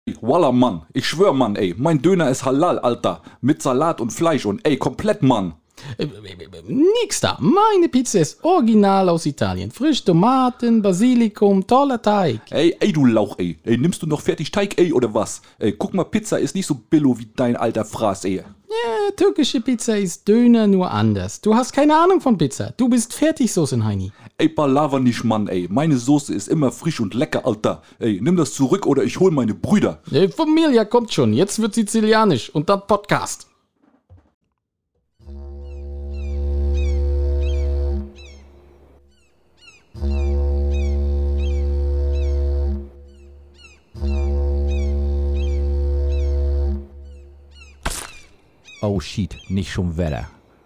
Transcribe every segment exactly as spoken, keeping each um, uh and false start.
Walla, Mann. Ich schwör, Mann, ey. Mein Döner ist halal, Alter. Mit Salat und Fleisch und ey, komplett, Mann. Äh, nix da. Meine Pizza ist original aus Italien. Frisch Tomaten, Basilikum, toller Teig. Ey, ey, du Lauch, ey. Ey, nimmst du noch fertig Teig, ey, oder was? Ey, guck mal, Pizza ist nicht so billo wie dein alter Fraß, ey. Ja, türkische Pizza ist Döner nur anders. Du hast keine Ahnung von Pizza. Du bist Fertigsoßen-Heini. Ey, Palaver nicht, Mann, ey. Meine Soße ist immer frisch und lecker, Alter. Ey, nimm das zurück oder ich hol meine Brüder. Äh, Familia kommt schon. Jetzt wird sizilianisch und dann Podcast. Oh shit, nicht schon Wetter.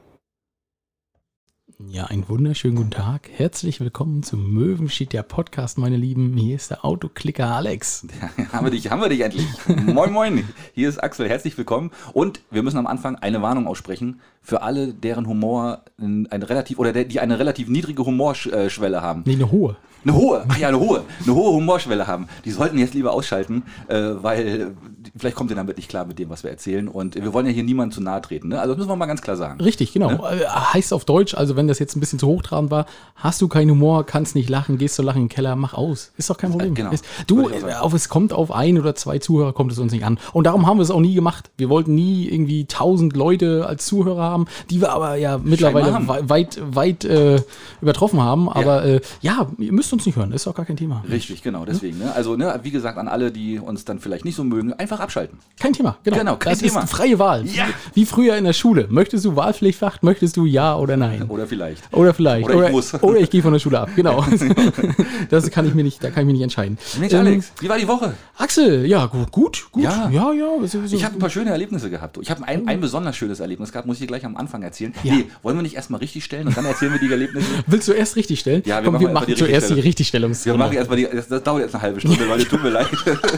Ja, einen wunderschönen guten Tag. Herzlich willkommen zum Möwenshit, der Podcast, meine Lieben. Hier ist der Autoklicker Alex. haben wir dich, haben wir dich endlich. Moin, moin. Hier ist Axel. Herzlich willkommen. Und wir müssen am Anfang eine Warnung aussprechen für alle, deren Humor eine relativ oder die eine relativ niedrige Humorschwelle haben. Nee, eine hohe. Eine hohe, ach ja, eine hohe, eine hohe Humorschwelle haben. Die sollten jetzt lieber ausschalten, äh, weil vielleicht kommt ihr damit nicht klar mit dem, was wir erzählen. Und wir wollen ja hier niemandem zu nahe treten. Ne? Also das müssen wir mal ganz klar sagen. Richtig, genau. Ne? Heißt auf Deutsch, also wenn das jetzt ein bisschen zu hochtrabend war, hast du keinen Humor, kannst nicht lachen, gehst du lachen in den Keller, mach aus. Ist doch kein Problem. Äh, genau. Ist, du, auf, es kommt auf ein oder zwei Zuhörer, kommt es uns nicht an. Und darum haben wir es auch nie gemacht. Wir wollten nie irgendwie tausend Leute als Zuhörer haben, die wir aber ja mittlerweile we- weit, weit äh, übertroffen haben. Aber ja. Äh, ja, ihr müsst uns nicht hören, ist doch gar kein Thema. Richtig, genau, deswegen. Ne? Also, ne, wie gesagt, an alle, die uns dann vielleicht nicht so mögen, einfach abschalten. Kein Thema, genau. genau kein das Thema. ist freie Wahl. Ja. Wie, wie früher in der Schule. Möchtest du Wahlpflichtfach, möchtest du ja oder nein? Oder vielleicht. Oder vielleicht. Oder ich oder, muss. Oder ich gehe von der Schule ab, genau. Das kann ich mir nicht, da kann ich mich nicht entscheiden. Mensch, ähm, Alex, wie war die Woche? Axel, ja, gut, gut. gut. Ja, ja. ja so, so. Ich habe ein paar schöne Erlebnisse gehabt. Ich habe ein, ein besonders schönes Erlebnis gehabt, muss ich dir gleich am Anfang erzählen. Ja. Nee, wollen wir nicht erstmal richtig stellen und dann erzählen wir die Erlebnisse? Willst du erst richtig stellen? Ja, wir Komm, machen, wir machen die zuerst die Richtigstellungsrunde. Wir machen erstmal die, das, das dauert jetzt eine halbe Stunde, weil es tut mir leid.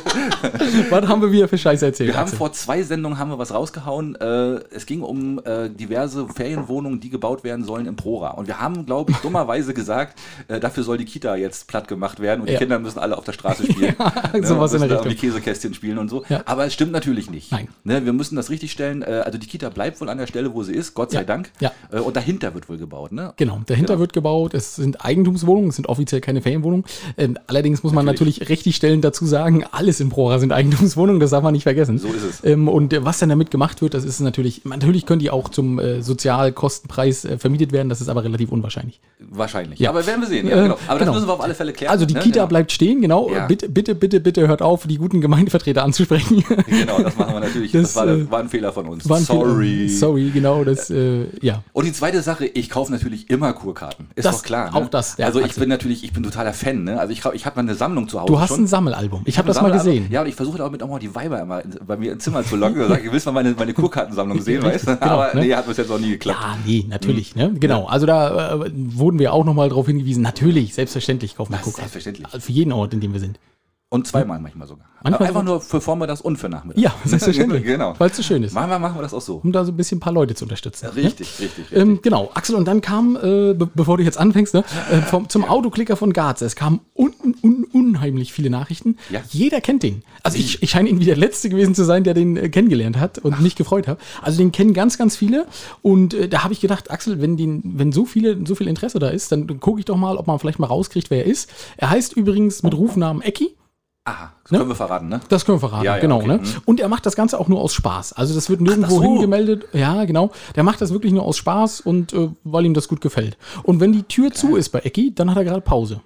Was haben wir wieder für Scheiße erzählt? Wir haben Axel? vor zwei Sendungen haben wir was rausgehauen. Äh, es ging um äh, diverse Ferienwohnungen, die gebaut werden sollen im Prora. Und wir haben, glaube ich, dummerweise gesagt, äh, dafür soll die Kita jetzt platt gemacht werden und ja. die Kinder müssen alle auf der Straße spielen. Ja, ne, sowas in der da Richtung. die Käsekästchen spielen und so. Ja. Aber es stimmt natürlich nicht. Nein. Ne, wir müssen das richtig stellen. Äh, also die Kita bleibt wohl an der Stelle, wo sie ist, Gott sei Ja. Dank. Ja. Äh, und dahinter wird wohl gebaut. Ne? Genau, dahinter Genau. wird gebaut, es sind Eigentumswohnungen, es sind offiziell keine Ferienwohnungen. Ähm, allerdings muss man natürlich, natürlich richtigstellend dazu sagen, alles in Prora sind Eigentumswohnungen, das darf man nicht vergessen. So ist es. Ähm, und äh, was dann damit gemacht wird, das ist natürlich, natürlich können die auch zum äh, Sozialkostenpreis äh, vermietet werden, das ist aber relativ unwahrscheinlich. Wahrscheinlich. Ja. Aber werden wir sehen. Ja, Äh, genau. Aber genau. das müssen wir auf alle Fälle klären. Also die ne? Kita genau. bleibt stehen, genau. Ja. Bitte, bitte, bitte, bitte hört auf, die guten Gemeindevertreter anzusprechen. Genau, das machen wir natürlich. Das, Das, war, äh, war ein Fehler von uns. War ein Sorry. Fehler. Sorry, genau, das, äh, ja. Und die zweite Sache, ich kaufe natürlich immer Kurkarten. Ist Das- doch klar. Ne? auch das, ja, also ich Axel. bin natürlich, ich bin totaler Fan. Ne? Also ich, ich habe mal eine Sammlung zu Hause. Du hast schon. ein Sammelalbum. Ich, habe hab das mal ein Sammelalbum. gesehen. Ja, und ich versuche auch mit auch mal die Weiber immer in, bei mir ins Zimmer zu locken. Da sag ich, ihr willst mal meine, meine Kurkartensammlung sehen, Richtig, weißt du? genau, Aber ne? nee, hat bis jetzt noch nie geklappt. Ja, nee, natürlich, ne? Genau. Also da äh, wurden wir auch nochmal darauf hingewiesen. Natürlich, selbstverständlich kaufen wir Das ist Kurkarten. selbstverständlich. Für jeden Ort, in dem wir sind. Und zweimal manchmal sogar. Manchmal Aber einfach sogar- nur für vormittags und für Nachmittags. Ja, selbstverständlich. Genau. Weil es so schön ist. Manchmal machen wir das auch so. Um da so ein bisschen ein paar Leute zu unterstützen. Richtig, ne? richtig, richtig. Ähm, genau, Axel, und dann kam, äh, be- bevor du jetzt anfängst, ne, äh, vom, zum Autoklicker von Garz, es kamen un, un, unheimlich viele Nachrichten. Ja. Jeder kennt den. Also ich, ich scheine irgendwie der Letzte gewesen zu sein, der den äh, kennengelernt hat und mich gefreut hat. Also den kennen ganz, ganz viele. Und äh, da habe ich gedacht, Axel, wenn, den, wenn so, viele, so viel Interesse da ist, dann gucke ich doch mal, ob man vielleicht mal rauskriegt, wer er ist. Er heißt übrigens mit Rufnamen Ecki. Aha, das Ne? können wir verraten, ne? Das können wir verraten, Ja, ja, genau. okay. Ne? Mhm. Und er macht das Ganze auch nur aus Spaß. Also das wird nirgendwo Ach so. hingemeldet. Ja, genau. Der macht das wirklich nur aus Spaß und äh, weil ihm das gut gefällt. Und wenn die Tür zu ist bei Ecki, dann hat er gerade Pause.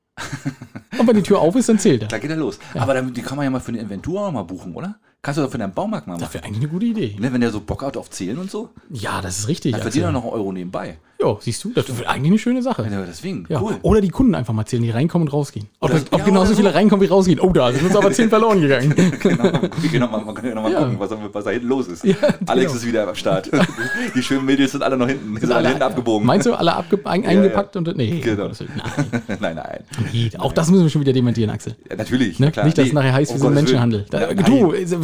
Und wenn die Tür auf ist, dann zählt er. Da geht er los. Aber dann, die kann man ja mal für eine Inventur auch mal buchen, oder? Kannst du doch für deinen Baumarkt mal Das machen. wäre eigentlich eine gute Idee. Ne, wenn der so Bock hat auf Zählen und so, Ja, das ist richtig. dann Also, verdient er noch einen Euro nebenbei. ja, siehst du, das wäre eigentlich eine schöne Sache. Ja, deswegen, Ja. cool. Oder die Kunden einfach mal zählen, die reinkommen und rausgehen. Ob, Oder- es- ob ja, genauso oder so. viele reinkommen, wie rausgehen. Oh, da sind uns aber zehn verloren gegangen. Genau, genau, man, man kann ja nochmal Ja. gucken, was, was da hinten los ist. Ja, Alex genau. ist wieder am Start. Die schönen Mädels sind alle noch hinten, sind alle hinten abgebogen. Meinst du, alle abge ein, ja. eingepackt und nee, Genau. um Gottes Willen, nein. Nein, nein. Nee, auch das müssen wir schon wieder dementieren, Axel. Ja, natürlich, Ne? na klar. Nicht, dass Nee, es nachher heißt, um wir sind Gottes Menschenhandel. Willen. Da, Ja, du, nein.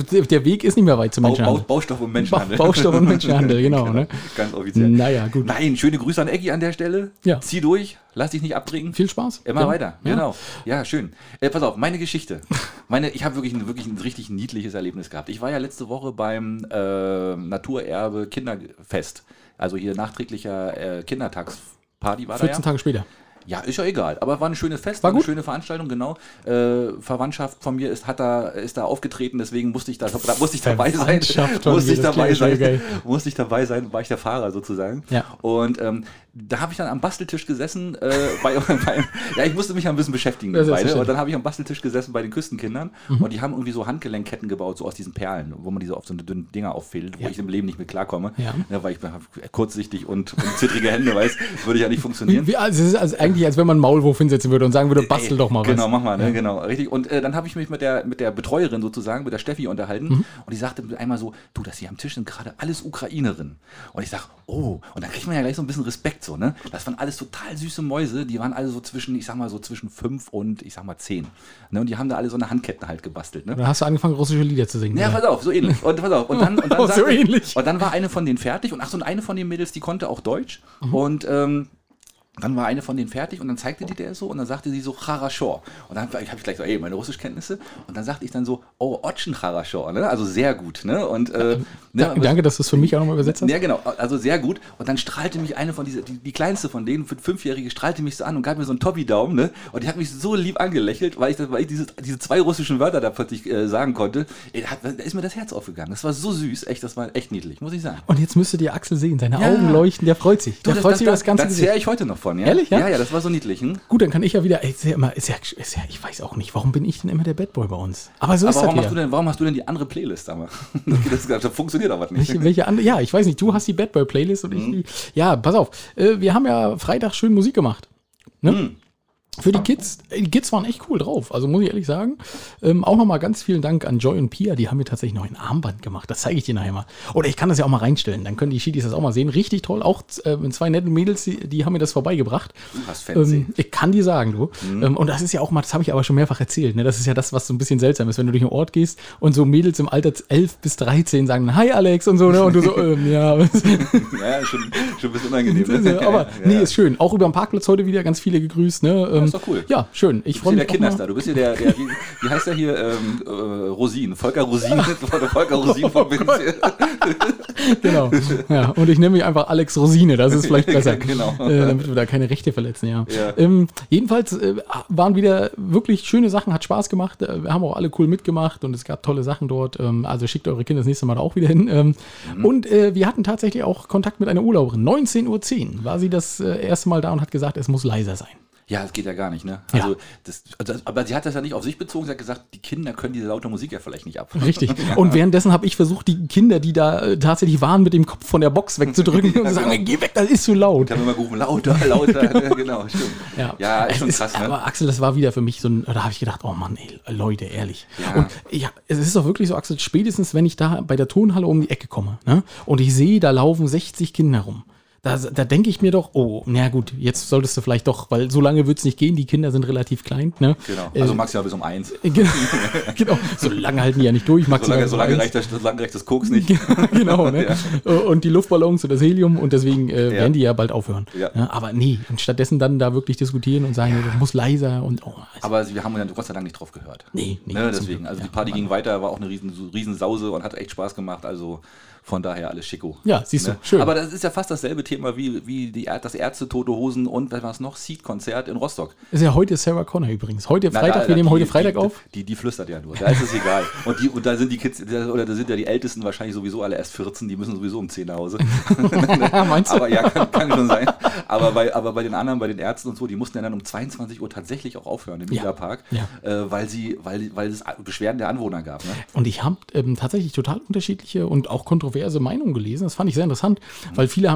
der Weg ist nicht mehr weit zum Bau, Menschenhandel. Bau, Baustoff und Menschenhandel. Ba Baustoff und Menschenhandel, genau. Ne? Ganz offiziell. Naja, gut. Nein, schöne Grüße an Eggi an der Stelle. Ja. Zieh durch, lass dich nicht abbringen. Viel Spaß. Immer ja. weiter, ja. genau. Ja, schön. Äh, pass auf, meine Geschichte. Meine, ich habe wirklich ein, wirklich ein richtig niedliches Erlebnis gehabt. Ich war ja letzte Woche beim äh, Naturerbe Kinderfest. Also hier nachträglicher äh, Kindertagsparty war da ja. vierzehn Tage später. Ja, ist ja egal. Aber war ein schönes Fest, War war eine gut. schöne Veranstaltung, genau. Äh, Verwandtschaft von mir ist, hat da, ist da aufgetreten, deswegen musste ich da, da musste ich dabei sein. Verwandtschaft von Musste mir, ich das dabei klingt sein. geil. Musste ich dabei sein, war ich der Fahrer sozusagen. Ja. Und ähm, da habe ich dann am Basteltisch gesessen, äh, bei, bei, ja, ich musste mich ja ein bisschen beschäftigen Das ist beide. verständlich. Und dann habe ich am Basteltisch gesessen bei den Küstenkindern Mhm. und die haben irgendwie so Handgelenkketten gebaut, so aus diesen Perlen, wo man diese auf so eine dünnen Dinger auffädelt, wo Ja. ich im Leben nicht mit klarkomme. Ja. Ja, weil ich bin kurzsichtig und, und zittrige Hände, weiß, würde ja nicht funktionieren. Wie, also es ist also eigentlich, als wenn man einen Maulwurf hinsetzen würde und sagen würde, bastel doch mal was. Genau, mach mal, ne? Ja. Genau, richtig. Und äh, dann habe ich mich mit der, mit der Betreuerin sozusagen, mit der Steffi unterhalten Mhm. und die sagte einmal so, du, das hier am Tisch sind gerade alles Ukrainerinnen. Und ich sag, oh, und dann kriegt man ja gleich so ein bisschen Respekt so, ne? Das waren alles total süße Mäuse, die waren alle so zwischen, ich sag mal so zwischen fünf und, ich sag mal zehn. Ne? Und die haben da alle so eine Handketten halt gebastelt, ne? Dann hast du angefangen, russische Lieder zu singen. Ja, oder? pass auf, so ähnlich. Und pass auf. Und dann, und dann, Oh, so sagte- ähnlich. Und dann war eine von denen fertig. Und ach so, und eine von den Mädels, die konnte auch Deutsch. Und ähm, dann war eine von denen fertig und dann zeigte die der so und dann sagte sie so Charashor. Und dann habe ich gleich so, ey, meine Russischkenntnisse. Und dann sagte ich dann so, oh, Otschen Charashor, ne? Also sehr gut, ne? Und äh, Da, ne, danke, dass du es für mich auch nochmal übersetzt hast. ja, genau, also sehr gut. Und dann strahlte mich eine von dieser, die, die kleinste von denen, Fünfjährige, strahlte mich so an und gab mir so einen Tobby-Daumen, ne? Und die hat mich so lieb angelächelt, weil ich, das, weil ich diese, diese zwei russischen Wörter da plötzlich äh, sagen konnte. Ey, da, hat, da ist mir das Herz aufgegangen. Das war so süß, echt, das war echt niedlich, muss ich sagen. Und jetzt müsstet ihr Axel sehen, seine Ja. Augen leuchten, der freut sich. Der Du, freut sich über das ganze Da Gesicht. zehre ich heute noch von, ja? Ehrlich, ja? Ja, ja, das war so niedlich. Hm? Gut, dann kann ich ja wieder, ey, ist ja immer, ist ja, ist ja, ich weiß auch nicht, warum bin ich denn immer der Bad Boy bei uns? Aber so Aber ist warum das hast, du wieder. denn, warum hast du denn die andere Playlist da mal? Das, das, das funktioniert aber nicht. Welche, welche andere? Ja, ich weiß nicht, du hast die Bad Boy Playlist und ich Mhm. die. Ja, pass auf. Äh, wir haben ja Freitag schön Musik gemacht. Ne? Mhm. Für die Kids. Äh, Die Kids waren echt cool drauf. Also muss ich ehrlich sagen. Ähm, auch nochmal ganz vielen Dank an Joy und Pia. Die haben mir tatsächlich noch ein Armband gemacht. Das zeige ich dir nachher mal. Oder ich kann das ja auch mal reinstellen. Dann können die Schiedis das auch mal sehen. Richtig toll. Auch äh, zwei nette Mädels, die, die haben mir das vorbeigebracht. Du hast Fancy. Ähm, ich kann dir sagen, du. Mhm. Ähm, und das ist ja auch mal, das habe ich aber schon mehrfach erzählt. Ne? Das ist ja das, was so ein bisschen seltsam ist, wenn du durch den Ort gehst und so Mädels im Alter elf bis dreizehn sagen, hi Alex und so. Ne? Und du so, ähm, ja. Ja, schon, schon ein bisschen unangenehm. Ne? aber ja, nee, ja. ist schön. Auch über den Parkplatz heute wieder ganz viele gegrüßt. Ne? Ähm, ist doch cool. Ja, schön. Ich Du freue bist mich ja der auch mal. Kinderstar. Du bist ja der, der wie, wie heißt der hier? Ähm, äh, Rosin. Volker Rosin. Volker Rosin von Binz. Genau. Ja, und ich nenne mich einfach Alex Rosine, das ist vielleicht besser. Genau. Äh, damit wir da keine Rechte verletzen, ja. Ja. Ähm, jedenfalls äh, waren wieder wirklich schöne Sachen, hat Spaß gemacht. Äh, wir haben auch alle cool mitgemacht und es gab tolle Sachen dort. Ähm, also schickt eure Kinder das nächste Mal da auch wieder hin. Ähm, Mhm. Und äh, wir hatten tatsächlich auch Kontakt mit einer Urlauberin. neunzehn Uhr zehn war sie das äh, erste Mal da und hat gesagt, es muss leiser sein. Ja, das geht ja gar nicht, ne? Ja. Also, das, also, aber sie hat das ja nicht auf sich bezogen. Sie hat gesagt, die Kinder können diese laute Musik ja vielleicht nicht ab. Richtig. Und währenddessen habe ich versucht, die Kinder, die da äh, tatsächlich waren, mit dem Kopf von der Box wegzudrücken und zu sagen, genau. geh weg, das ist zu laut. Ich habe immer gerufen, lauter, lauter. Ne? Genau, stimmt. Ja, Ja, ist es schon ist, krass, ne? aber Axel, das war wieder für mich so ein, da habe ich gedacht, oh Mann, ey, Leute, ehrlich. Ja. Und ja, es ist doch wirklich so, Axel, spätestens, wenn ich da bei der Tonhalle um die Ecke komme, ne, und ich sehe, da laufen sechzig Kinder rum. Da, da denke ich mir doch, oh, na gut, jetzt solltest du vielleicht doch, weil so lange wird es nicht gehen, die Kinder sind relativ klein. Ne? Genau, also Äh, maximal bis um eins. Genau, genau, so lange halten die ja nicht durch. So Maximal lange, so lange, eins. reicht, das, so lange reicht das Koks nicht. Genau, ne? Ja. Und die Luftballons und das Helium und deswegen äh, Ja. werden die ja bald aufhören. Ja. Ja, aber nee, und stattdessen dann da wirklich diskutieren und sagen, das muss leiser und oh, also, Aber wir haben ja Gott sei Dank nicht drauf gehört. nee, nee. Ne, zum deswegen, Glück. also die Ja, Party Mann. ging weiter, war auch eine riesen, so riesen Sause und hat echt Spaß gemacht, also von daher alles schicko. Ja, siehst du, Ne? schön. Aber das ist ja fast dasselbe Thema wie, wie die, Erd- das Ärzte, Tote Hosen und was war es noch? Seed-Konzert in Rostock. Ist ja heute Sarah Connor übrigens. Heute Na, Freitag, da- wir nehmen die- heute die, Freitag die, auf. Die, die flüstert ja nur, da ist es egal. Und, die, und da sind die Kids, oder da sind ja die Ältesten wahrscheinlich sowieso alle erst vierzehn, die müssen sowieso um zehn nach Hause. Meinst du? Aber ja, kann, kann schon sein. Aber bei, aber bei den anderen, bei den Ärzten und so, die mussten ja dann um zweiundzwanzig Uhr tatsächlich auch aufhören im Ja. Mila-Park, Ja. äh, weil, sie, weil, weil es Beschwerden der Anwohner gab. Ne? Und ich habe ähm, tatsächlich total unterschiedliche und auch kontroverse Meinungen gelesen. Das fand ich sehr interessant, weil viele haben gesagt,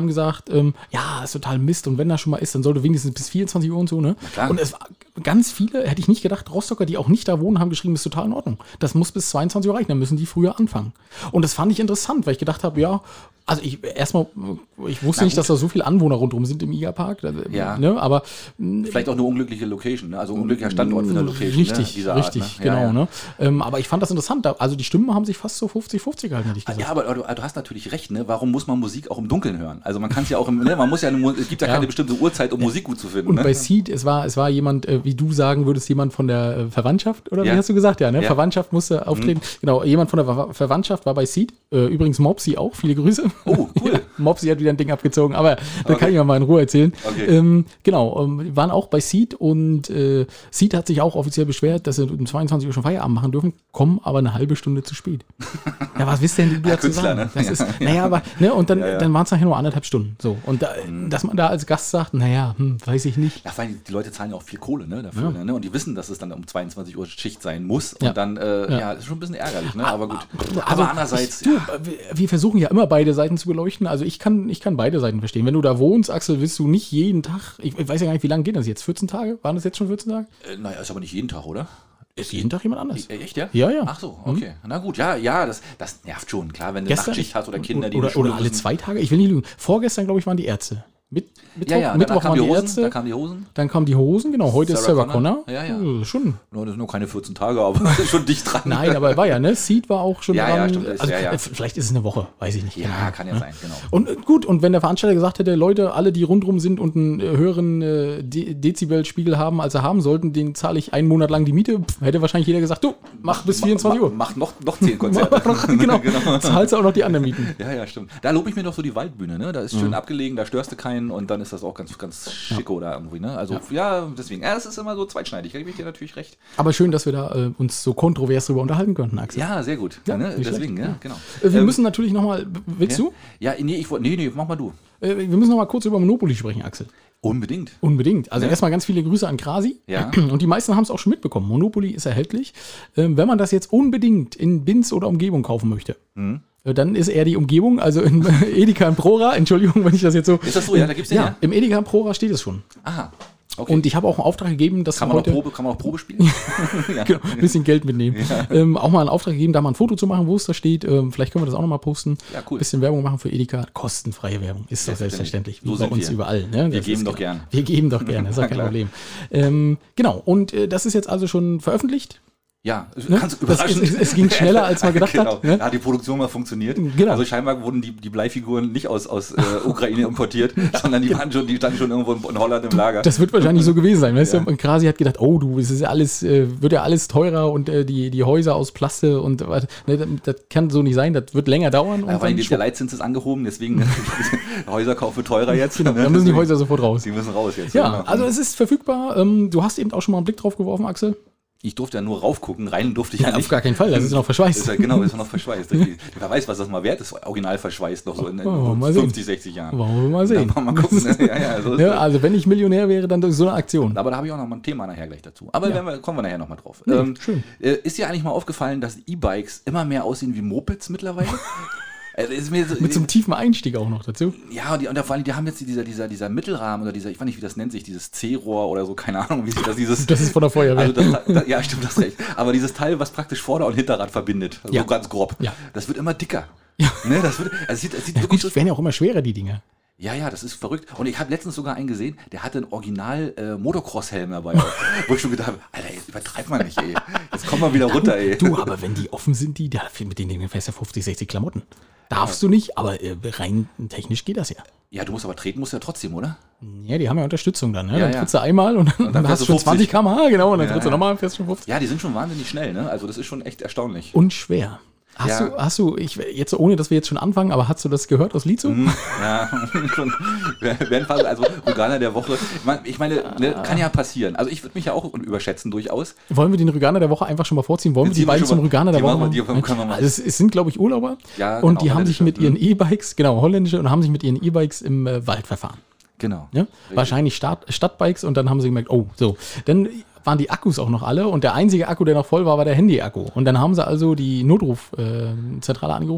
gesagt, ähm, ja, ist total Mist und wenn das schon mal ist, dann sollte wenigstens bis vierundzwanzig Uhr und so, ne? klar. Und es war ganz viele, hätte ich nicht gedacht, Rostocker, die auch nicht da wohnen, haben geschrieben, ist total in Ordnung. Das muss bis zweiundzwanzig Uhr reichen, dann müssen die früher anfangen. Und das fand ich interessant, weil ich gedacht habe, ja, also ich erstmal, ich wusste Na nicht, gut. dass da so viele Anwohner rundherum sind im I G A-Park, Ja. ne? Aber Vielleicht auch eine unglückliche Location, ne? Also ein unglücklicher Standort für eine Location. richtig, ne? Dieser richtig, Art, ne? genau. Ja, ja. Ne? Ähm, aber ich fand das interessant. Da- Also die Stimmen haben sich fast so fünfzig fünfzig gehalten, hätte ich gesagt. Ja, aber du, du hast natürlich recht, ne? Warum muss man Musik auch im Dunkeln hören? Also man kann es ja auch im, ne? Man muss ja, eine, es gibt ja, Ja. keine bestimmte Uhrzeit, um Musik gut zu finden. Und ne? bei Seed, es war, es war jemand, äh, wie du sagen würdest, jemand von der äh, Verwandtschaft, oder Ja. wie hast du gesagt? Ja, ne? Ja. Verwandtschaft musste auftreten. Genau, jemand von der Ver Verwandtschaft war bei Seed. Äh, übrigens Mopsy auch, viele Grüße. Oh, cool. Ja, Mopsy hat wieder ein Ding abgezogen, aber da Okay. kann ich ja mal in Ruhe erzählen. Okay. Ähm, genau, ähm, wir waren auch bei Seed und äh, Seed hat sich auch offiziell beschwert, dass sie um zweiundzwanzig Uhr schon Feierabend machen dürfen, kommen aber eine halbe Stunde zu spät. Ja, was wisst ihr denn Ah, dazu Künstler, sagen? ne? Das Ja. ist, naja, aber, ne, und dann, Ja, ja. dann waren es nachher nur anderthalb Stunden. So. Und da, dass man da als Gast sagt, naja, hm, weiß ich nicht. Ja, vor allem, die Leute zahlen ja auch viel Kohle, ne, dafür, Ja. ne? Und die wissen, dass es dann um zweiundzwanzig Uhr Schicht sein muss. Ja. Und dann, äh, ja. Ja. das ist schon ein bisschen ärgerlich, ne? Aber gut. Also, aber andererseits, ich, du, wir, wir versuchen ja immer beide Seiten zu beleuchten. Also ich kann, ich kann beide Seiten verstehen. Wenn du da wohnst, Axel, willst du nicht jeden Tag, ich, ich weiß ja gar nicht, wie lange geht das jetzt? vierzehn Tage? Waren das jetzt schon vierzehn Tage? äh, naja, ist aber nicht jeden Tag, oder? Ist jeden Tag jemand anders. Äh, Echt, ja? Ja, ja. Ach so, okay. Na gut, ja, ja, das, das nervt schon, klar, wenn du Gestern, Nachtschicht hast oder Kinder, die in oder, die Schule oder alle müssen. zwei Tage. Ich will nicht lügen. Vorgestern, glaube ich, waren die Ärzte. Mit, Mittwoch, Ja, ja, Mittwoch danach kamen waren die die Hosen, Ärzte. da kamen die Hosen. Dann kamen die Hosen, genau. Heute ist Sarah Sarah Connor. Connor. Ja, ja. Uh, schon. Nur, das sind nur keine vierzehn Tage, aber das ist schon dicht dran. Nein, aber er war ja, ne? Seed war auch schon Ja, ja, dran. stimmt, ist- also, ja, ja. äh, Vielleicht ist es eine Woche, weiß ich nicht. Ja, Keine Ahnung, kann ja ne? sein, genau. Und äh, gut, und wenn der Veranstalter gesagt hätte, Leute, alle, die rundrum sind und einen äh, höheren äh, De Dezibelspiegel haben, als sie haben sollten, den zahle ich einen Monat lang die Miete, pff, hätte wahrscheinlich jeder gesagt, du, mach bis vierundzwanzig Uhr. Mach noch, noch zehn Konzerte. genau, zahlst du auch noch die anderen Mieten. Ja, ja, stimmt. Da lobe ich mir doch so die Waldbühne, ne? Da ist schön abgelegen, da störst du keinen und dann ist das auch ganz, ganz schicko da irgendwie, ne? Also, ja, deswegen. Ja, es ist immer so zweitschneidig, da gebe ich dir natürlich recht. Aber schön, dass wir da äh, uns so kontrovers drüber unterhalten könnten, Axel. Ja, sehr gut. Ja, ne? nicht Deswegen, schlecht. ja, genau. Äh, wir Ähm, müssen natürlich nochmal, willst ja? du? Ja, nee, ich wollte, nee, nee, mach mal du. Äh, wir müssen nochmal kurz über Monopoly sprechen, Axel. Unbedingt. Unbedingt. Also Ja. erstmal ganz viele Grüße an Krasi. Ja. Und die meisten haben es auch schon mitbekommen. Monopoly ist erhältlich. Ähm, wenn man das jetzt unbedingt in Binz oder Umgebung kaufen möchte, Mhm. äh, dann ist eher die Umgebung, also in Edeka und Prora, Entschuldigung, wenn ich das jetzt so... Ist das so? Ja, da gibt's den, ja, ja? im Edeka und Prora steht es schon. Aha. Okay. Und ich habe auch einen Auftrag gegeben, dass kann, man heute... auch Probe, kann man auch Probe spielen? ja. Genau, ein bisschen Geld mitnehmen. Ähm, auch mal einen Auftrag gegeben, da mal ein Foto zu machen, wo es da steht. Ähm, vielleicht können wir das auch noch mal posten. Ja, cool. Bisschen Werbung machen für Edeka. Kostenfreie Werbung. Ist doch selbstverständlich. Wie So bei sind uns wir. überall. Ne? Wir Das geben ist doch klar. gern. Wir geben doch gerne, ist Na ja kein klar. Problem. Ähm, genau, und äh, das ist jetzt also schon veröffentlicht. Ja, Ne? ganz Das, überraschend. es, es ging schneller, als man gedacht genau. hat. Ne? Da hat die Produktion mal funktioniert. Genau. Also scheinbar wurden die, die Bleifiguren nicht aus, aus äh, Ukraine importiert, sondern die, waren schon, die standen schon irgendwo in Holland im Lager. Das wird wahrscheinlich so gewesen sein, weißt Ja. du? Und Krasi hat gedacht, oh du, es ist ja alles, äh, wird ja alles teurer und äh, die, die Häuser aus Plaste und äh, ne, das, das kann so nicht sein, das wird länger dauern. Und Ja, weil dann der Leitzins ist angehoben, deswegen Häuserkauf wird teurer jetzt. Genau, dann müssen die Häuser sofort raus. Die müssen raus jetzt. Ja, genau. also es ist verfügbar. Ähm, du hast eben auch schon mal einen Blick drauf geworfen, Axel. Ich durfte ja nur raufgucken, rein durfte ich Ja, ja auf nicht. gar keinen Fall, das ist noch verschweißt. Ist ja, genau, ist ja noch verschweißt. Richtig. Wer weiß, was das mal wert ist, original verschweißt noch so in, in Oh, mal sehen. fünfzig, sechzig Jahren. Wollen wir mal sehen. Dann mal gucken. Ne? Ja, ja, so ist Ja, das. also wenn ich Millionär wäre, dann durch so eine Aktion. Aber da habe ich auch noch mal ein Thema nachher gleich dazu. Aber Ja. wenn wir, kommen wir nachher noch mal drauf. Nee, ähm, schön. äh, ist dir eigentlich mal aufgefallen, dass E-Bikes immer mehr aussehen wie Mopeds mittlerweile? Also ist mir so, Mit so einem tiefen Einstieg auch noch dazu. ja, und, die, und vor allem, die haben jetzt dieser, dieser, dieser Mittelrahmen oder dieser, ich weiß nicht, wie das nennt sich, dieses C-Rohr oder so, keine Ahnung, wie sich das, dieses... Das ist von der Feuerwehr. Also das, das, ja, stimmt, das recht. Aber dieses Teil, was praktisch Vorder- und Hinterrad verbindet, also Ja. so ganz grob, Ja. das wird immer dicker. Ja. Ne, das wird, also es sieht, es sieht Ja, wirklich gut, so, werden ja auch immer schwerer, die Dinger. ja, ja, das ist verrückt. Und ich habe letztens sogar einen gesehen, der hatte einen Original äh, Motocross-Helm dabei. Wo ich schon gedacht habe, Alter, jetzt übertreib mal nicht, ey. Jetzt komm mal wieder runter, ey. Du, aber wenn die offen sind, die, da, mit denen Dingen fährst du fünfzig, sechzig Klamotten. Darfst du nicht, aber äh, rein technisch geht das ja. Ja, du musst aber treten, musst du ja trotzdem, oder? Ja, die haben ja Unterstützung dann. Ne? Ja, dann ja. trittst du einmal und dann, dann hast du fährst schon du zwanzig Kilometer pro Stunde, genau, und dann Ja, trittst du ja. nochmal und fährst schon fünfzig. Ja, die sind schon wahnsinnig schnell, ne? Also das ist schon echt erstaunlich. Und schwer. Hast Ja. du, hast du, ich, jetzt ohne, dass wir jetzt schon anfangen, aber hast du das gehört aus Lizo? Hm, ja, schon. Werden Fall, also Rüganer der Woche. Ich meine, ich meine ne, kann ja passieren. Also ich würde mich ja auch überschätzen durchaus. Wollen wir den Rüganer der Woche einfach schon mal vorziehen? Wollen wir die Ziehen wir beiden schon zum mal- Rüganer der die Woche machen wir- machen? die können wir mal. Also es, es sind, glaube ich, Urlauber. Ja, und genau, die haben sich mit ihren holländische. E-Bikes, genau, holländische, und haben sich mit ihren E-Bikes im äh, Wald verfahren. Genau. Ja? Wahrscheinlich Stadt, Stadtbikes und dann haben sie gemerkt, oh, so. Dann waren die Akkus auch noch alle und der einzige Akku, der noch voll war, war der Handy-Akku. Und dann haben sie also die Notrufzentrale angerufen.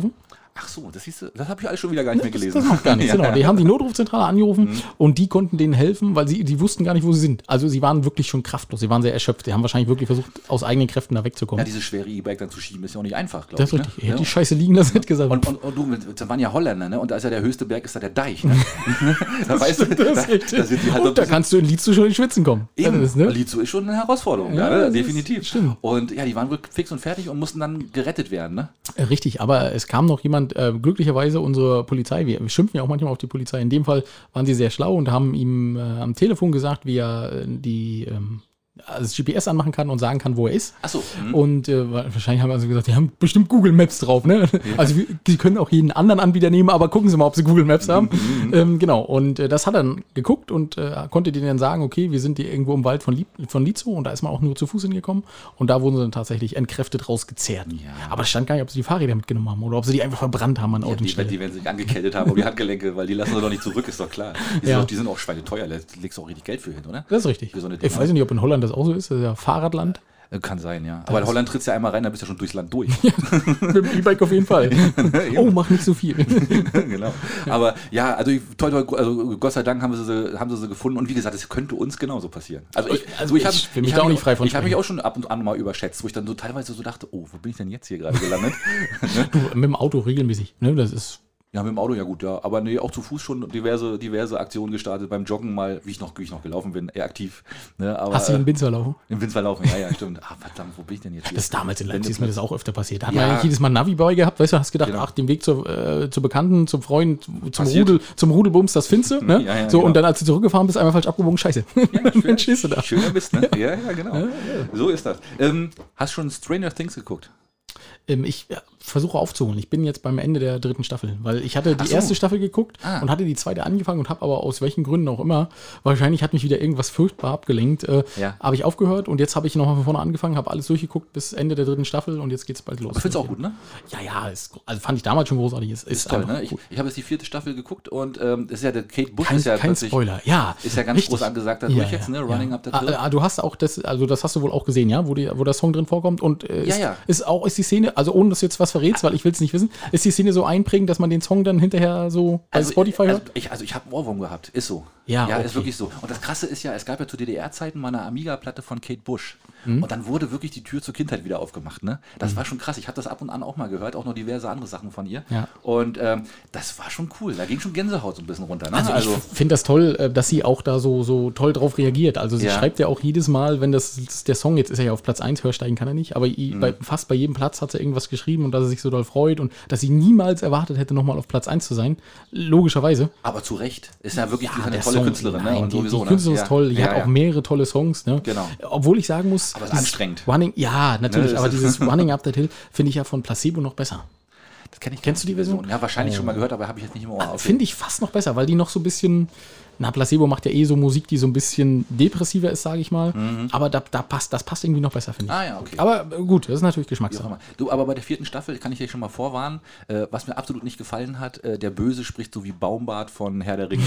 Ach so, das, hieß, das habe ich alles schon wieder gar nicht mehr gelesen. Das, das macht gar nichts, ja, genau. ja. Die haben die Notrufzentrale angerufen mhm. und die konnten denen helfen, weil sie die wussten gar nicht, wo sie sind. Also sie waren wirklich schon kraftlos, sie waren sehr erschöpft. Sie haben wahrscheinlich wirklich versucht, aus eigenen Kräften da wegzukommen. Ja, diese schwere E-Bike dann zu schieben, ist ja auch nicht einfach, glaube ich. Das ist richtig. Ne? Er hätte ja. die Scheiße liegen lassen, hätte gesagt. Und, und, und du, das waren ja Holländer, ne? Und da ist ja der höchste Berg, ist da der Deich, ne? da weißt du, das da, ist richtig. da, sind die halt und da kannst du in Lietzow schon in Schwitzen kommen. Eben, das ist, ne? Lietzow ist schon eine Herausforderung, ja, ja, definitiv. Stimmt. Und ja, die waren wirklich fix und fertig und mussten dann gerettet werden, ne? Richtig, aber es kam noch jemand, äh, glücklicherweise unsere Polizei, wir, wir schimpfen ja auch manchmal auf die Polizei, in dem Fall waren sie sehr schlau und haben ihm äh, am Telefon gesagt, wie er äh, die ähm, also das G P S anmachen kann und sagen kann, wo er ist. Ach so. Mhm. Und äh, wahrscheinlich haben wir also gesagt, die haben bestimmt Google Maps drauf, ne? Ja. Also wir, sie können auch jeden anderen Anbieter nehmen, aber gucken Sie mal, ob Sie Google Maps haben. Mhm. Ähm, genau, und äh, das hat er dann geguckt und äh, konnte denen dann sagen, okay, wir sind hier irgendwo im Wald von, Lieb von Lietzow und da ist man auch nur zu Fuß hingekommen und da wurden sie dann tatsächlich entkräftet rausgezerrt. Ja. Aber es stand gar nicht, ob sie die Fahrräder mitgenommen haben oder ob sie die einfach verbrannt haben an ja, Ort und Stelle. Die, die werden sich angekettet haben, um die Handgelenke, weil die lassen sie doch nicht zurück, ist doch klar. Die, ja. sind, auch, die sind auch schweineteuer, da legst du auch richtig Geld für hin, oder? Das ist richtig. So ich weiß nicht, ob in Holland das auch so ist, das ist ja Fahrradland. Kann sein, ja. Aber in Holland trittst du ja einmal rein, dann bist du ja schon durchs Land durch. Ja, mit dem E-Bike auf jeden Fall. Oh, mach nicht so viel. Genau. Aber ja, also, toi, toi, also Gott sei Dank haben sie, haben sie sie gefunden. Und wie gesagt, es könnte uns genauso passieren. Also ich, also ich, ich will mich da auch nicht frei von Ich habe mich auch schon ab und an mal überschätzt, wo ich dann so teilweise so dachte, oh, wo bin ich denn jetzt hier gerade gelandet? Du, mit dem Auto regelmäßig, ne? Das ist... Ja, mit dem Auto ja gut, ja. Aber nee, auch zu Fuß schon diverse, diverse Aktionen gestartet. Beim Joggen mal, wie ich noch, wie ich noch gelaufen bin, eher aktiv. Ne, aber, hast du in Binzer laufen? In Binzer laufen, ja, ja, stimmt. Ach, verdammt, wo bin ich denn jetzt? Ja, das damals in Leipzig ist mir das auch öfter passiert. Da hat ja. man eigentlich jedes Mal ein Navi bei gehabt, weißt du, hast gedacht, genau. ach, den Weg zur, äh, zur Bekannten, zum Freund, zum Rudel, zum Rudelbums, das findest du, ne? Ja, ja, so, genau. Und dann, als du zurückgefahren bist, einmal falsch abgebogen, scheiße. Ja, dann stehst du da. Schöner Mist, ne? Ja, ja, genau. Ja, ja. So ist das. Ähm, hast du schon Stranger Things geguckt? Ähm, ich ja, versuche aufzuholen. Ich bin jetzt beim Ende der dritten Staffel, weil ich hatte die so. erste Staffel geguckt ah. und hatte die zweite angefangen und habe aber aus welchen Gründen auch immer, wahrscheinlich hat mich wieder irgendwas furchtbar abgelenkt, äh, ja. habe ich aufgehört und jetzt habe ich nochmal von vorne angefangen, habe alles durchgeguckt bis Ende der dritten Staffel und jetzt geht's bald los. Aber findest du auch gut, ne? Ja, ja, ist, also fand ich damals schon großartig. Ist, ist, ist toll, ne? Ich, ich habe jetzt die vierte Staffel geguckt und ähm, das ist ja der Kate Bush kein, ist ja kein Spoiler, ja. Ist ja ganz richtig. Groß angesagt dadurch ja, jetzt, ne? Running ja. Up the Hill. Ah, du hast auch das, also das hast du wohl auch gesehen, ja, wo, die, wo der Song drin vorkommt und äh, ist, ja, ja. ist auch, ist die Szene, also ohne dass du jetzt was verrätst, weil ich will es nicht wissen, ist die Szene so einprägend, dass man den Song dann hinterher so bei also, Spotify hört? Also ich, also ich habe einen Ohrwurm gehabt, ist so. Ja, ja okay. Ist wirklich so. Und das Krasse ist ja, es gab ja zu D D R-Zeiten mal eine Amiga-Platte von Kate Bush. Mhm. Und dann wurde wirklich die Tür zur Kindheit wieder aufgemacht. Ne? Das mhm. war schon krass. Ich habe das ab und an auch mal gehört, auch noch diverse andere Sachen von ihr. Ja. Und ähm, das war schon cool. Da ging schon Gänsehaut so ein bisschen runter. Ne? Also, also ich finde das toll, dass sie auch da so, so toll drauf reagiert. Also sie ja. schreibt ja auch jedes Mal, wenn das der Song, jetzt ist er ja auf Platz eins, Hörsteigen kann er nicht, aber mhm. bei, fast bei jedem Platz hat sie irgendwas geschrieben und dass sie sich so doll freut und dass sie niemals erwartet hätte, nochmal auf Platz eins zu sein. Logischerweise. Aber zu Recht. Ist ja wirklich ja, die, eine tolle Song, Künstlerin. Nein, Ne? Und die, sowieso, die Künstlerin ne? ist toll. Die ja, hat ja. auch mehrere tolle Songs. Ne? Genau. Obwohl ich sagen muss, aber es ist anstrengend. Running, ja, natürlich, Ne, aber dieses Running Up That Hill finde ich ja von Placebo noch besser. Das kenn ich Kennst du die Version? Ja, wahrscheinlich oh. schon mal gehört, aber habe ich jetzt nicht im Ohr. Okay. Finde ich fast noch besser, weil die noch so ein bisschen, na, Placebo macht ja eh so Musik, die so ein bisschen depressiver ist, sage ich mal. Mhm. Aber da, da passt, das passt irgendwie noch besser, finde ich. Ah ja, okay. Aber gut, das ist natürlich Geschmackssache. Du, aber bei der vierten Staffel kann ich dir schon mal vorwarnen, äh, was mir absolut nicht gefallen hat, äh, der Böse spricht so wie Baumbart von Herr der Ringe.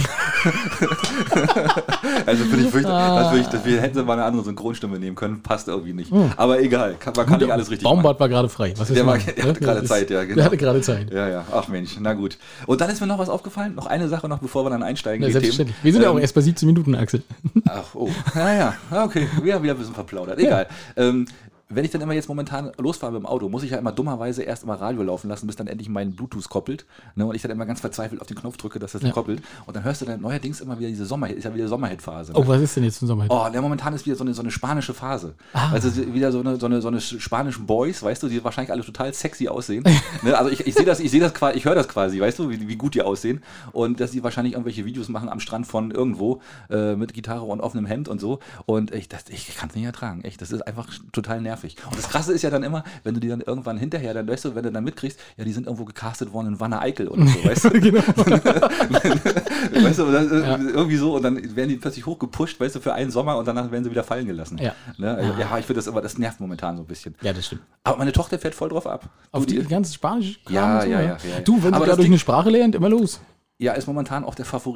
Also finde ich fürchterlich. Ah. Das, ich, das, wir hätten sie mal eine andere Synchronstimme nehmen können, passt irgendwie nicht. Mhm. Aber egal, kann, man kann nicht alles richtig Baumbart machen. war gerade frei. Was ist der, war, der hatte gerade Zeit, ja, genau. Der hatte gerade Zeit. Ja, ja, ach Mensch, na gut. Und dann ist mir noch was aufgefallen, noch eine Sache noch, bevor wir dann einsteigen. Ja, selbstverständlich. Wir sind ähm, ja auch erst bei siebzehn Minuten, Axel. Ach, oh. Naja, okay. Wir haben wieder ein bisschen verplaudert. Egal. Ja. Ähm, wenn ich dann immer jetzt momentan losfahre mit dem Auto, muss ich ja immer dummerweise erst mal Radio laufen lassen, bis dann endlich mein Bluetooth koppelt. Ne? Und ich dann immer ganz verzweifelt auf den Knopf drücke, dass das ja. koppelt. Und dann hörst du dann neuerdings immer wieder diese Sommer, ist ja wieder Sommerhit-Phase. Ne? Oh, was ist denn jetzt ein Sommerhit? Oh, der momentan ist wieder so eine, so eine spanische Phase. Ah. Also wieder so eine, so eine, so eine spanischen Boys, weißt du, die wahrscheinlich alle total sexy aussehen. Ne? Also ich, ich sehe das, ich sehe das quasi, ich höre das quasi, weißt du, wie, wie gut die aussehen. Und dass die wahrscheinlich irgendwelche Videos machen am Strand von irgendwo äh, mit Gitarre und offenem Hemd und so. Und ich, ich kann es nicht ertragen, echt. Das ist einfach total nervig. Und das Krasse ist ja dann immer, wenn du die dann irgendwann hinterher, dann weißt du, wenn du dann mitkriegst, ja, die sind irgendwo gecastet worden in Wanne Eickel oder so, weißt du? Genau. Weißt du, das, ja. irgendwie so, und dann werden die plötzlich hochgepusht, weißt du, für einen Sommer und danach werden sie wieder fallen gelassen. Ja, ne? ja. ja ich finde das immer, das nervt momentan so ein bisschen. Ja, das stimmt. Aber meine Tochter fährt voll drauf ab. Auf die, die ganze Spanische Kram ja, so, ja, ja, ja, ja. Du, wenn sie dadurch eine Sprache lernt, immer los. Ja, ist momentan auch der Favorit.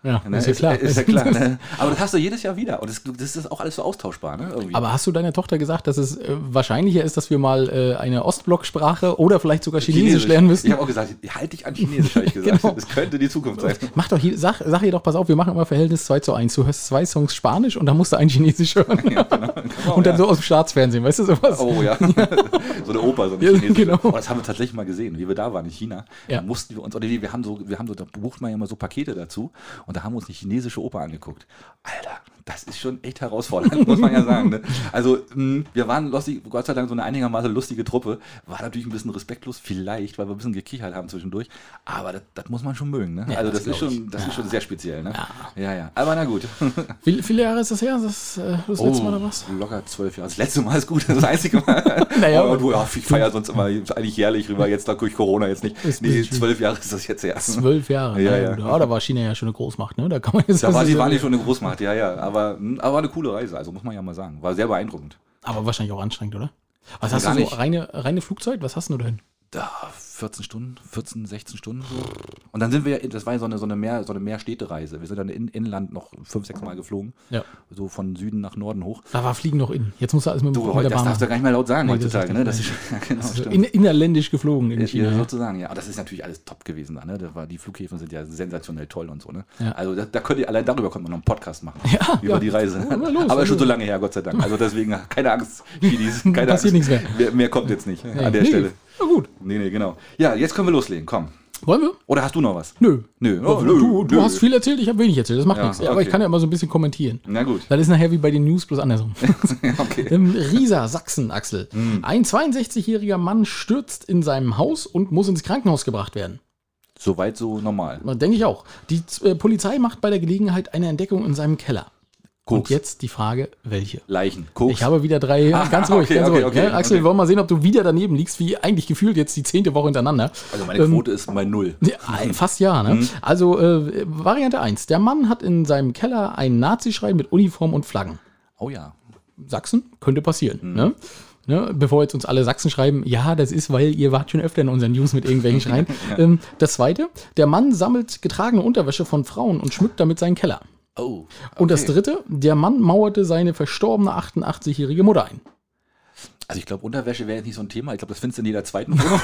Ja, ne? ist ja klar. Ist, ist ja klar, ne? Aber das hast du jedes Jahr wieder. Und das, das ist auch alles so austauschbar, ne? Irgendwie. Aber hast du deiner Tochter gesagt, dass es äh, wahrscheinlicher ist, dass wir mal äh, eine Ostblock-Sprache oder vielleicht sogar Chinesisch, Chinesisch lernen müssen? Ich habe auch gesagt, halt dich an Chinesisch, habe ich gesagt. Genau. Das könnte die Zukunft sein. Mach doch hier, sag, sag ihr doch, pass auf, wir machen immer Verhältnis zwei zu eins. Du hörst zwei Songs Spanisch und dann musst du einen Chinesisch hören. Ja, genau. Genau, und dann ja. so aus dem Staatsfernsehen, weißt du sowas? Oh ja, so eine Oper, so eine Ja, chinesische. genau. Oh, das haben wir tatsächlich mal gesehen, wie wir da waren in China. Ja. Da mussten wir uns, oder wir haben so, wir haben so, da bucht man ja immer so Pakete dazu und da haben wir uns eine chinesische Oper angeguckt. Alter, das ist schon echt herausfordernd, muss man ja sagen. Ne? Also, mh, wir waren lustig, Gott sei Dank so eine einigermaßen lustige Truppe. War natürlich ein bisschen respektlos, vielleicht, weil wir ein bisschen gekichert haben zwischendurch. Aber das, das muss man schon mögen. Ne? Ja, also, das das, ist glaub schon, das Ja. ist schon sehr speziell. Ne? Ja. ja, ja. Aber na gut. Wie viele Jahre ist das her? Das, äh, das letzte Mal oder was? Locker zwölf Jahre. Das letzte Mal ist gut, das einzige Mal. Naja, oh, du, ja, ich feiere sonst immer eigentlich jährlich rüber, jetzt durch Corona jetzt nicht. Ist Nee, nicht schön. zwölf Jahre ist das jetzt her. Zwölf Jahre. Ja, na ja. gut. Ja, da war China ja schon eine Großmacht, ne? Da kann man jetzt Da war die, das- waren die schon eine Großmacht, ja, ja. Aber, hm, aber war eine coole Reise, also muss man ja mal sagen. War sehr beeindruckend. Aber wahrscheinlich auch anstrengend, oder? Was Ja, hast gar du so? nicht. Reine, reine Flugzeit? Was hast du denn? Da vierzehn Stunden, vierzehn, sechzehn Stunden so. Und dann sind wir ja, das war ja so eine, so eine, Mehr, so eine Mehrstädtereise. Wir sind dann in Inland noch fünf, sechs Mal geflogen. Ja. So von Süden nach Norden hoch. Da war Fliegen noch in. Jetzt musst du alles mit, Du, mit heute, der das Bahn darfst du machen. gar nicht mehr laut sagen Nee, das heutzutage, darf ne? ich Das nicht. ist, ja, genau, Also stimmt. in, innerländisch geflogen in China. Ja, Ja. sozusagen, ja. Aber das ist natürlich alles top gewesen da, ne? Das war, die Flughäfen sind ja sensationell toll und so, ne? Ja. Also da, da könnt ihr, allein darüber konnte man noch einen Podcast machen. Ja, über ja. die Reise. Ja, na los, Aber na schon so los. lange her, Gott sei Dank. Also deswegen, keine Angst, Kiddies, keine Passiert Angst. nichts mehr. mehr. mehr kommt jetzt nicht an der nee. Stelle. Na gut. Nee, nee, genau. Ja, jetzt können wir loslegen, komm. Wollen wir? Oder hast du noch was? Nö. Nö. Oh, du du hast viel erzählt, ich habe wenig erzählt. Das macht Ja, nichts. Aber okay. ich kann ja immer so ein bisschen kommentieren. Na gut. Das ist nachher wie bei den News, bloß andersrum. Okay. Im Riesa, Sachsen, Axel. Ein zweiundsechzigjähriger Mann stürzt in seinem Haus und muss ins Krankenhaus gebracht werden. Soweit so normal. Denke ich auch. Die äh, Polizei macht bei der Gelegenheit eine Entdeckung in seinem Keller. Und Koks. jetzt die Frage, welche? Leichen. Koks. Ich habe wieder drei, Ah, ganz ruhig, okay, ganz okay, ruhig. okay, ja, Axel, okay. wir wollen mal sehen, ob du wieder daneben liegst, wie eigentlich gefühlt jetzt die zehnte Woche hintereinander. also meine Ähm, Quote ist bei null. Ja, fast ja, ne? Also äh, Variante eins. Der Mann hat in seinem Keller einen Nazischrein mit Uniform und Flaggen. Oh ja. Sachsen könnte passieren, ne? Ne? Bevor jetzt uns alle Sachsen schreiben, ja, das ist, weil ihr wart schon öfter in unseren News mit irgendwelchen Schreien. ähm, das zweite, der Mann sammelt getragene Unterwäsche von Frauen und schmückt damit seinen Keller. Oh. Und das okay. dritte, der Mann mauerte seine verstorbene achtundachtzigjährige Mutter ein. Also ich glaube, Unterwäsche wäre jetzt nicht so ein Thema. Ich glaube, das findest du in jeder zweiten Wohnung.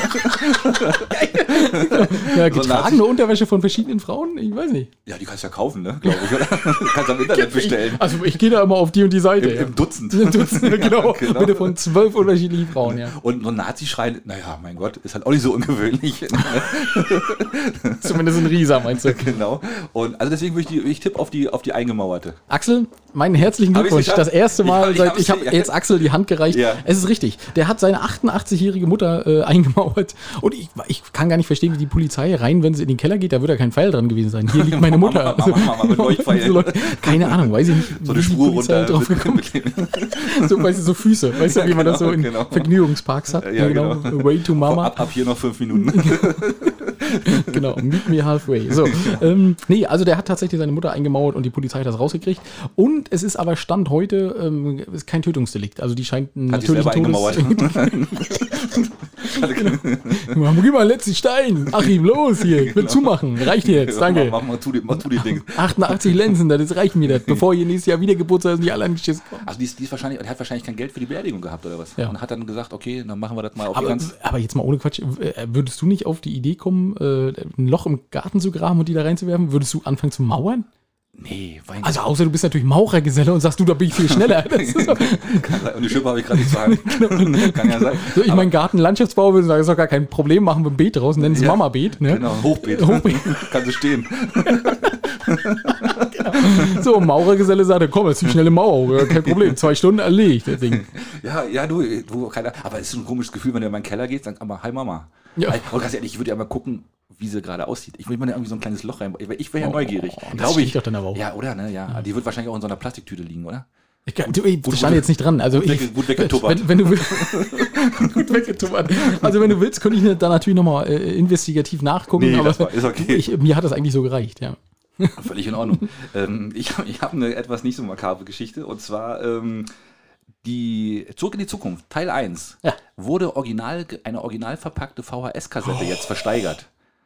Ja, getragene Unterwäsche von verschiedenen Frauen? Ich weiß nicht. Ja, die kannst du ja kaufen, ne? Glaube ich, oder? kannst du am Internet bestellen. Ich, also ich gehe da immer auf die und die Seite. Im, ja. Im Dutzend. Im Dutzend, genau. genau. Bitte von zwölf unterschiedlichen Frauen, ja. Und so ein Nazi-Schrein, naja, mein Gott, ist halt auch nicht so ungewöhnlich. Zumindest ein Rieser, meinst du? genau. Und also deswegen würde ich, die, ich tippe auf die, auf die eingemauerte. Axel, meinen herzlichen Hab ich's Glückwunsch. geschafft? Das erste Mal, Ich- ich seit hab's- ich habe ja. jetzt Axel die Hand gereicht. Ja. Es ist richtig. Der hat seine achtundachtzigjährige Mutter äh, eingemauert. Und ich, ich kann gar nicht verstehen, wie die Polizei rein, wenn sie in den Keller geht, da wird ja kein Pfeil dran gewesen sein. Hier liegt meine Mutter. Mama, Mama, Mama, mit Leuchtpfeil. So Leute- Keine Ahnung, weiß ich nicht. So eine wie die Spur Polizei runter. drauf gekommen ist. So, weißt du, so Füße. Weißt du, wie man das so in genau. Vergnügungsparks hat? Ja, genau. Way to Mama. Ab, ab hier noch fünf Minuten. Genau, meet me halfway. So, ähm, nee, also der hat tatsächlich seine Mutter eingemauert und die Polizei hat das rausgekriegt. Und es ist aber Stand heute ähm, ist kein Tötungsdelikt. Also die scheint einen Hat sich selber eingemauert. Mama, gib mal einen letzten Stein. Achim, los hier. Ich will zumachen. Reicht jetzt. Danke. Mach, mach mal zu die, mach zu die Dinge. achtundachtzig Lenzen, das reicht mir das. Bevor hier nächstes Jahr wieder Geburtstag ist und die alle angeschissen kommen. Also die ist, die ist wahrscheinlich, der hat wahrscheinlich kein Geld für die Beerdigung gehabt oder was? Ja. Und hat dann gesagt, okay, dann machen wir das mal auf Aber, ganz. aber jetzt mal ohne Quatsch, äh, würdest du nicht auf die Idee kommen, äh, ein Loch im Garten zu graben und die da reinzuwerfen? Würdest du anfangen zu mauern? Nee, Wein. Also außer du bist natürlich Maurergeselle und sagst, du, da bin ich viel schneller. Das ist doch, Kann sein. Und die Schippe habe ich gerade nicht zur Hand. Kann ja sein. so, ich meinen Garten Landschaftsbau würde sagen, ist doch gar kein Problem, machen wir ein Beet draus, nennen es Ja. Mama-Beet. Ne? Genau, Hochbeet. Hochbeet. Kann so stehen. So, Maurergeselle sagt, komm, jetzt die schnelle Mauer, kein Problem, zwei Stunden erledigt, das Ding. Ja, ja, du, du keine, aber es ist ein komisches Gefühl, wenn du in meinen Keller gehst, dann aber, hi Mama. Ja. Und ganz ehrlich, ich würde ja mal gucken, wie sie gerade aussieht. Ich würde mal irgendwie so ein kleines Loch rein, weil ich wäre ja Oh, neugierig. das Glaube ich. stinkt doch dann aber auch. Ja, oder? Ne? Ja, die wird wahrscheinlich auch in so einer Plastiktüte liegen, oder? Ich, kann- du, ich, Gut, das stand gut- jetzt nicht dran. Also gut ich, wegge- gut weggetuppert. Wenn, wenn du willst, gut weggetuppert. Also wenn du willst, könnte ich da natürlich nochmal äh, investigativ nachgucken. Nee, aber lass mal, ist okay. ich, mir hat das eigentlich so gereicht, ja. Völlig in Ordnung. ähm, ich ich habe eine etwas nicht so makabre Geschichte. Und zwar ähm, die Zurück in die Zukunft, Teil eins, Ja. wurde original, eine original verpackte V H S-Kassette jetzt versteigert.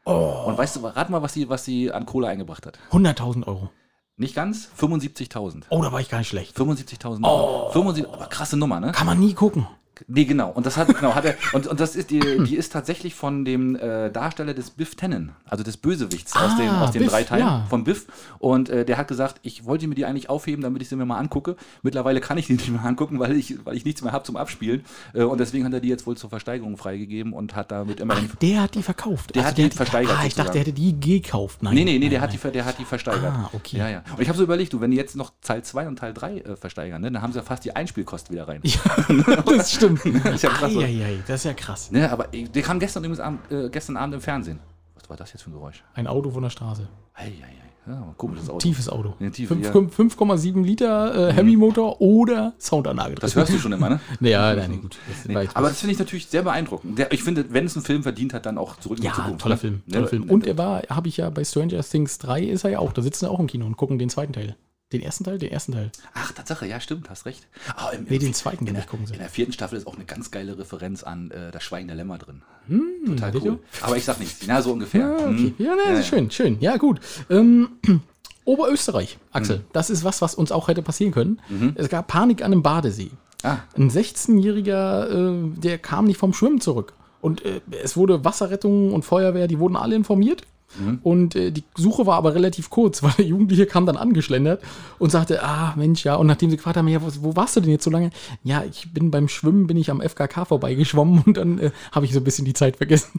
Oh. Und weißt du, rat mal, was sie, was sie an Kohle eingebracht hat. hunderttausend Euro. Nicht ganz, fünfundsiebzigtausend. Oh, da war ich gar nicht schlecht. fünfundsiebzigtausend. Oh. fünfundsiebzig, aber krasse Nummer, ne? Kann man nie gucken. Nee, genau. Und das hat, genau, hat er, und, und das ist die, die ist tatsächlich von dem äh, Darsteller des Biff Tannen, also des Bösewichts Ah, aus den, aus den Biff, drei Teilen ja. von Biff. Und äh, der hat gesagt, ich wollte mir die eigentlich aufheben, damit ich sie mir mal angucke. Mittlerweile kann ich die nicht mehr angucken, weil ich, weil ich nichts mehr habe zum Abspielen. Äh, und deswegen hat er die jetzt wohl zur Versteigerung freigegeben und hat damit immerhin. Ach, der hat die verkauft. Der hat die der versteigert Ah, ich dachte, der hätte die gekauft. Nein, Nee, nee, nee, nein, der, nein. hat die, ver- der hat die versteigert. Ah, okay. Ja, ja. Und ich habe so überlegt, du, wenn die jetzt noch Teil zwei und Teil drei äh, versteigern, ne, dann haben sie ja fast die Einspielkosten wieder rein. Ja, das stimmt. ist ja krass. So. Eieiei, das ist ja krass. Ne, aber äh, der kam gestern übrigens Abend, äh, gestern Abend im Fernsehen. Was war das jetzt für ein Geräusch? Ein Auto von der Straße. Eieiei. Ja, komisches Auto. Tiefes Auto. Ja, tief, Fünf- ja. fünf- fünf Komma sieben Liter äh, Hemi-Motor oder Soundanlage. Das hörst du schon immer, ne? Ja, nein, nee, gut. Das Nee, war jetzt- aber das finde ich natürlich sehr beeindruckend. Der, ich finde, wenn es einen Film verdient hat, dann auch zurück in die ja, Zukunft. toller ne? Film. Ne? Toller Film. Und er war, habe ich ja bei Stranger Things drei, ist er ja auch. Da sitzen wir auch im Kino und gucken den zweiten Teil. Den ersten Teil? Den ersten Teil. Ach, Tatsache, ja, stimmt, hast recht. Ah, im, Nee, im- den zweiten, in den der, ich gucken soll. in der vierten Staffel ist auch eine ganz geile Referenz an äh, das Schweigen der Lämmer drin. Total seht cool. Aber ich sag nichts. Na, so ungefähr. Ja, okay. Hm. Ja, ne, Ja, ja. schön, schön. Ja, gut. Ähm, Oberösterreich, Axel. Das ist was, was uns auch hätte passieren können. Es gab Panik an einem Badesee. Ah. Ein sechzehnjähriger, äh, der kam nicht vom Schwimmen zurück. Und äh, es wurde Wasserrettung und Feuerwehr, die wurden alle informiert. Und äh, die Suche war aber relativ kurz, weil der Jugendliche kam dann angeschlendert und sagte, ah Mensch, ja, und nachdem sie gefragt haben, ja, wo, wo warst du denn jetzt so lange? Ja, ich bin beim Schwimmen, bin ich am F K K vorbeigeschwommen und dann äh, habe ich so ein bisschen die Zeit vergessen.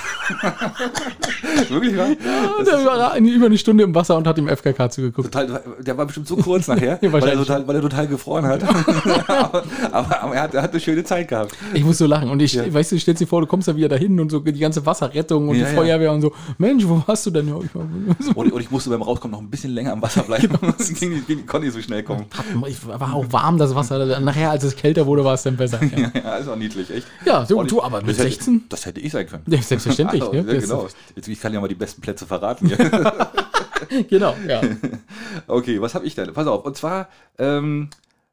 Wirklich, wahr? Und er war eine, über eine Stunde im Wasser und hat dem F K K zugeguckt. Total, der war bestimmt so kurz nachher, Ja, weil, er wahrscheinlich. total, weil er total gefroren hat. aber, aber, aber er, hat, er hat eine schöne Zeit gehabt. Ich muss so lachen. Und ich, Ja. weißt du, stellst dir vor, du kommst da wieder dahin und so die ganze Wasserrettung und Ja, die ja. Feuerwehr und so. Mensch, wo warst du denn? Ja, ich war so. Und, und ich musste beim Rauskommen noch ein bisschen länger am Wasser bleiben. Das ging, nicht- ging, konnte nicht so schnell kommen. Ich war auch warm, das Wasser. Nachher, als es kälter wurde, war es dann besser. Ja, Ja, ist auch niedlich, echt. ja so, Und du, aber mit das hätte- sechzehn? Das hätte ich sein können. Ja, selbstverständlich. Also, ne? ja, Das- genau. Jetzt, ich kann ja mal die besten Plätze verraten hier. Genau, ja. Okay, was habe ich denn? Pass auf, und zwar ähm,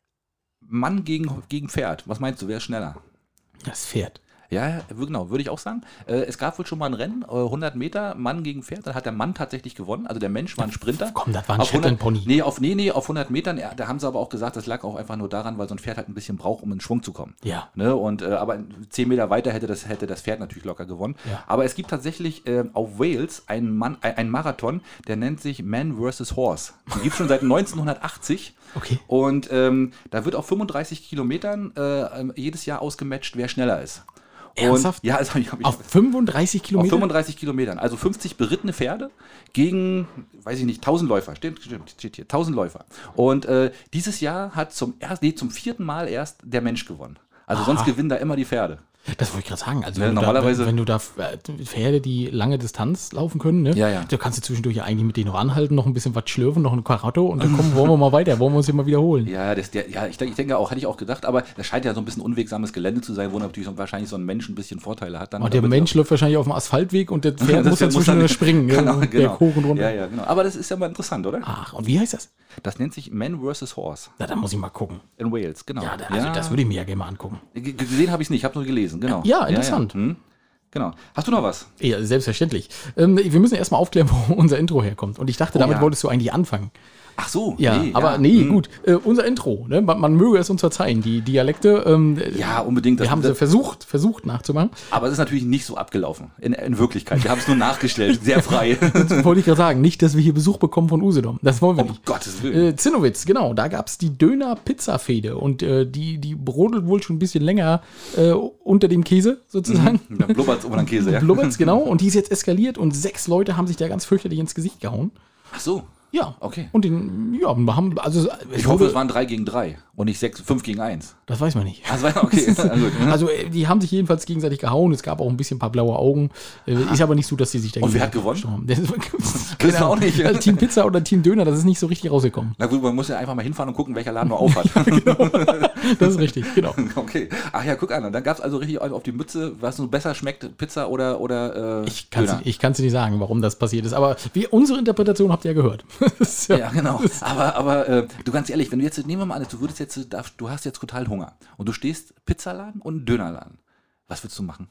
Mann gegen, gegen Pferd. Was meinst du, wer ist schneller? Das Pferd. Ja, genau, würde ich auch sagen. Äh, es gab wohl schon mal ein Rennen, äh, hundert Meter, Mann gegen Pferd. Da hat der Mann tatsächlich gewonnen. Also der Mensch war ein Sprinter. Komm, das war ein Auf hundert Shetland-Pony. Nee, auf, nee, nee, auf hundert Metern. Ja, da haben sie aber auch gesagt, das lag auch einfach nur daran, weil so ein Pferd halt ein bisschen braucht, um in Schwung zu kommen. Ja. Ne? Und, äh, aber zehn Meter weiter hätte das, hätte das Pferd natürlich locker gewonnen. Ja. Aber es gibt tatsächlich äh, auf Wales einen, Mann, ein, einen Marathon, der nennt sich Man versus. Horse. Den gibt es schon seit neunzehnhundertachtzig. Okay. Und ähm, da wird auf fünfunddreißig Kilometern äh, jedes Jahr ausgematcht, wer schneller ist. Ernsthaft? Und, ja, das habe ich, hab ich Auf fünfunddreißig auf Kilometer? fünfunddreißig Kilometern. Also fünfzig berittene Pferde gegen, weiß ich nicht, tausend Läufer. Steht, stimmt, steht hier, tausend Läufer. Und äh, dieses Jahr hat zum, erst, nee, zum vierten Mal erst der Mensch gewonnen. Also sonst gewinnen da immer die Pferde. Das wollte ich gerade sagen. Also Ja, wenn, du normalerweise- da, wenn, wenn du da äh, Pferde, die lange Distanz laufen können, ne? Ja, ja. Da kannst du zwischendurch ja eigentlich mit denen noch anhalten, noch ein bisschen was schlürfen, noch ein Karatto und dann kommen, wollen wir mal weiter, wollen wir uns hier mal wiederholen. Ja, das, der, ja ich, denke, ich denke auch, hatte ich auch gedacht, aber das scheint ja so ein bisschen unwegsames Gelände zu sein, wo natürlich so, wahrscheinlich so ein Mensch ein bisschen Vorteile hat. Dann, Und der damit- Mensch läuft wahrscheinlich auf dem Asphaltweg und der Pferd Das muss dann Pferd zwischendurch dann- springen. Genau, ja, genau. Berg hoch und runter. Ja, ja, genau. Aber das ist ja mal interessant, oder? Ach, und wie heißt das? Das nennt sich Man versus. Horse Na, da muss ich mal gucken. in Wales, genau. Ja, da, also das würde ich mir ja gerne mal angucken. G- Gesehen habe ich es nicht, ich habe nur gelesen, genau. Ja, interessant. Hm? Genau. Hast du noch was? Ja, selbstverständlich. Ähm, wir müssen erstmal aufklären, wo unser Intro herkommt. Und ich dachte, Oh, damit ja. wolltest du eigentlich anfangen. Ach so, Ja, nee, aber ja. nee, Hm. gut. Äh, unser Intro, ne? man, man möge es uns verzeihen. Die Dialekte, ähm, Ja, unbedingt. wir Das- haben sie das- versucht, versucht nachzumachen. Aber es ist natürlich nicht so abgelaufen, in, in Wirklichkeit. Wir haben es nur nachgestellt, sehr frei. Wollte ich gerade sagen, nicht, dass wir hier Besuch bekommen von Usedom. Das wollen wir Um nicht. Gottes Willen. Äh, Zinnowitz, genau, da gab es die Döner-Pizza-Fehde und äh, die, die brodelt wohl schon ein bisschen länger äh, unter dem Käse sozusagen. Dann blubbert's um den Käse, ja. Blubbert's, genau. Und die ist jetzt eskaliert und sechs Leute haben sich da ganz fürchterlich ins Gesicht gehauen. Ach so. Ja. Okay. Und den, ja, haben, also, es Ich hoffe, wurde- es waren drei gegen drei und nicht sechs, fünf gegen eins. das weiß man nicht. Also, okay. Also, gut. Also, äh, die haben sich jedenfalls gegenseitig gehauen. Es gab auch ein bisschen ein paar blaue Augen. Äh, Ist aber nicht so, dass die sich da Und wer hat gegenseitig gewonnen? gestorben haben. Das, Das ist auch nicht. Also Team Pizza oder Team Döner, das ist nicht so richtig rausgekommen. Na gut, man muss ja einfach mal hinfahren und gucken, welcher Laden noch auf hat. Das ist richtig, genau. Okay. Ach ja, guck an. Und dann gab es also richtig auf die Mütze, was nun besser schmeckt, Pizza oder, oder äh, Ich kann Döner. es dir nicht sagen, warum das passiert ist. Aber wie, unsere Interpretation habt ihr ja gehört. Das ist ja, Ja, genau. Aber, aber äh, du ganz ehrlich, wenn du jetzt, nehmen wir mal an, du würdest jetzt, darf- du hast jetzt total Hunger und du stehst Pizzaladen und einen Dönerladen. Was würdest du machen?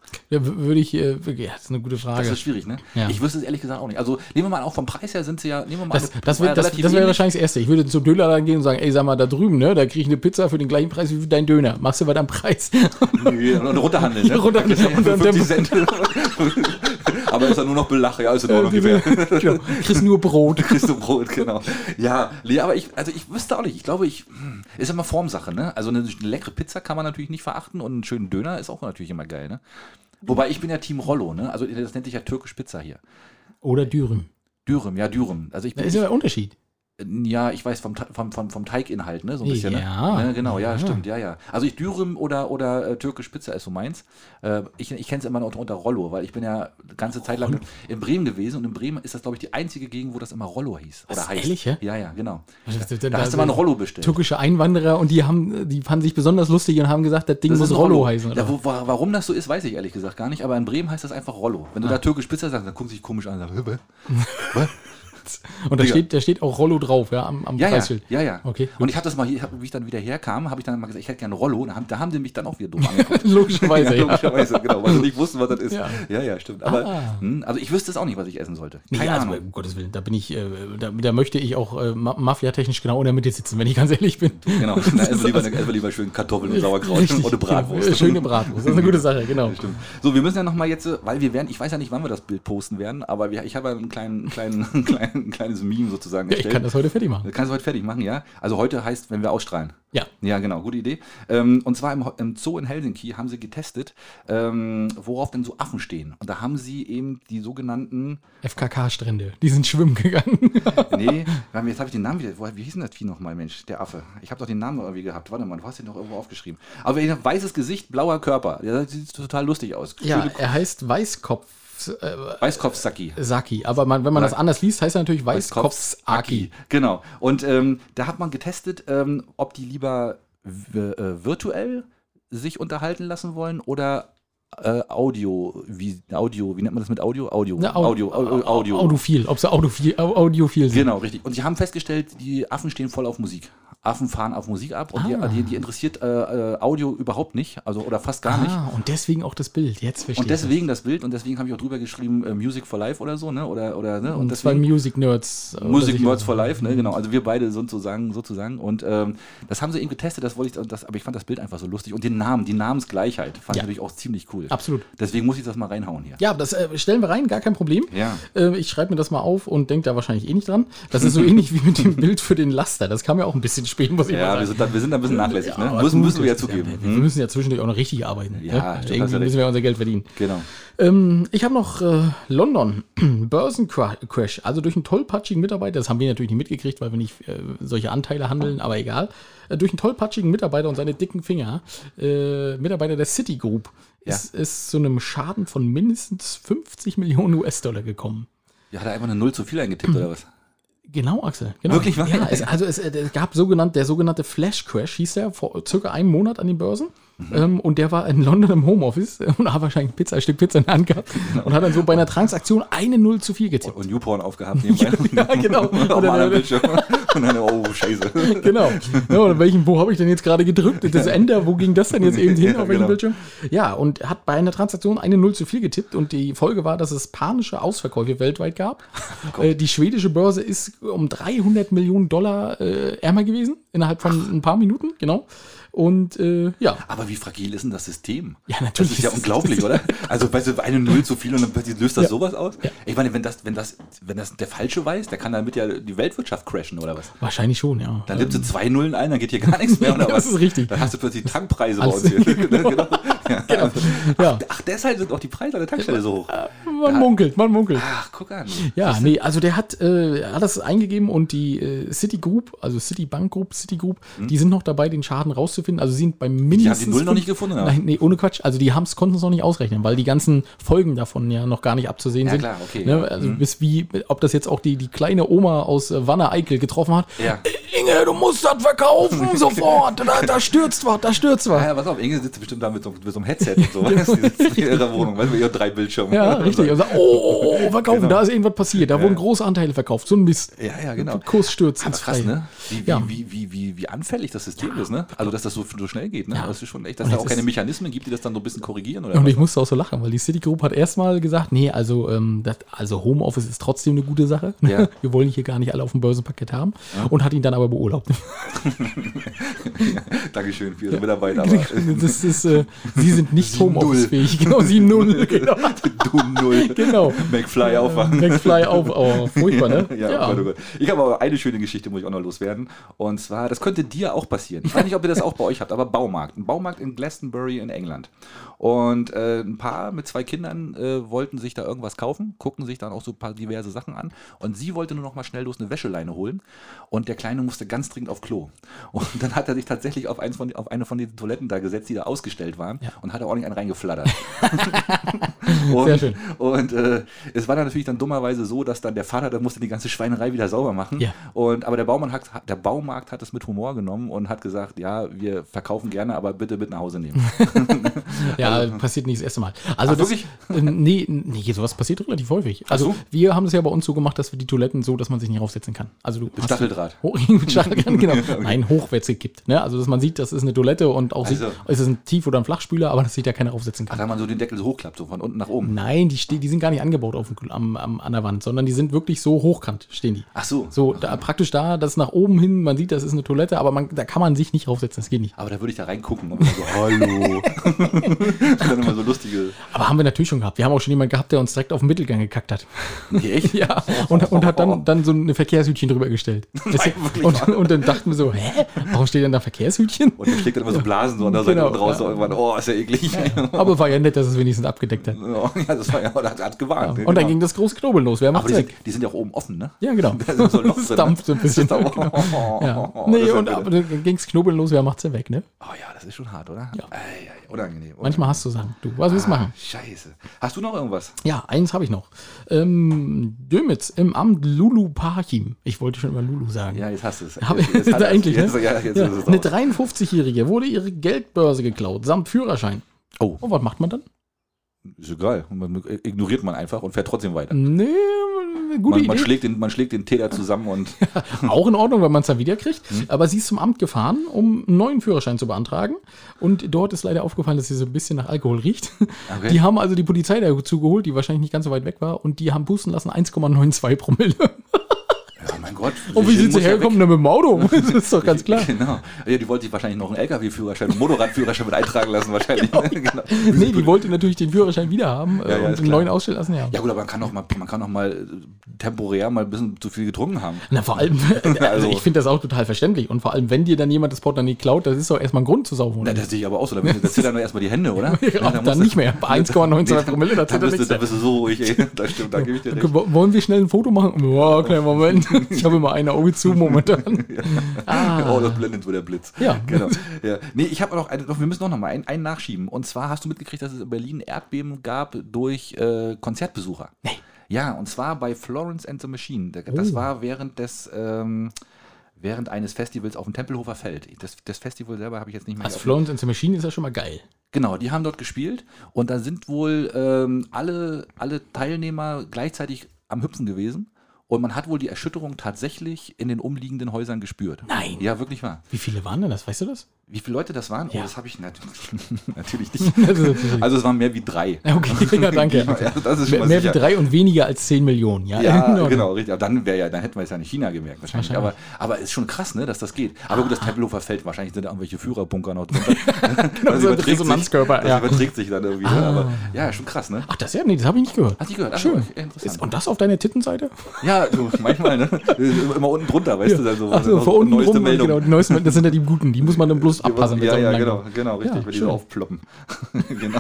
Ja, w- würde ich, äh, ja, das ist eine gute Frage. Das ist schwierig, ne? Ja. Ich wüsste es ehrlich gesagt auch nicht. Also nehmen wir mal auch vom Preis her sind sie ja, nehmen wir mal Das, an, das, wär, das, das wäre wahrscheinlich das Erste. Ich würde zum Dönerladen gehen und sagen, ey, sag mal, da drüben, ne, da kriege ich eine Pizza für den gleichen Preis wie dein Döner. Machst du was am Preis? Nee, und runterhandeln, ne? Ja, runterhandeln. Ja, für fünfzig Cent. Aber ist ja nur noch Belach, ja, ist in Ordnung ungefähr. Genau. Kriegst nur Brot. Kriegst du Brot, genau. Ja, nee, aber ich, also ich wüsste auch nicht. Ich glaube, ich, hm, ist immer Formsache, ne? Also eine, eine leckere Pizza kann man natürlich nicht verachten und einen schönen Döner ist auch natürlich immer geil, ne? Wobei ich bin ja Team Rollo, ne? Also das nennt sich ja türkisch Pizza hier. Oder Dürüm. Dürüm, ja, Dürüm. Also ich Da bin, ist ja ein Unterschied. ja, ich weiß vom, Te- vom, vom, vom Teiginhalt, ne? So ein bisschen, Ja. ne? Ne, genau, ja, Ja. stimmt, ja, ja. Also ich Dürüm oder, oder äh, türkisch Pizza ist so meins. Äh, ich ich kenne es immer noch unter Rollo, weil ich bin ja eine ganze Zeit lang in Bremen gewesen und in Bremen ist das, glaube ich, die einzige Gegend, wo das immer Rollo hieß. Oder Was, heißt. ehrlich, ja? Ja, ja, genau. Das- das- Da das- hast du mal ein Rollo bestellt. Türkische Einwanderer und die haben, die fanden sich besonders lustig und haben gesagt, das Ding Das muss ist ein Rollo heißen. Ja, Oder? wo, wa- warum das so ist, weiß ich ehrlich gesagt gar nicht, aber in Bremen heißt das einfach Rollo. Wenn du da türkisch Pizza sagst, dann gucken sie sich komisch an und sagen, "Hübe?" Was? Und da Digga. steht, da steht auch Rollo drauf, ja, am, am Ja, ja, Preisschild. ja, ja. Okay, Und ich habe das mal hier, hab, wie ich dann wieder herkam, habe ich dann mal gesagt, ich hätte gerne Rollo. Da haben, da haben sie mich dann auch wieder doof angeguckt. Logischerweise, ja, ja. logischerweise, genau, weil sie nicht wussten, was das ist. Ja. Ja, ja, stimmt. Aber, Ah. hm, also ich wüsste es auch nicht, was ich essen sollte. Nee, Keine also, Ahnung. um Gottes Willen, da bin ich, äh, da, da möchte ich auch äh, ma- mafiatechnisch genau in der Mitte sitzen, wenn ich ganz ehrlich bin. Genau, da essen wir lieber, essen wir lieber schön Kartoffeln und Sauerkraut Richtig, und eine Bratwurst. genau. Schöne Bratwurst, das ist eine gute Sache, genau. Stimmt. So, wir müssen ja nochmal jetzt, äh, weil wir werden, ich weiß ja nicht, wann wir das Bild posten werden, aber wir, ich habe ja einen kleinen, kleinen, einen kleinen, ein kleines Meme sozusagen Ja, ich kann das heute fertig machen. Das kannst du heute fertig machen, ja? Also heute heißt, wenn wir ausstrahlen. Ja. Ja, genau, gute Idee. Ähm, und zwar im, Ho- im Zoo in Helsinki haben sie getestet, ähm, worauf denn so Affen stehen. Und da haben sie eben die sogenannten, F K K-Strände, die sind schwimmen gegangen. nee, jetzt habe ich den Namen wieder, wo- wie hieß denn das Vieh nochmal, Mensch, der Affe? Ich habe doch den Namen irgendwie gehabt, warte mal, du hast den doch irgendwo aufgeschrieben. Aber ein weißes Gesicht, blauer Körper, der sieht total lustig aus. Ja, Schöne er heißt Weißkopf. Äh, Weißkopfsacki. Saki, aber man, wenn man Oder- das anders liest, heißt er natürlich Weißkopfsaki. Genau. Und ähm, da hat man getestet, ähm, ob die lieber v- äh, virtuell sich unterhalten lassen wollen oder äh, Audio, wie Audio, wie nennt man das mit Audio? Audio. Ne, Au- Audio, Audio, Audio. Audiophil, ob sie audiophil, au- audiophil sind. Genau, richtig. Und sie haben festgestellt, die Affen stehen voll auf Musik. Affen fahren auf Musik ab und Ah. die, die, die interessiert äh, äh, Audio überhaupt nicht, also oder fast gar nicht. Ah, und deswegen auch das Bild, jetzt verstehe Und deswegen das Bild und deswegen habe ich auch drüber geschrieben, äh, Music for Life oder so, ne? Oder, oder, ne? ich. Und Und zwei deswegen, Music Nerds. äh, Music oder Nerds sich- for Life, ne, genau. Also wir beide sind sozusagen, sozusagen. Und ähm, das haben sie eben getestet, das wollte ich, und das, aber ich fand das Bild einfach so lustig. Und den Namen, die Namensgleichheit fand Ja. ich natürlich auch ziemlich cool. Absolut. Deswegen muss ich das mal reinhauen hier. Ja, das äh, stellen wir rein, gar kein Problem. Ja. Äh, ich schreibe mir das mal auf und denke da wahrscheinlich eh nicht dran. Das ist so ähnlich wie mit dem Bild für den Laster. Das kam ja auch ein bisschen spät, muss ich mal Ja, sagen. wir sind, da, wir sind da ein bisschen nachlässig, ne? aber Müssen, gut, müssen wir ja das ist zugeben. Wir, wir Hm? müssen ja zwischendurch auch noch richtig arbeiten. Ja, ne? stimmt, hast du Irgendwie recht. müssen wir ja unser Geld verdienen. Genau. Ähm, ich habe noch äh, London, Börsencrash, also durch einen tollpatschigen Mitarbeiter, das haben wir natürlich nicht mitgekriegt, weil wir nicht äh, solche Anteile handeln, aber egal, äh, durch einen tollpatschigen Mitarbeiter und seine dicken Finger, äh, Mitarbeiter der Citigroup, Ja. ist, ist zu einem Schaden von mindestens fünfzig Millionen U S-Dollar gekommen. Ja, hat er einfach eine Null zu viel eingetippt, oder was? Genau, Axel. Genau. Wirklich wahr? Ja, es, also es, es gab sogenannt, der sogenannte Flash Crash, hieß der, vor circa einem Monat an den Börsen. Mhm. Ähm, und der war in London im Homeoffice und hat wahrscheinlich Pizza, ein Stück Pizza in der Hand gehabt und hat dann so bei einer Transaktion eine Null zu viel getippt. Und Newporn aufgehabt nebenbei. Ja, genau. Auf dem Oder- anderen Bildschirm. Und dann, oh, scheiße. Genau. Ja, und welchen, wo habe ich denn jetzt gerade gedrückt? Das Ender, wo ging das denn jetzt eben hin? Ja, Auf welchem genau. Bildschirm? Ja, und hat bei einer Transaktion eine Null zu viel getippt und die Folge war, dass es panische Ausverkäufe weltweit gab. äh, die schwedische Börse ist um dreihundert Millionen Dollar äh, ärmer gewesen, innerhalb von ein paar Minuten, genau. Und äh, ja. Aber wie fragil ist denn das System? Ja, natürlich. Das ist ja unglaublich, oder? Also, weißt du, eine Null zu viel und dann plötzlich löst das Ja. sowas aus? Ja. Ich meine, wenn das, wenn das, wenn das der Falsche weiß, der kann damit ja die Weltwirtschaft crashen, oder was? Wahrscheinlich schon, ja. Dann nimmst du zwei Nullen ein, dann geht hier gar nichts mehr, oder was? Das ist richtig. Dann hast du plötzlich Tankpreise bei Alles- uns hier. genau. Ja. Genau. Ja. Ach, deshalb sind auch die Preise an der Tankstelle so hoch. Man munkelt, man munkelt. Ach, guck an. Ja, nee, also der hat, äh, er hat das eingegeben und die äh, Citigroup, also Citibank Group, Citigroup, die sind noch dabei, den Schaden rauszufinden. Also sie sind bei mindestens. Hm? Die haben die Null noch fünf- nicht gefunden, oder? Nein, nee, ohne Quatsch. Also die haben's, konnten es noch nicht ausrechnen, weil die ganzen Folgen davon ja noch gar nicht abzusehen Ja, sind. klar, okay, Ne? ja. Also Mhm. bis wie, ob das jetzt auch die, die kleine Oma aus äh, Wanne-Eickel getroffen hat. Ja. Äh, Inge, du musst das verkaufen sofort. Da, da stürzt was, da stürzt was. Ja, pass auf, Inge sitzt bestimmt da mit so, mit so einem Headset und so. Weißt, die sitzt in ihrer Wohnung, weil wir ihr drei Bildschirme. Ja, richtig. Und sagt, oh, oh, oh, verkaufen, Genau. da ist irgendwas passiert. Da Ja. wurden große Anteile verkauft. So ein Mist. Ja, ja, genau. Kurs stürzt Aber ins krass, Freie. ne? Wie, wie, Ja. wie, wie, wie, wie anfällig das System ist, ne? Also, dass das so, so schnell geht, ne? Ja. Das ist schon echt, dass Und da jetzt auch keine ist- Mechanismen gibt, die das dann so ein bisschen korrigieren, oder? Und was? ich musste auch so lachen, weil die Citigroup hat erstmal gesagt, nee, also, ähm, das, also Homeoffice ist trotzdem eine gute Sache. Ja. Wir wollen hier gar nicht alle auf dem Börsenpaket haben. Und hat ihn dann aber beurlaubt. Dankeschön für Ihre Mitarbeiter. Aber Das ist, äh, sie sind nicht Sie Homeoffice-fähig. Genau, sie null. Genau. du Null. Genau. McFly aufwachen. McFly auf. Oh, furchtbar, ne? Ja, Oh Gott, oh Gott. Ich habe aber eine schöne Geschichte, muss ich auch noch loswerden. Und zwar, das könnte dir auch passieren. Ich weiß nicht, ob ihr das auch bei euch habt, aber Baumarkt. Ein Baumarkt in Glastonbury in England. Und äh, ein Paar mit zwei Kindern äh, wollten sich da irgendwas kaufen, gucken sich dann auch so ein paar diverse Sachen an. Und sie wollte nur noch mal schnell los eine Wäscheleine holen. Und der Kleine musste ganz dringend auf Klo. Und dann hat er sich tatsächlich auf, eins von, auf eine von den Toiletten da gesetzt, die da ausgestellt waren. Ja. Und hat da ordentlich einen reingeflattert. und Sehr schön. und äh, es war dann natürlich dann dummerweise so, dass dann der Vater, der musste die ganze Schweinerei wieder sauber machen. Ja. Und, aber der, Baumann hat, der Baumarkt hat es mit Humor genommen und hat gesagt, ja, wir verkaufen gerne, aber bitte mit nach Hause nehmen. Ja, passiert nicht das erste Mal. Also Ach, das, wirklich? äh, nee, nee, sowas passiert relativ häufig. Also so. wir haben es ja bei uns so gemacht, dass wir die Toiletten so, dass man sich nicht raufsetzen kann. Also du hast Stacheldraht. Hoch, mit Stacheldraht, genau. Nein, hochwertig gibt. Ne? Also dass man sieht, das ist eine Toilette und auch sieht, Also. es ist ein Tief- oder ein Flachspüler, aber dass sich da keiner raufsetzen Ach, kann. da man so den Deckel so hochklappt, so von unten nach oben. Nein, die, ste- die sind gar nicht angebaut auf dem, am, am, an der Wand, sondern die sind wirklich so hochkant, stehen die. Ach so. So, da, praktisch da, das nach oben hin, man sieht, das ist eine Toilette, aber man, da kann man sich nicht raufsetzen, das geht nicht. Aber da würde ich da reingucken und immer so, hallo. Und dann immer so lustige. Aber haben wir natürlich schon gehabt. Wir haben auch schon jemanden gehabt, der uns direkt auf den Mittelgang gekackt hat. Nee, echt? Ja, und, und hat dann, dann so eine Verkehrshütchen drüber gestellt. wirklich und, und dann dachten wir so, hä, warum steht denn da Verkehrshütchen? Und der schlägt dann immer so Blasen so an der Seite Genau, und raus. ja. So irgendwann, oh, ist ja eklig. Aber war ja nett, dass es wenigstens abgedeckt hat. Ja, das war ja, hat, hat gewarnt. Und dann ging das große Knobeln los. Wer Aber macht's die sind, weg? die sind ja auch oben offen, ne? Ja, genau. Da sind so Loch Das drin, dampft so ein bisschen. Das ist Genau. auch- Ja. Das Nee, ist und ja aber dann ging's Knobeln los, wer macht's denn weg, ne? Oh ja, das ist schon hart, oder? Ja. Ei, ei, unangenehm. Manchmal hast du Sachen. Du, was willst du Ah, machen? Scheiße. Hast du noch irgendwas? Ja, eins habe ich noch. Ähm, Dömitz im Amt Lulu Parchim. Ich wollte schon immer Lulu sagen. Ja, jetzt hast du es. Hab Jetzt- ich, jetzt hat er's. eigentlich, Jetzt, ne? ja, jetzt Ja, ist es eine auch. dreiundfünfzigjährige wurde ihre Geldbörse geklaut, samt Führerschein. Oh, Und was macht man dann? ist egal. Man, ignoriert man einfach und fährt trotzdem weiter. Nee, gute Man, man, Idee. schlägt den, man schlägt den Täter zusammen und Auch in Ordnung, wenn man es dann wieder kriegt. Hm. Aber sie ist zum Amt gefahren, um einen neuen Führerschein zu beantragen. Und dort ist leider aufgefallen, dass sie so ein bisschen nach Alkohol riecht. Okay. Die haben also die Polizei dazu geholt, die wahrscheinlich nicht ganz so weit weg war. Und die haben bußen lassen eins Komma neunundzwanzig Promille. ja, mein Gott. Und wie Schild sind sie muss ja hergekommen? Na, mit dem Auto. Das ist doch ganz klar. Genau. Ja, die wollte sich wahrscheinlich noch einen L K W-Führerschein, einen Motorradführerschein mit eintragen lassen wahrscheinlich. genau. Nee, die wollte natürlich den Führerschein wieder haben äh, Ja, ja, und ist den klar. neuen ausstellen lassen. Ja. Ja gut, aber man kann auch mal, man kann auch mal äh, temporär mal ein bisschen zu viel getrunken haben. Na, vor allem, also Also- ich finde das auch total verständlich. Und vor allem, wenn dir dann jemand das Portemonnaie klaut, das ist doch erstmal ein Grund zu saufen. Na, Oder? das sehe ich aber auch so. Da, da zittern nur erstmal die Hände, oder? Ja, da dann musst du- nicht mehr. Bei eins Komma neunundzwanzig Promille, da da zittert bist, du, nichts da mehr. bist du so ruhig, ey. Das stimmt, da gebe ich dir recht. Okay, wo- wollen wir schnell ein Foto machen? Ja, kleinen Moment. Ich habe immer ein Auge zu momentan. Ah. Oh, das blendet so der Blitz. Ja. Genau. Ja. Nee, ich habe noch, eine, doch, wir müssen noch mal einen, einen nachschieben. Und zwar hast du mitgekriegt, dass es in Berlin Erdbeben gab durch äh, Konzertbesucher. Nee. Ja, und zwar bei Florence and the Machine. Das Oh. war während des ähm, während eines Festivals auf dem Tempelhofer Feld. Das, das Festival selber habe ich jetzt nicht mehr. Also auf- Florence and the Machine ist ja schon mal geil. Genau, die haben dort gespielt und da sind wohl ähm, alle, alle Teilnehmer gleichzeitig am Hüpfen gewesen. Und man hat wohl die Erschütterung tatsächlich in den umliegenden Häusern gespürt. Nein. Ja, wirklich wahr. Wie viele waren denn das? Weißt du das? Wie viele Leute das waren? Ja. Oh, das habe ich nat natürlich nicht. Also, Also es waren mehr wie drei. okay, ja, danke. Ja, das ist schon mehr mal mehr sicher. wie drei und weniger als zehn Millionen. Ja, in Ja, Ordnung. genau, richtig. Aber dann wäre ja, dann hätten wir es ja in China gemerkt wahrscheinlich. Aber, Wahrscheinlich. aber ist schon krass, ne, dass das geht. Aber gut, das Tempelhofer Feld, wahrscheinlich sind da irgendwelche Führerbunker noch drunter. Genau, Das so ein überträgt sich- Resonanzkörper. Das Ja. überträgt sich dann irgendwie. Ne? Ah. Aber ja, schon krass, ne? Ach, das ja, nee, das habe ich nicht gehört. Hast du gehört? Ach, Schön. okay, interessant. Ist, und das auf deiner Tittenseite? Ja, du, manchmal, ne? Immer unten drunter, weißt du, dann so. Ach so, noch vor unten neueste rum, Meldung. genau, die neuesten, das sind ja die guten, die muss man dann bloß abpassen. Ja, wenn's ja, online genau, kommt. genau, richtig, Ja, wenn die schön. so aufploppen. genau.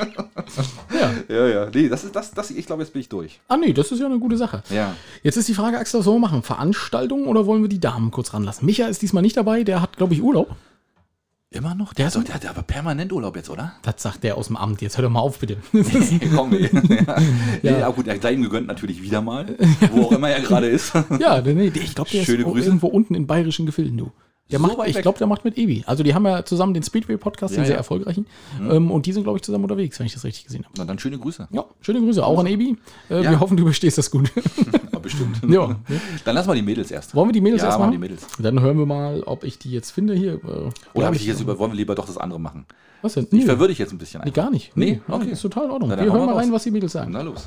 Ja. Ja, ja. Nee, das ist das, das, ich glaube, jetzt bin ich durch. Ah nee, das ist ja eine gute Sache. Ja. Jetzt ist die Frage, Axel, was sollen wir machen? Veranstaltungen oder wollen wir die Damen kurz ranlassen? Micha ist diesmal nicht dabei, der hat, glaube ich, Urlaub. Immer noch? Der, hat, doch, der hat aber permanent Urlaub jetzt, oder? Das sagt der aus dem Amt. Jetzt hör doch mal auf, bitte. Komm, nee. ja. Nee, ja. gut, er sei ihm gegönnt natürlich wieder mal, wo auch immer er gerade ist. Ja, nee, ich glaube, der Schöne ist Grüße. irgendwo unten in bayerischen Gefilden, du. Der So macht, weit ich weg. glaube, der macht mit Ebi. Also die haben ja zusammen den Speedway-Podcast, Ja, den sehr ja. erfolgreichen. Ähm, und die sind, glaube ich, zusammen unterwegs, wenn ich das richtig gesehen habe. Na dann schöne Grüße. Ja, schöne Grüße, auch an Ebi. Äh, Ja. Wir hoffen, du überstehst das gut. Ja, bestimmt. Ja. Dann lassen wir die Mädels erst. Wollen wir die Mädels Ja, erst machen machen? die Mädels. Dann hören wir mal, ob ich die jetzt finde hier. Äh, Oder glaub habe ich jetzt über, wollen wir lieber doch das andere machen? Was denn? Ich Nee, verwirre dich jetzt ein bisschen nee, ein. gar nicht. Nee? Nee, Okay. ist total in Ordnung. Na, dann Wir hauen hören wir mal rein, raus. was die Mädels sagen. Na los.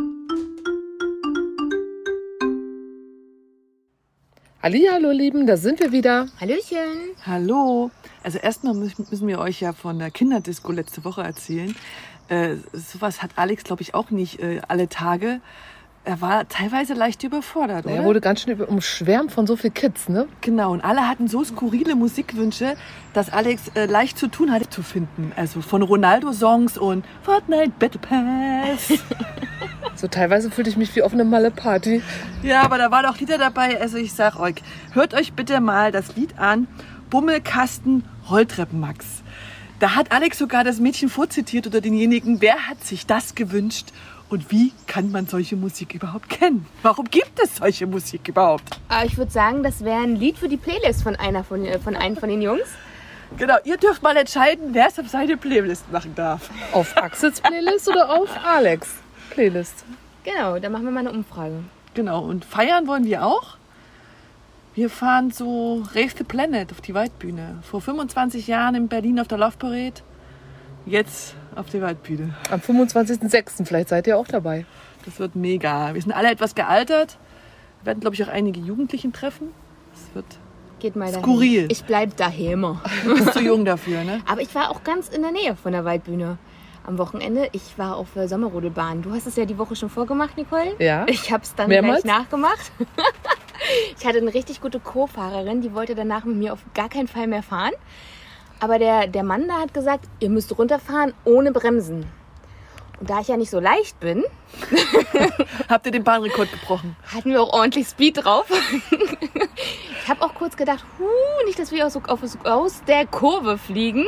Hallihallo, Lieben, da sind wir wieder. Hallöchen. Hallo. Also erstmal müssen müssen wir euch ja von der Kinderdisco letzte Woche erzählen. Äh, sowas hat Alex, glaube ich, auch nicht äh, alle Tage. Er war teilweise leicht überfordert, oder? Er wurde ganz schön über- umschwärmt von so vielen Kids, ne? Genau, und alle hatten so skurrile Musikwünsche, dass Alex äh, leicht zu tun hatte zu finden. Also von Ronaldo-Songs und Fortnite Battle Pass. So teilweise fühlte ich mich wie auf einer Malle-Party. Ja, aber da waren auch Lieder dabei. Also ich sag euch, hört euch bitte mal das Lied an. Bummelkasten Rolltreppenmax. Da hat Alex sogar das Mädchen vorzitiert oder denjenigen, wer hat sich das gewünscht? Und wie kann man solche Musik überhaupt kennen? Warum gibt es solche Musik überhaupt? Aber ich würde sagen, das wäre ein Lied für die Playlist von einer von, äh, von einem von den Jungs. Genau, ihr dürft mal entscheiden, wer es auf seine Playlist machen darf. Auf Axels Playlist oder auf Alex Playlist? Genau, da machen wir mal eine Umfrage. Genau, und feiern wollen wir auch. Wir fahren so Rave the Planet auf die Waldbühne. Vor fünfundzwanzig Jahren in Berlin auf der Love Parade. Jetzt auf die Waldbühne. Am fünfundzwanzigsten sechsten Vielleicht seid ihr auch dabei. Das wird mega. Wir sind alle etwas gealtert. Wir werden, glaube ich, auch einige Jugendlichen treffen. Das wird Geht mal dahin. Skurril. Ich bleib daheim. bist zu jung dafür, ne? Aber ich war auch ganz in der Nähe von der Waldbühne. Am Wochenende, ich war auf der Sommerrodelbahn. Du hast es ja die Woche schon vorgemacht, Nicole. Ja. Ich habe es dann Mehrmals? gleich nachgemacht. Ich hatte eine richtig gute Co-Fahrerin, die wollte danach mit mir auf gar keinen Fall mehr fahren. Aber der, der Mann da hat gesagt, ihr müsst runterfahren ohne Bremsen. Und da ich ja nicht so leicht bin, Habt ihr den Bahnrekord gebrochen? hatten wir auch ordentlich Speed drauf. Ich habe auch kurz gedacht, huh, nicht, dass wir aus, auf, aus der Kurve fliegen.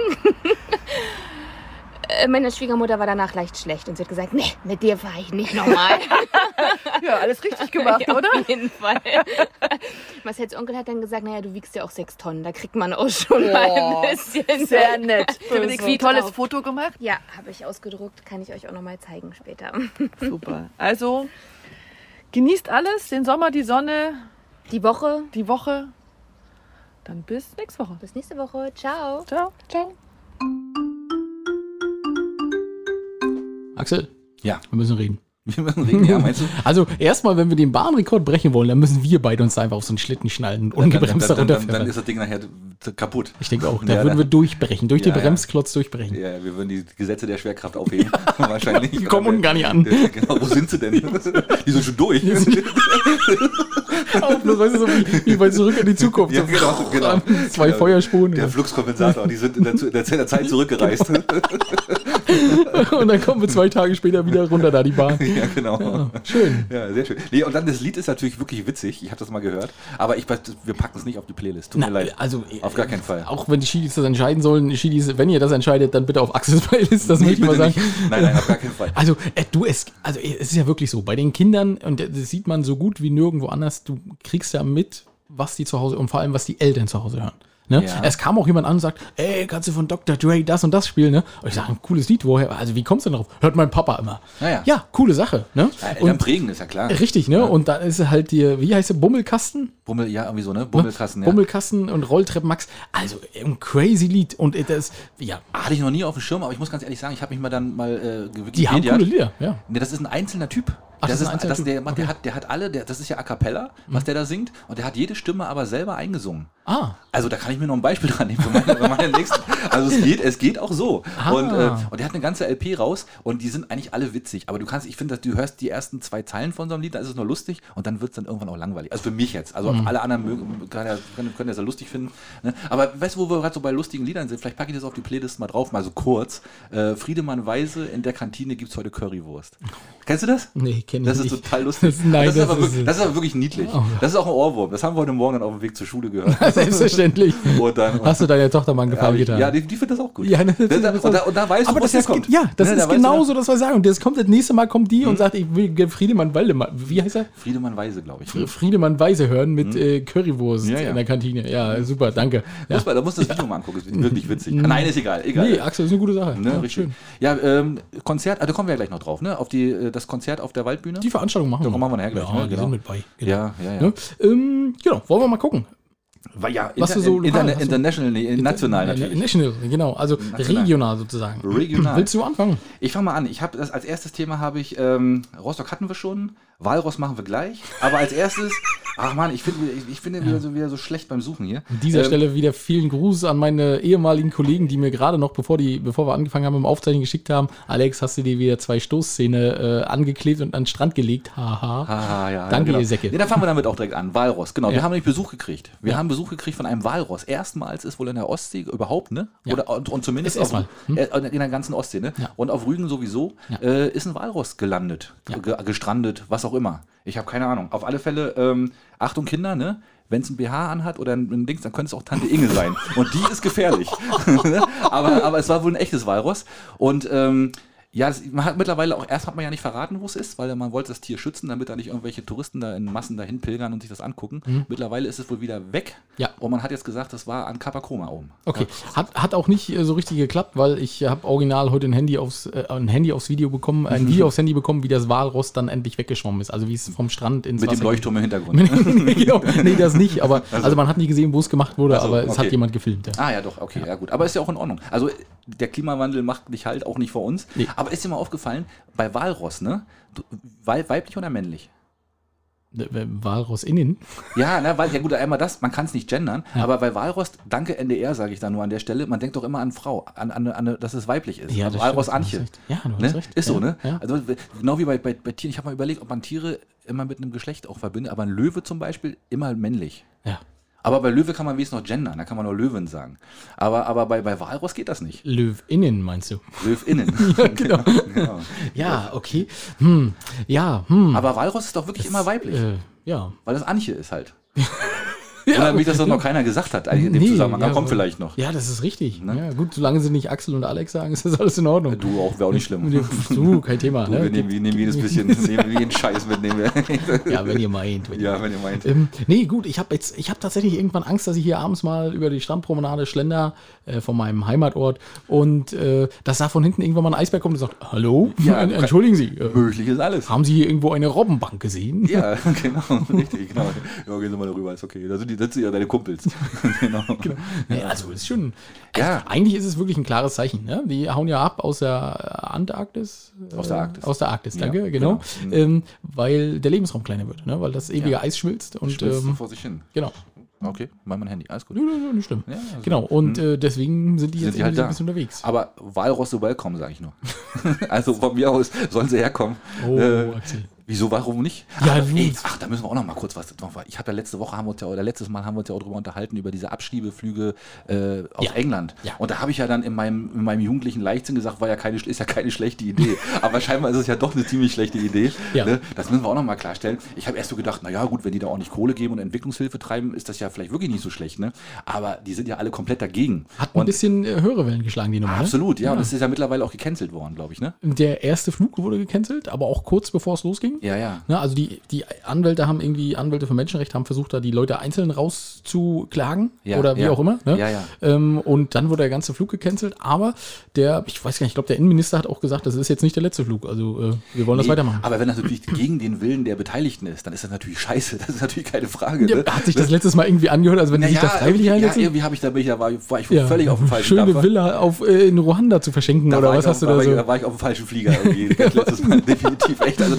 Äh, Meine Schwiegermutter war danach leicht schlecht und sie hat gesagt, nee, mit dir fahre ich nicht nochmal. Ja, alles richtig gemacht, Ja, oder? Auf jeden Fall. Marcells Onkel hat dann gesagt, naja, du wiegst ja auch sechs Tonnen, da kriegt man auch schon mal ein bisschen. Sehr nett. Böse. Felix, ein tolles Foto gemacht. Ja, habe ich ausgedruckt, kann ich euch auch nochmal zeigen später. Super. Also, genießt alles, den Sommer, die Sonne, Die Woche, die Woche. Dann bis nächste Woche. bis nächste Woche. Ciao. Ciao. Ciao. Axel, Ja, wir müssen reden. wir müssen reden, ja, meinst du? Also erstmal, wenn wir den Bahnrekord brechen wollen, dann müssen wir beide uns da einfach auf so einen Schlitten schnallen und ungebremst dann, dann, dann, runterfahren. dann ist das Ding nachher kaputt. Ich denke auch, da Ja, würden da- wir durchbrechen, durch Ja, den ja. Bremsklotz durchbrechen. Ja, wir würden die Gesetze der Schwerkraft aufheben. Wahrscheinlich. Die kommen unten gar nicht an. Ja, genau, wo sind sie denn? Die sind schon durch. Auch bloß, weißt du, so wie, wie bei Zurück in die Zukunft. Ja, So, genau, genau. Zwei Genau. Feuerspuren. Der Fluxkompensator, die sind in der, in der, in der Zeit zurückgereist. Und dann kommen wir zwei Tage später wieder runter da, die Bahn. Ja, genau. Ja, schön. Ja, sehr schön. Nee, und dann das Lied ist natürlich wirklich witzig. Ich habe das mal gehört. Aber ich, wir packen es nicht auf die Playlist. Tut Na, mir leid. also, Auf gar keinen Fall. Auch wenn die Schiedis das entscheiden sollen, die Schiedis, wenn ihr das entscheidet, dann bitte auf Axels Playlist, das Nee, möchte ich mal bitte sagen. nicht. Nein, nein, auf gar keinen Fall. Also, äh, du, es, also, äh, es ist ja wirklich so, bei den Kindern, und das sieht man so gut wie nirgendwo anders, du kriegst ja mit, was die zu Hause, und vor allem, was die Eltern zu Hause hören. Ne? Ja. Es kam auch jemand an und sagt, ey, kannst du von Doktor Dre das und das spielen, ne? Und ich sage, ein cooles Lied, woher? Also, wie kommst du denn drauf? Hört mein Papa immer. Naja. Ja, coole Sache, ne? Ja, Eltern Und, prägen, ist ja klar. richtig, ne? Und dann ist halt die, wie heißt der, Bummelkasten? Bummel, ja, irgendwie so, ne? Bummelkassen, ja. Bummelkasten und Rolltreppen Max. Also, ein crazy Lied. Und das, ja, Hatte ich noch nie auf dem Schirm, aber ich muss ganz ehrlich sagen, ich habe mich mal dann mal äh, die haben Wikipediat. coole Lieder, ja. Nee, das ist ein einzelner Typ. Ach, das das ist ein einzelner das, Typ. der, macht- der, Okay. hat, der hat alle, der, das ist ja A Cappella, was der da singt. Und der hat jede Stimme aber selber eingesungen. Ah, Also da kann ich mir noch ein Beispiel dran nehmen für meine, für meine nächsten. Also es geht, es geht auch so. Ah. Und, äh, und der hat eine ganze L P raus und die sind eigentlich alle witzig. Aber du kannst, ich finde, dass du hörst die ersten zwei Zeilen von so einem Lied, da ist es noch lustig und dann wird es dann irgendwann auch langweilig. Also für mich jetzt. Also Mhm. alle anderen mögen, können, ja- können, können das ja lustig finden. Ne? Aber weißt du, wo wir gerade so bei lustigen Liedern sind? Vielleicht packe ich das auf die Playlist mal drauf, mal so kurz. Äh, Friedemann Weise, in der Kantine gibt es heute Currywurst. Kennst du das? Nee, kenn ich Das ist nicht. total lustig. Das, nein, das, ist das, aber ist, wirklich, das ist aber wirklich niedlich. Oh. Das ist auch ein Ohrwurm. Das haben wir heute Morgen dann auf dem Weg zur Schule gehört. selbstverständlich. Und dann, Hast du deiner Tochter mal einen Gefallen ja, ich, getan? ja, die, die findet das auch gut. Ja, das, das, das, und, da, und da weißt du, aber wo es das ist, herkommt. ja, das Ne, da ist weißt genau du, so, das was wir sagen. Und das kommt, das nächste Mal kommt die und sagt, ich will Friedemann Waldemann, wie heißt er? Friedemann Weise, glaube ich. Fr- Friedemann Weise hören mit äh, Currywurst Ja, ja. in der Kantine. Ja, super, danke. Ja. Muss man, da musst du das Video mal angucken, das ist wirklich witzig. Nein, ist egal. egal. Nee, Axel, ist eine gute Sache. Ne, Ja, richtig. schön. Ja, ähm, Konzert, ah, da kommen wir ja gleich noch drauf, ne? Auf die, äh, das Konzert auf der Waldbühne. Die Veranstaltung machen Da wir. machen wir nachher gleich, Ja, ne? die Genau. sind mit bei. Genau. Ja, ja, ja. Ne? Ähm, genau, wollen wir mal gucken. Weil ja, Was inter, du so lokal interna- hast du- international, nee, national natürlich. National, genau, also National. regional sozusagen. Regional. Willst du anfangen? Ich fange mal an. Ich habe das als erstes Thema habe ich ähm, Rostock hatten wir schon, Walross machen wir gleich. Aber als erstes, ach man, ich finde ich, ich finde wieder so wieder so schlecht beim Suchen hier. An dieser Ähm, Stelle wieder vielen Gruß an meine ehemaligen Kollegen, die mir gerade noch, bevor, die, bevor wir angefangen haben, im Aufzeichnen geschickt haben. Alex, hast du dir wieder zwei Stoßzähne äh, angeklebt und an den Strand gelegt? Haha. Ah, ja, Danke, genau. ihr Säcke. Nee, da fangen wir damit auch direkt an. Walross, genau. Ja. Wir haben nämlich Besuch gekriegt. Wir Ja. haben Besuch gekriegt von einem Walross. Erstmals ist wohl in der Ostsee überhaupt, ne? Ja. Oder und, und zumindest Ist auf, erstmal, hm? äh, in der ganzen Ostsee, ne? Ja. Und auf Rügen sowieso Ja. äh, ist ein Walross gelandet, Ja. ge gestrandet, was auch immer. Ich habe keine Ahnung. Auf alle Fälle, ähm, Achtung Kinder, ne? Wenn es ein B H anhat oder ein, ein Dings, dann könnte es auch Tante Inge sein. Und die ist gefährlich. aber, aber es war wohl ein echtes Walross. Und ähm, ja, das, man hat mittlerweile auch, erst hat man ja nicht verraten, wo es ist, weil man wollte das Tier schützen, damit da nicht irgendwelche Touristen da in Massen dahin pilgern und sich das angucken. Mhm. Mittlerweile ist es wohl wieder weg. Ja. Und man hat jetzt gesagt, das war an Capacoma oben. Okay, hat, hat auch nicht äh, so richtig geklappt, weil ich habe original heute ein Handy aufs, äh, ein Handy aufs Video bekommen, ein Video aufs Handy bekommen, wie das Walross dann endlich weggeschwommen ist. Also wie es vom Strand ins Mit Wasser dem Leuchtturm im Hintergrund. nee, genau. Nee, das nicht, aber also, man hat nicht gesehen, wo es gemacht wurde, Also, aber es okay. hat jemand gefilmt. Ja. Ah ja, doch, okay, ja. gut. Aber ist ja auch in Ordnung. Also der Klimawandel macht nicht halt, auch nicht vor uns. Nee. Aber ist dir mal aufgefallen, bei Walross, ne? Du, weib, weiblich oder männlich? Äh, Walross innen. Ja, na, weil, ja gut, einmal das, man kann es nicht gendern, Ja. aber bei Walross, danke N D R, sage ich da nur an der Stelle, man denkt doch immer an Frau, an, an, an dass es weiblich ist. Ja, Also das Walross stimmt, du hast Antje. recht. Ja, du hast Ne? recht. Ist so, Ja, ne? ja. Also genau wie bei, bei, bei Tieren, ich habe mal überlegt, ob man Tiere immer mit einem Geschlecht auch verbindet, aber ein Löwe zum Beispiel immer männlich. Ja. Aber bei Löwe kann man wenigstens noch gendern, da kann man nur Löwin sagen. Aber, aber bei, bei Walross geht das nicht. Löwinnen meinst du? Löwinnen. Ja, genau. genau. Ja, okay. Hm. Ja, hm. Aber Walross ist doch wirklich immer weiblich, Äh, ja. weil das Antje ist halt. Oder mich das doch noch keiner gesagt hat in dem Nee, Zusammenhang. ja, Ja, kommt aber- vielleicht noch. Ja, das ist richtig. Ne? Ja, gut, solange sie nicht Axel und Alex sagen, ist das alles in Ordnung. Du auch, wäre auch nicht schlimm. Du, kein Thema. Du, Ne? wir nehmen, wir nehmen jedes bisschen, nehmen jeden Scheiß mit. Nehmen wir. Ja, wenn ihr meint. Wenn Ja, wenn ihr meint. Ähm, nee, gut, ich habe jetzt, ich habe tatsächlich irgendwann Angst, dass ich hier abends mal über die Strandpromenade schlender äh, von meinem Heimatort und äh, dass da von hinten irgendwann mal ein Eisbär kommt und sagt, hallo, Ja, Ent- entschuldigen Sie, äh, Möglich ist alles. haben Sie hier irgendwo eine Robbenbank gesehen? Ja, genau, richtig, genau. Ja, gehen Sie mal darüber, ist okay. Da sind die, das sind ja deine Kumpels. genau. Nee, also ist schon, Ja. eigentlich ist es wirklich ein klares Zeichen. Ne? Die hauen ja ab aus der Antarktis. äh, Aus der Arktis. Aus der Arktis, danke, Ja, genau. genau. Ähm, weil der Lebensraum kleiner wird, ne? Weil das ewige Ja. Eis schmilzt und Schmilzt so ähm, vor sich hin. genau. Okay, mein mein Handy, alles gut. Nö, nö, nö, nicht schlimm. Ja, also, Genau, und äh, deswegen sind die Sind jetzt die halt irgendwie so da. ein bisschen unterwegs. Aber Walrosse welcome, sage ich nur. also von mir aus sollen sie herkommen. Oh, Äh, Axel. Wieso, warum nicht? Ja, ach, du- ey, ach, da müssen wir auch noch mal kurz was. Ich habe ja letzte Woche, haben wir uns ja, oder letztes Mal haben wir uns ja auch darüber unterhalten, über diese Abschiebeflüge äh, aus Ja. England. Ja. Und da habe ich ja dann in meinem, in meinem jugendlichen Leichtsinn gesagt, war ja keine, ist ja keine schlechte Idee. Aber scheinbar ist es ja doch eine ziemlich schlechte Idee. Ja. Ne? Das müssen wir auch noch mal klarstellen. Ich habe erst so gedacht, naja, gut, wenn die da auch nicht Kohle geben und Entwicklungshilfe treiben, ist das ja vielleicht wirklich nicht so schlecht. Ne? Aber die sind ja alle komplett dagegen. Hat ein Und bisschen äh, höhere Wellen geschlagen, die Nummer. ne? absolut, ja. Und das ist ja mittlerweile auch gecancelt worden, glaube ich. Ne? Der erste Flug wurde gecancelt, aber auch kurz bevor es losging. Ja, ja. Ne, also die, die Anwälte haben irgendwie, Anwälte für Menschenrechte haben versucht, da die Leute einzeln rauszuklagen Ja, oder wie ja. auch immer. Ne? Ja, ja. Ähm, und dann wurde der ganze Flug gecancelt, aber der, ich weiß gar nicht, ich glaube, der Innenminister hat auch gesagt, das ist jetzt nicht der letzte Flug. Also äh, wir wollen das Nee, weitermachen. Aber wenn das natürlich gegen den Willen der Beteiligten ist, dann ist das natürlich scheiße. Das ist natürlich keine Frage. Ja, Ne? hat sich das letztes Mal irgendwie angehört, als wenn die sich da freiwillig ja, einsetzen? irgendwie habe ich da, bin ich, da war, war ich Ja, völlig auf dem falschen schöne Dampfer. Villa auf, äh, in Ruanda zu verschenken Da oder war was ich hast auf, du da war so? ich, da war ich auf dem falschen Flieger irgendwie. Das letztes Mal definitiv echt. Also da habe ich wirklich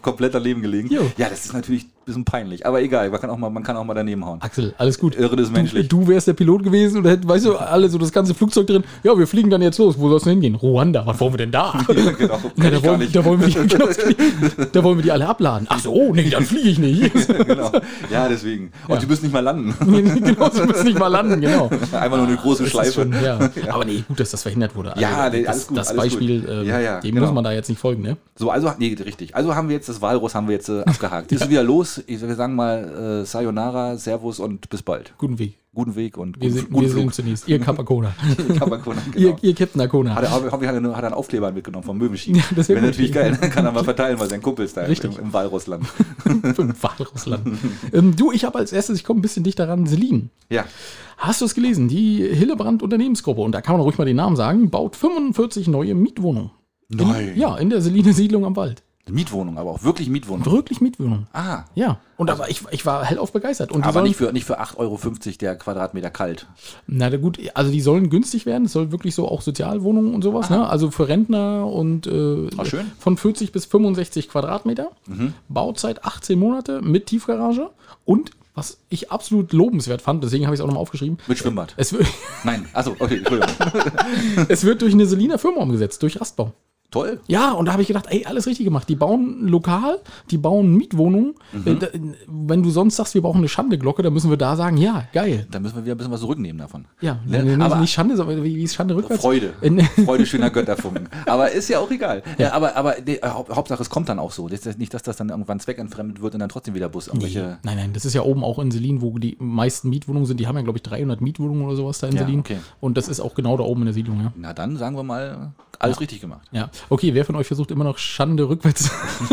komplett daneben gelegen. Jo. Ja, das ist natürlich ein bisschen peinlich. Aber egal, man kann auch mal, man kann auch mal daneben hauen. Axel, alles gut. Irre ist menschlich. Du, du wärst der Pilot gewesen und hätten, weißt du, alle so das ganze Flugzeug drin. Ja, wir fliegen dann jetzt los. Wo soll es denn hingehen? Ruanda. Was wollen wir denn da? Ja, genau. Ja, da, ich gar wollen, nicht. da, wollen wir die, genau, da wollen wir die alle abladen. Ach so, nee, dann fliege ich nicht. Genau. Ja, deswegen. Und Ja. die müssen nicht mal landen. Genau, sie müssen nicht mal landen, genau. Einfach nur eine große Das ist Schleife. Schon, ja. Aber nee, gut, dass das verhindert wurde. Also, Ja, nee, das, alles gut, das alles Beispiel, gut. ähm, Ja, ja, dem genau. muss man da jetzt nicht folgen, ne? So, also, nee, richtig. Also haben wir jetzt das Walross haben wir jetzt äh, abgehakt. Jetzt ist wieder los. Ich, wir sagen mal äh, Sayonara, Servus und bis bald. Guten Weg. Guten Weg und Wir guten, sind, guten wir Flug. sind zunächst. Ihr Kapakona. Kapakona, Ihr, genau. ihr Captain Akona. Hat er, hoffe, ich, hat er, hat er einen Aufkleber mitgenommen vom Möwenschied. Ja, das wär Wäre gut. natürlich geil. Dann kann er mal verteilen bei seinen Kumpels da Richtig. im, im Walrossland. Im Walrussland. ähm, du, ich habe als erstes, ich komme ein bisschen dichter ran, Selin. Ja. Hast du es gelesen? Die Hillebrand Unternehmensgruppe, und da kann man ruhig mal den Namen sagen, baut fünfundvierzig neue Mietwohnungen. Nein. In, ja, in der Seliner Siedlung am Wald. Mietwohnung, aber auch wirklich Mietwohnung. Wirklich Mietwohnungen. Ah. Ja, und aber ich, ich war hellauf begeistert. Und die Aber sollen, nicht für, nicht für acht Euro fünfzig der Quadratmeter kalt. Na gut, also die sollen günstig werden. Es soll wirklich so auch Sozialwohnungen und sowas, ne? Also für Rentner und äh, Ah, schön. von vierzig bis fünfundsechzig Quadratmeter. Bauzeit achtzehn Monate mit Tiefgarage. Und was ich absolut lobenswert fand, deswegen habe ich es auch nochmal aufgeschrieben. Mit Schwimmbad. Es wird, Nein, achso, okay, Entschuldigung. es wird durch eine Seliner Firma umgesetzt, durch Rastbau. Toll. Ja, und da habe ich gedacht, ey, alles richtig gemacht. Die bauen lokal, die bauen Mietwohnungen. Äh, da, wenn du sonst sagst, wir brauchen eine Schandeglocke, dann müssen wir da sagen, ja, geil. Da müssen wir wieder ein bisschen was zurücknehmen davon. Ja, Ne? ne, Aber- nicht Schande, sondern wie wie ist Schande rückwärts? Freude. Äh, Freude schöner Götterfunken. Aber ist ja auch egal. Ja, aber aber die, Haupt- Hauptsache, es kommt dann auch so. Das ist nicht, dass das dann irgendwann zweckentfremdet wird und dann trotzdem wieder Bus. Nee, Irgendwelche. nein, nein, das ist ja oben auch in Selin, wo die meisten Mietwohnungen sind. Die haben ja, glaube ich, dreihundert Mietwohnungen oder sowas da in Ja, Selin. okay. Und das ist auch genau da oben in der Siedlung, ja. Na dann sagen wir mal, alles richtig gemacht. Ja, okay, wer von euch versucht immer noch Schande rückwärts?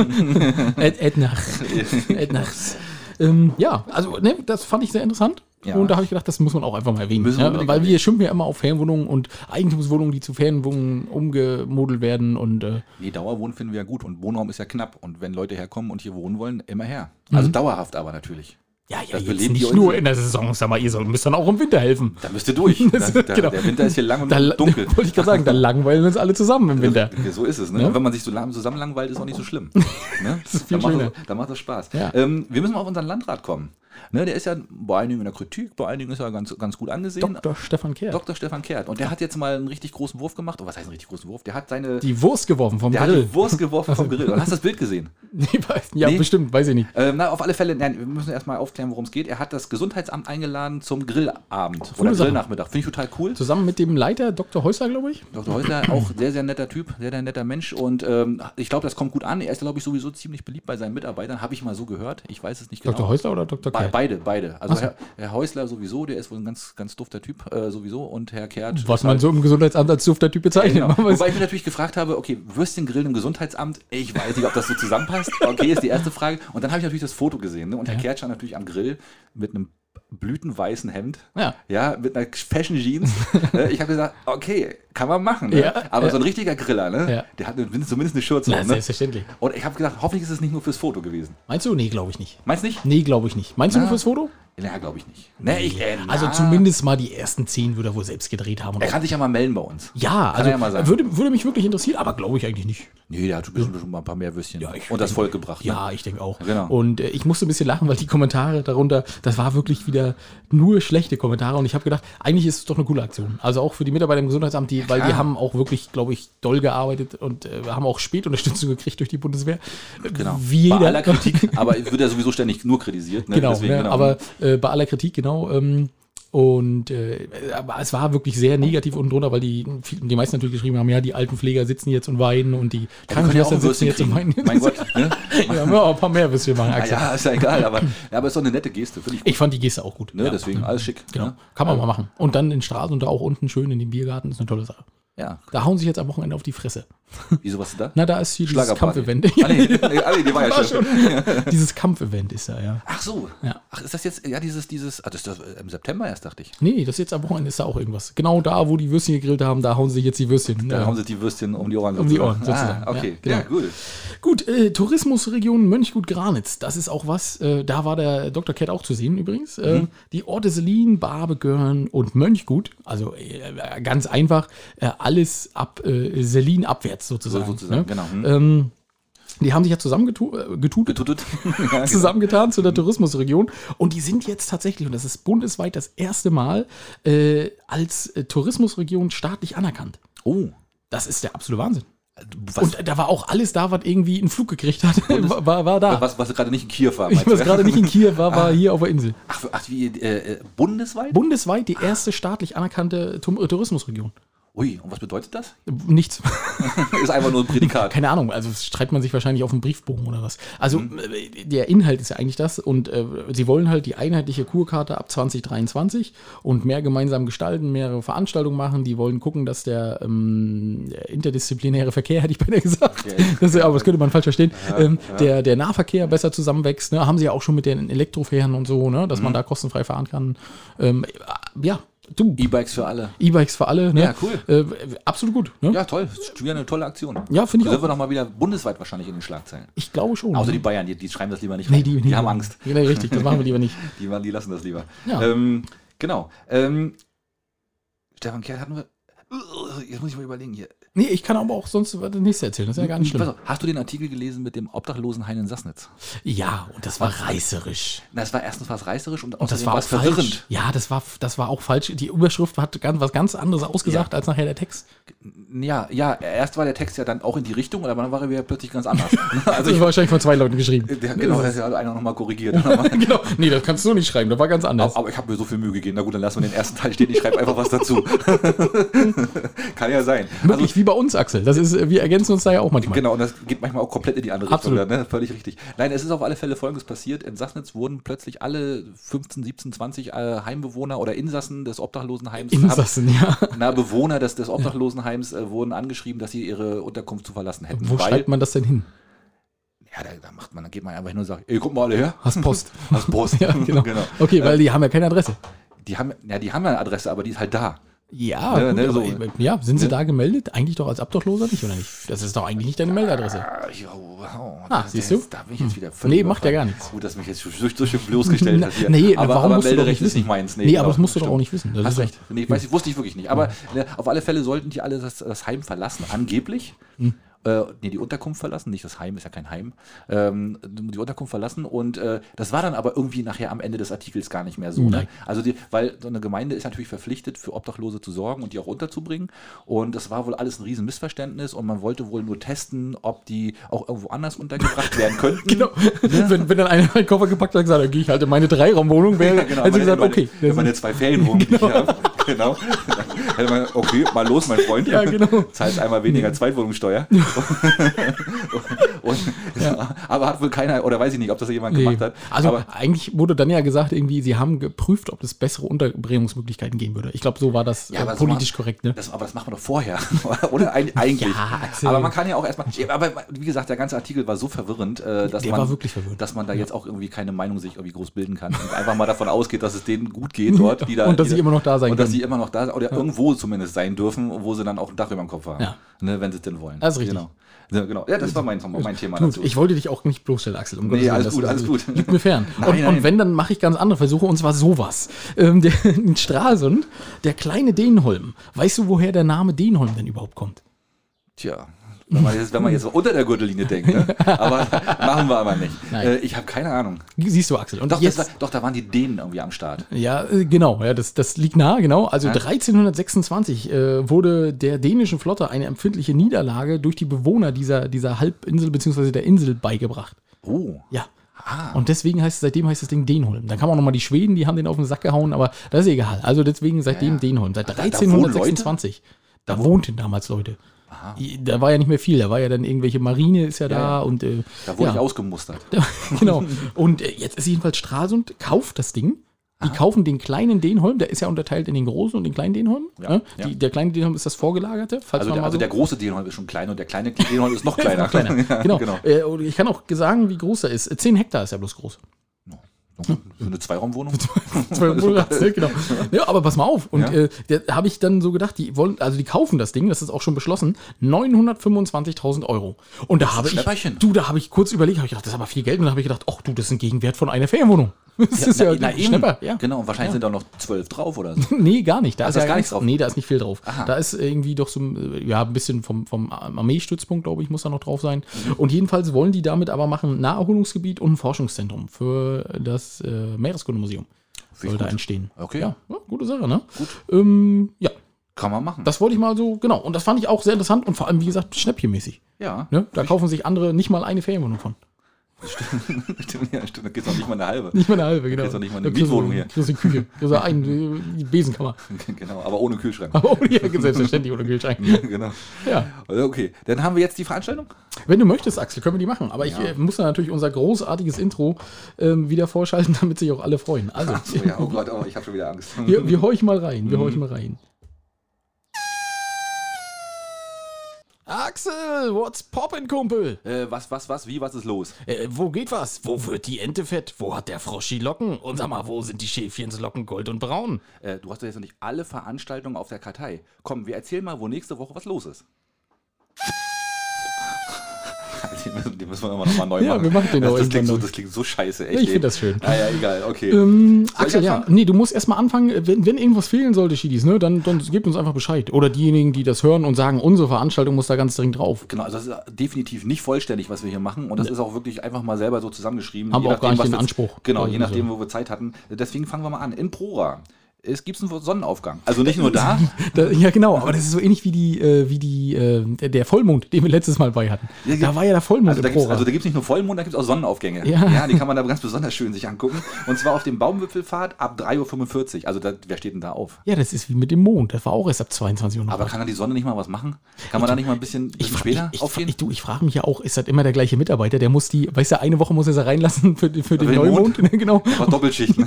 Ed, Ednach. Ednach. Ähm, ja, also ne, das fand ich sehr interessant. Ja. Und da habe ich gedacht, das muss man auch einfach mal erwähnen. Müssen wir Ja, unbedingt weil erwähnen. wir schimpfen ja immer auf Ferienwohnungen und Eigentumswohnungen, die zu Ferienwohnungen umgemodelt werden. Und äh, Nee, Dauerwohnen finden wir ja gut und Wohnraum ist ja knapp. Und wenn Leute herkommen und hier wohnen wollen, immer her. Also dauerhaft aber natürlich. ja, ja, Das jetzt belebt die nicht Insel. nur in der Saison, sag mal, ihr sollt, müsst dann auch im Winter helfen. Da müsst ihr durch. Das- Da, da, genau. Der Winter ist hier lang und Da dunkel. wollte ich gerade sagen, da langweilen wir uns alle zusammen im Winter. Ja, so ist es, ne? Ja. Und wenn man sich so lang, zusammen langweilt, ist auch nicht so schlimm. Ne? Das ist viel da, macht schöner. das, da macht das Spaß. Ja. Ähm, wir müssen mal auf unseren Landrat kommen. Ne, der ist ja bei einigen in der Kritik, bei einigen ist er ganz, ganz gut angesehen. Doktor Stefan Kehrt. Doktor Stefan Kehrt. Und der hat jetzt mal einen richtig großen Wurf gemacht. Oh, was heißt einen richtig großen Wurf? Der hat seine. Die Wurst geworfen vom der hat Grill. die Wurst geworfen vom Grill. Und hast du das Bild gesehen? Nee, weiß- ja, Nee. bestimmt, weiß ich nicht. Ähm, na, auf alle Fälle, nein, wir müssen erstmal aufklären, worum es geht. Er hat das Gesundheitsamt eingeladen zum Grillabend Coole oder Sache. Grillnachmittag. Finde ich total cool. Zusammen mit dem Leiter Doktor Häusler, glaube ich. Doktor Häusler, auch sehr, sehr netter Typ, sehr, sehr netter Mensch. Und ähm, ich glaube, das kommt gut an. Er ist, glaube ich, sowieso ziemlich beliebt bei seinen Mitarbeitern. Habe ich mal so gehört. Ich weiß es nicht genau. Doktor Häusler oder Doktor Be Kehrt? beide, beide. Also Ach so. Herr, Herr Häusler sowieso, der ist wohl ein ganz, ganz dufter Typ äh, sowieso. Und Herr Kehrt. Was ist man halt- so im Gesundheitsamt als dufter Typ bezeichnet. Genau. Machen wir es. Wobei ich mir natürlich gefragt habe, okay, Würstchen grillen im Gesundheitsamt, ich weiß nicht, ob das so zusammenpasst. Okay, ist die erste Frage. Und dann habe ich natürlich das Foto gesehen. Ne? Und Herr Ja. Kehrt stand natürlich am Grill mit einem blütenweißen Hemd. Ja. Ja, mit einer Fashion Jeans. Ne? Ich habe gesagt, okay, kann man machen. Ne? Ja, Aber ja. so ein richtiger Griller, ne? Ja. Der hat eine- zumindest eine Schürze. Na, um, ne? selbstverständlich. Und ich habe gedacht, hoffentlich ist es nicht nur fürs Foto gewesen. Meinst du? Nee, glaube ich nicht. Meinst du nicht? Nee, glaube ich nicht. Meinst du Na. nur fürs Foto? Ja, glaube ich nicht. Ne, ich, äh, Also na. zumindest mal die ersten zehn würde er wohl selbst gedreht haben. Und Er auch- kann sich ja mal melden bei uns. ja, Kann also er ja mal sagen. würde, würde mich wirklich interessieren, aber glaube ich eigentlich nicht. Nee, der hat bestimmt schon mal ein paar mehr Würstchen Ja, ich- und das Volk gebracht. Ne? Ja, ich denke auch. Genau. Und äh, ich musste ein bisschen lachen, weil die Kommentare darunter, das war wirklich wieder nur schlechte Kommentare. Und ich habe gedacht, eigentlich ist es doch eine coole Aktion. Also auch für die Mitarbeiter im Gesundheitsamt, die, weil die klar. haben auch wirklich, glaube ich, doll gearbeitet und äh, haben auch Spätunterstützung gekriegt durch die Bundeswehr. Äh, Genau. Wie jeder. Bei aller Kritik, aber wird ja sowieso ständig nur kritisiert. Ne? Genau, Deswegen, ne, aber äh, bei aller Kritik, genau. Ähm, und äh, aber es war wirklich sehr negativ unten drunter, weil die, die meisten natürlich geschrieben haben, ja, die Altenpfleger sitzen jetzt und weinen und die die können ja auch Krankenschwestern ein sitzen Würstchen jetzt und weinen. kriegen. Mein Gott. Ne? Ja, wir auch ein paar mehr Würstchen machen, Na Axel. ja, ist ja egal, aber, ja, aber ist doch eine nette Geste, finde ich gut. Ich fand die Geste auch gut. Ne? Ja. Deswegen alles schick. Genau. Ne? Kann man mal machen. Und dann in Stralsund da auch unten schön in den Biergarten, ist eine tolle Sache. Ja, Da hauen sich jetzt am Wochenende auf die Fresse. wieso was ist da? Na, da ist hier dieses Schlagerparty. Kampfevent. Ah, nee, nee, ah, nee, die war ja War schon. Dieses Kampfevent ist da, ja. Ach so. Ja. Ach, ist das jetzt, ja, dieses, dieses, ah, das ist das im September erst, dachte ich. Nee, das ist jetzt am Wochenende ist da auch irgendwas. Genau da, wo die Würstchen gegrillt haben, da hauen sich jetzt die Würstchen. Da ja. haben sie die Würstchen um die Ohren Um die sozusagen. Ohren, sozusagen. Ah, okay, Ja, ja, genau. gut. Gut, äh, Tourismusregion Mönchgut-Granitz, das ist auch was, äh, da war der Doktor Kehrt auch zu sehen übrigens. Äh, Mhm. Die Orte Selin, Barbe, Görn und Mönchgut, also äh, ganz einfach, äh, alles ab äh, Selin abwärts sozusagen. So, sozusagen, ne? genau. Hm. Ähm, Die haben sich ja zusammengetutet, Getutet. Ja, genau. zusammengetan zu der Tourismusregion. Und die sind jetzt tatsächlich, und das ist bundesweit das erste Mal, äh, als äh, Tourismusregion staatlich anerkannt. Oh. Das ist der absolute Wahnsinn. Was, Und da war auch alles da, was irgendwie einen Flug gekriegt hat, war, war da. was, was gerade nicht in Kiew war. Ich, meinst was du? gerade nicht in Kiew war, war hier auf der Insel. Ach, ach wie, äh, äh, bundesweit? Bundesweit die erste staatlich anerkannte Tum- Tourismusregion. Ui, und was bedeutet das? Nichts. Ist einfach nur ein Prädikat. Keine Ahnung, also streitet man sich wahrscheinlich auf einen Briefbogen oder was. Also äh, der Inhalt ist ja eigentlich das und äh, sie wollen halt die einheitliche Kurkarte ab zwanzig dreiundzwanzig und mehr gemeinsam gestalten, mehrere Veranstaltungen machen. Die wollen gucken, dass der, ähm, der interdisziplinäre Verkehr, hätte ich beinahe gesagt, Okay. das, aber das könnte man falsch verstehen, ähm, Der, der Nahverkehr besser zusammenwächst. Ne? Haben sie ja auch schon mit den Elektrofähren und so, ne? Dass man da kostenfrei fahren kann. Ähm, ja, du. E-Bikes für alle. E-Bikes für alle. Ne? Ja, cool. Äh, absolut gut. Ne? Ja, toll. Das ist schon wieder eine tolle Aktion. Ja, finde ich Da sind auch. wir noch mal wieder bundesweit wahrscheinlich in den Schlagzeilen. Ich glaube schon. Außer ne? die Bayern, die, die schreiben das lieber nicht Nee, rein. die, die haben Angst. Ja, richtig, das machen wir lieber nicht. Die, die lassen das lieber. Ja. Ähm, genau. Ähm, Stefan Kerl hatten wir. Jetzt muss ich mal überlegen hier. Nee, ich kann aber auch sonst das nächste erzählen. Das ist ja gar nicht Pass schlimm. auf, hast du den Artikel gelesen mit dem Obdachlosenheim in Sassnitz? Ja, und das war reißerisch. Das war erstens was reißerisch und, Und das außerdem war auch was verwirrend. falsch. Ja, das war, das war auch falsch. Die Überschrift hat ganz, was ganz anderes ausgesagt Ja. als nachher der Text. Ja, ja, erst war der Text ja dann auch in die Richtung, aber dann war er wieder plötzlich ganz anders. Also Also ich ich, war wahrscheinlich von zwei Leuten geschrieben. der, genau, das hat einer nochmal korrigiert. Genau. Nee, das kannst du nicht schreiben. Das war ganz anders. Aber, aber ich habe mir so viel Mühe gegeben. Na gut, dann lassen wir den ersten Teil stehen. Ich schreibe einfach was dazu. Kann ja sein. Wirklich wie bei uns, Axel. Das ist, wir ergänzen uns da ja auch manchmal. Genau, und das geht manchmal auch komplett in die andere Absolut. Richtung. Ne? Völlig richtig. Nein, es ist auf alle Fälle Folgendes passiert. In Sassnitz wurden plötzlich alle fünfzehn, siebzehn, zwanzig äh, Heimbewohner oder Insassen des Obdachlosenheims, Insassen, ja. na, Bewohner des, des Obdachlosenheims äh, wurden angeschrieben, dass sie ihre Unterkunft zu verlassen hätten. Wo schreibt man das denn hin? Ja, da, da macht man, dann geht man einfach hin und sagt, ey, guck mal alle her. Hast Post. Hast Post. Ja, genau. genau. Okay, weil die haben ja keine Adresse. Die haben, ja, die haben ja eine Adresse, aber die ist halt da. Ja, Ne, gut, ne, aber, so. äh, ja, sind sie da gemeldet? Eigentlich doch als Obdachloser nicht, oder nicht? Das ist doch eigentlich nicht deine Meldeadresse. Ah, jo, oh, Ah, da- siehst jetzt- du? Da bin ich jetzt wieder völlig Nee, macht ja überfallen. gar nichts. Gut, dass mich jetzt durch, durch bloßgestellt hat hier. Nee, aber, warum aber musst du doch Melderecht nicht ist nicht wissen? meins. Nee, aber das musst du doch stimmt. auch nicht wissen. Das Hast ist recht. Nee, weiß ich, wusste ich wirklich nicht. Aber ne, auf alle Fälle sollten die alle das, das Heim verlassen, angeblich. Hm. Äh, nee, die Unterkunft verlassen, nicht das Heim, ist ja kein Heim. Ähm, die Unterkunft verlassen und äh, das war dann aber irgendwie nachher am Ende des Artikels gar nicht mehr so. Ne? Nein. Also, die, weil so eine Gemeinde ist natürlich verpflichtet, für Obdachlose zu sorgen und die auch unterzubringen. Und das war wohl alles ein riesen Missverständnis und man wollte wohl nur testen, ob die auch irgendwo anders untergebracht werden könnten. Genau. Wenn, wenn dann einer einen Koffer gepackt hat und gesagt hat, gehe ich halt in meine Dreiraumwohnung, wäre, Ja, genau, hätte sie meine, gesagt, meine, okay. Meine, meine zwei Ferienwohnungen, die ich habe. Genau. Dann hätte man, okay, mal los, mein Freund. Ja, genau. Zahlst einmal weniger Zweitwohnungssteuer. und, Ja. Aber hat wohl keiner, oder weiß ich nicht, ob das jemand Nee. gemacht hat. Also aber eigentlich wurde dann ja gesagt, irgendwie, sie haben geprüft, ob es bessere Unterbringungsmöglichkeiten geben würde. Ich glaube, so war das Ja, äh, aber so politisch mal- korrekt. Ne? Das, aber das macht man doch vorher, oder? Eig eigentlich. Ja, Axel. aber man kann ja auch erstmal. Aber wie gesagt, der ganze Artikel war so verwirrend, äh, dass, Der man, war wirklich verwirrend. dass man da jetzt auch irgendwie keine Meinung sich irgendwie groß bilden kann. Und einfach mal davon ausgeht, dass es denen gut geht dort. Die da, Und dass die sie da, immer noch da sein Und dass können. sie immer noch da sind, oder irgendwo zumindest sein dürfen, wo sie dann auch ein Dach über dem Kopf haben. Ja. Ne, wenn sie es denn wollen. Das ist richtig. Genau. Ja, genau. Ja, das war mein, mein Thema Gut, dazu. ich wollte dich auch nicht bloßstellen, Axel. Um Nee, Gottes Willen, alles das gut, ist- alles gut. Liegt mir fern. Nein, und, nein. und wenn, dann mache ich ganz andere Versuche, und zwar sowas. Ähm, der, in Stralsund, der kleine Denholm. Weißt du, woher der Name Denholm denn überhaupt kommt? Tja. Wenn man, jetzt, wenn man jetzt so unter der Gürtellinie denkt, ne? Aber machen wir aber nicht. Nein. Äh, ich habe keine Ahnung. Siehst du, Axel. Und Doch, jetzt, das war, doch, da waren die Dänen irgendwie am Start. ja, äh, genau, ja, das, das liegt nahe, genau. Also Ja. dreizehnhundertsechsundzwanzig äh, wurde der dänischen Flotte eine empfindliche Niederlage durch die Bewohner dieser, dieser Halbinsel bzw. der Insel beigebracht. Oh. Ja. Ah. Und deswegen heißt es, seitdem heißt das Ding Denholm. Dann kam auch nochmal die Schweden, die haben den auf den Sack gehauen, aber das ist egal. Also deswegen seitdem Ja, ja. Denholm. Seit Ach, da- da wohnen dreizehnhundertsechsundzwanzig. Da, wohnten damals Leute. Aha. Da war ja nicht mehr viel. Da war ja dann irgendwelche Marine ist ja, Ja, da ja. und äh, Da wurde ja. ich ausgemustert. Genau. Und äh, jetzt ist jedenfalls Stralsund, kauft das Ding. Die kaufen den kleinen Denholm, der ist ja unterteilt in den großen und den kleinen Denholm. Ja, ne? ja. Die, der kleine Denholm ist das Vorgelagerte. Falls Also, man der, mal also so der große Dänholm ist schon klein und der kleine Dänholm ist noch kleiner. Noch kleiner. Ja, genau. genau. Äh, und ich kann auch sagen, wie groß er ist. Zehn Hektar ist er bloß groß. So eine Zweiraumwohnung. Zwölf Monate, ne, genau. Ja, aber pass mal auf. Und Ja. äh, da habe ich dann so gedacht, die wollen, also die kaufen das Ding, das ist auch schon beschlossen, neunhundertfünfundzwanzigtausend Euro. Und da habe ich, Schnäpperchen. du, da habe ich kurz überlegt, habe ich gedacht, das ist aber viel Geld. Und dann habe ich gedacht, ach du, das ist ein Gegenwert von einer Ferienwohnung. Das ist ja, na, ein eben. Schnapper. Ja. Genau, und wahrscheinlich sind da noch zwölf drauf oder so. Nee, gar nicht. Da Ach, ist da ja ist gar ganz- nichts drauf? Nee, da ist nicht viel drauf. Aha. Da ist irgendwie doch so ein, ja, ein bisschen vom, vom Armeestützpunkt, glaube ich, muss da noch drauf sein. Mhm. Und jedenfalls wollen die damit aber machen ein Naherholungsgebiet und ein Forschungszentrum für das äh, Meereskundemuseum. Soll da gut. entstehen. Okay. Ja, ja, gute Sache, ne? Gut. Ähm, ja, Kann man machen. das wollte ich mal so, genau. Und das fand ich auch sehr interessant und vor allem, wie gesagt, schnäppchenmäßig. ja. Ne? Da kaufen sich andere nicht mal eine Ferienwohnung von. Stimmt, ja, stimmt. Da geht es noch nicht mal eine halbe. Nicht mal eine halbe, genau. kriegst doch nicht mal eine Da kriegst du- Mietwohnung hier. Kriegst du eine Küche. Kriegst du eine die Besenkammer. Genau, aber ohne Kühlschrank. Aber ohne, ja, selbstverständlich ohne Kühlschrank. genau. Ja. Okay, dann haben wir jetzt die Veranstaltung. Wenn du möchtest, Axel, können wir die machen. Aber ich Ja. äh, muss dann natürlich unser großartiges Intro ähm, wieder vorschalten, damit sich auch alle freuen. Also, Ach so, ja, oh Gott, oh, ich habe schon wieder Angst. wir, wir horchen mal rein. Wir Mhm. horchen mal rein. Axel, what's poppin', Kumpel? Äh, was, was, was, wie, was ist los? Äh, wo geht was? Wo wird die Ente fett? Wo hat der Frosch die Locken? Und sag mal, wo sind die Schäfchenslocken gold und braun? Äh, du hast doch jetzt noch nicht alle Veranstaltungen auf der Kartei. Komm, wir erzählen mal, wo nächste Woche was los ist. Den müssen, den müssen wir immer noch mal neu Ja, machen. wir machen den das, auch das, klingt irgendwann so, noch. das klingt so scheiße, echt. Ich ey. finde das schön. Naja, egal, okay. Ähm, Soll Axel, ich ja, anfangen? nee, du musst erstmal anfangen, wenn, wenn irgendwas fehlen sollte, Schiedis, ne, dann, dann gebt uns einfach Bescheid. Oder diejenigen, die das hören und sagen, unsere Veranstaltung muss da ganz dringend drauf. Genau, also das ist definitiv nicht vollständig, was wir hier machen. Und das ist auch wirklich einfach mal selber so zusammengeschrieben. Haben je wir auch gar nachdem, nicht was den wir- Anspruch. Genau, Also je so. nachdem, wo wir Zeit hatten. Deswegen fangen wir mal an. In Prora. Es gibt einen Sonnenaufgang. Also nicht nur da. Da, ja, genau, aber das ist so ähnlich wie die, äh, wie die, äh, der, der Vollmond, den wir letztes Mal bei hatten. Ja, Da war ja der Vollmond Also da im gibt es Prora. also da gibt's nicht nur Vollmond, da gibt es auch Sonnenaufgänge. Ja. die kann man da ganz besonders schön sich angucken. Und zwar auf dem Baumwipfelpfad ab drei Uhr fünfundvierzig. Also da, wer steht denn da auf? Ja, das ist wie mit dem Mond. Das war auch erst ab zweiundzwanzig Uhr. noch Aber was. kann da die Sonne nicht mal was machen? Kann man da nicht mal ein bisschen, bisschen frag- später ich, ich, aufgehen? Ich, du, ich frage mich ja auch, ist das immer der gleiche Mitarbeiter? Der muss die, weißt du, eine Woche muss er sie reinlassen für, für den den Neumond. genau. Aber Doppelschichten.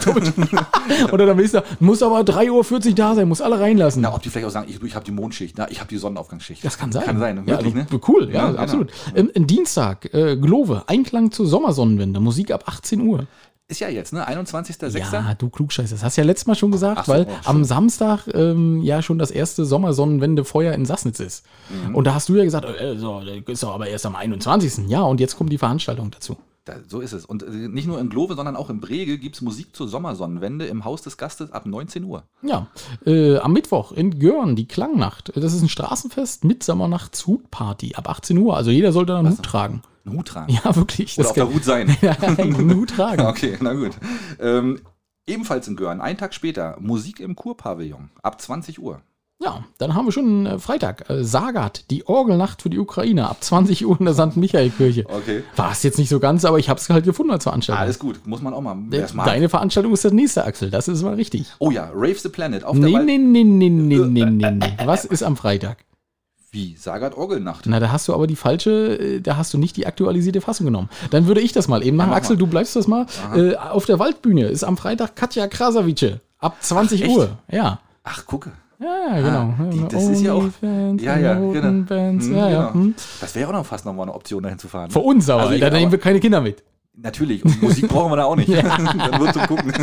Oder dann ist er, muss aber drei Uhr vierzig da sein, muss alle reinlassen. Na, ob die vielleicht auch sagen, ich, ich habe die Mondschicht, na, ich habe die Sonnenaufgangsschicht. Das kann sein. Kann sein, ja, wirklich, also, ne? Cool, ja, Ja, genau. absolut. Ähm, Dienstag, äh, Glove, Einklang zur Sommersonnenwende, Musik ab achtzehn Uhr. Ist ja jetzt, ne? einundzwanzigster sechster Ja, du Klugscheißer, das hast du ja letztes Mal schon gesagt, Ach so, weil oh, am Samstag ähm, ja schon das erste Sommersonnenwendefeuer in Sassnitz ist. Mhm. Und da hast du ja gesagt, äh, so, das ist doch aber erst am einundzwanzigsten Ja, und jetzt kommt die Veranstaltung dazu. Da, so ist es. Und äh, nicht nur in Glove, sondern auch in Brege gibt es Musik zur Sommersonnenwende im Haus des Gastes ab neunzehn Uhr. Ja, äh, am Mittwoch in Görn, die Klangnacht. Das ist ein Straßenfest, Mitsammernachts-Hutparty ab achtzehn Uhr. Also jeder sollte dann einen Hut tragen. Einen Hut tragen. Ja, wirklich. Oder auf der Hut sein. Ja, einen Hut tragen. Okay, na gut. Ähm, ebenfalls in Görn, einen Tag später, Musik im Kurpavillon ab zwanzig Uhr. Ja, dann haben wir schon äh, Freitag. Äh, Sagat, die Orgelnacht für die Ukraine ab zwanzig Uhr in der Sankt Michael-Kirche. Okay. War es jetzt nicht so ganz, aber ich habe es halt gefunden als Veranstaltung. Alles gut, muss man auch mal. Äh, wer's mag. Deine Veranstaltung ist das nächste, Axel. Das ist mal richtig. Oh ja, Rave the Planet auf der Nee, Wald- nee, nee, nee, nee, nee, nee, nee. Was ist am Freitag? Wie? Sagat Orgelnacht. Na, da hast du aber die falsche, äh, da hast du nicht die aktualisierte Fassung genommen. Dann würde ich das mal eben machen. mach Axel, mal. du bleibst das mal. Äh, auf der Waldbühne ist am Freitag Katja Krasavice ab zwanzig Ach, echt? Uhr. Ja. Ach, gucke. Ja, ja, genau. Ah, die, das ist ja auch. Onlyfans, Ja, ja, genau. Notenbands, Hm, ja, ja. genau. Hm. Das wäre auch noch fast noch mal eine Option, dahin zu fahren. Für uns aber, Also ich- da nehmen aber- wir keine Kinder mit. Natürlich. Und Musik brauchen wir da auch nicht. Dann wird zum Gucken.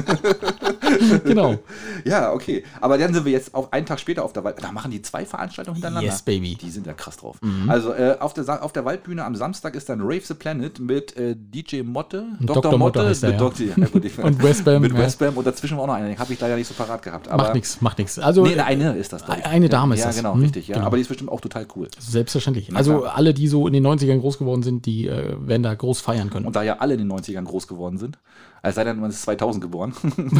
Genau. Ja, okay. Aber dann sind wir jetzt auf einen Tag später auf der Wald. Da machen die zwei Veranstaltungen hintereinander. Yes, baby. Die sind ja krass drauf. Mhm. Also äh, auf, der, Sa- auf der Waldbühne am Samstag ist dann Rave the Planet mit äh, D J Motte, Doktor Motte heißt er, mit ja. Doktor ja, gut, ich, Und Westbam, Mit ja. Westbam und dazwischen war auch noch eine. Den habe ich leider nicht so parat gehabt. Aber Macht nichts, macht nichts. Also, Nee, eine ist das. glaub ich. Eine Dame ist ja, das. Ja, genau, Hm, richtig. Ja. genau. Aber die ist bestimmt auch total cool. selbstverständlich. Na Also klar. alle, die so in den neunzigern groß geworden sind, die äh, werden da groß feiern können. Und da ja alle in den neunzigern groß geworden sind, als sei denn, man ist zweitausend geboren,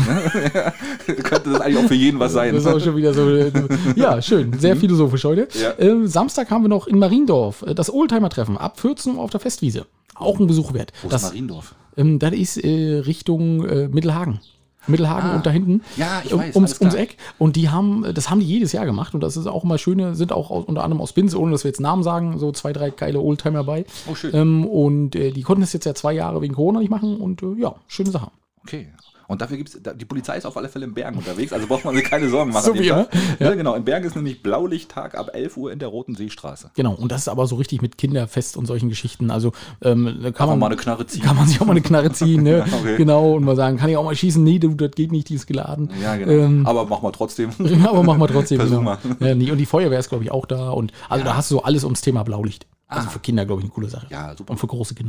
könnte das eigentlich auch für jeden was sein. Das ist auch schon wieder so. äh, Ja, schön. Sehr philosophisch heute. Ja. Ähm, Samstag haben wir noch in Mariendorf äh, das Oldtimer-Treffen ab vierzehn Uhr auf der Festwiese. Auch ein Besuch wert. Wo ist Das, Mariendorf? ähm, das ist äh, Richtung äh, Mittelhagen. Mittelhagen Ah. und da hinten Ja, ich um- weiß, ums, alles klar. ums Eck. Und die haben, das haben die jedes Jahr gemacht. Und das ist auch mal schöne, sind auch aus, unter anderem aus Binz, ohne dass wir jetzt Namen sagen, so zwei, drei geile Oldtimer bei. Oh, schön. Ähm, und äh, die konnten das jetzt ja zwei Jahre wegen Corona nicht machen. Und äh, ja, schöne Sache. Okay. Und dafür gibt es, die Polizei ist auf alle Fälle in Bergen unterwegs, also braucht man sich keine Sorgen machen. So an dem wie Tag. immer. Ja. Genau, in Bergen ist nämlich Blaulichttag ab elf Uhr in der Roten Seestraße. Genau, und das ist aber so richtig mit Kinderfest und solchen Geschichten. Also ähm, da kann Kann man man mal eine Knarre ziehen. kann man sich auch mal eine Knarre ziehen, ne? Okay. Genau, und mal sagen, kann ich auch mal schießen? Nee, du, das geht nicht, die ist geladen. Ja, genau. Ähm, Aber mach mal trotzdem. aber machen wir trotzdem. Versuch Genau. mal. Ja, nee, und die Feuerwehr ist, glaube ich, auch da. Und also Ja. da hast du so alles ums Thema Blaulicht. Also Ah. für Kinder, glaube ich, eine coole Sache. Ja, super. Und für große Kinder auch.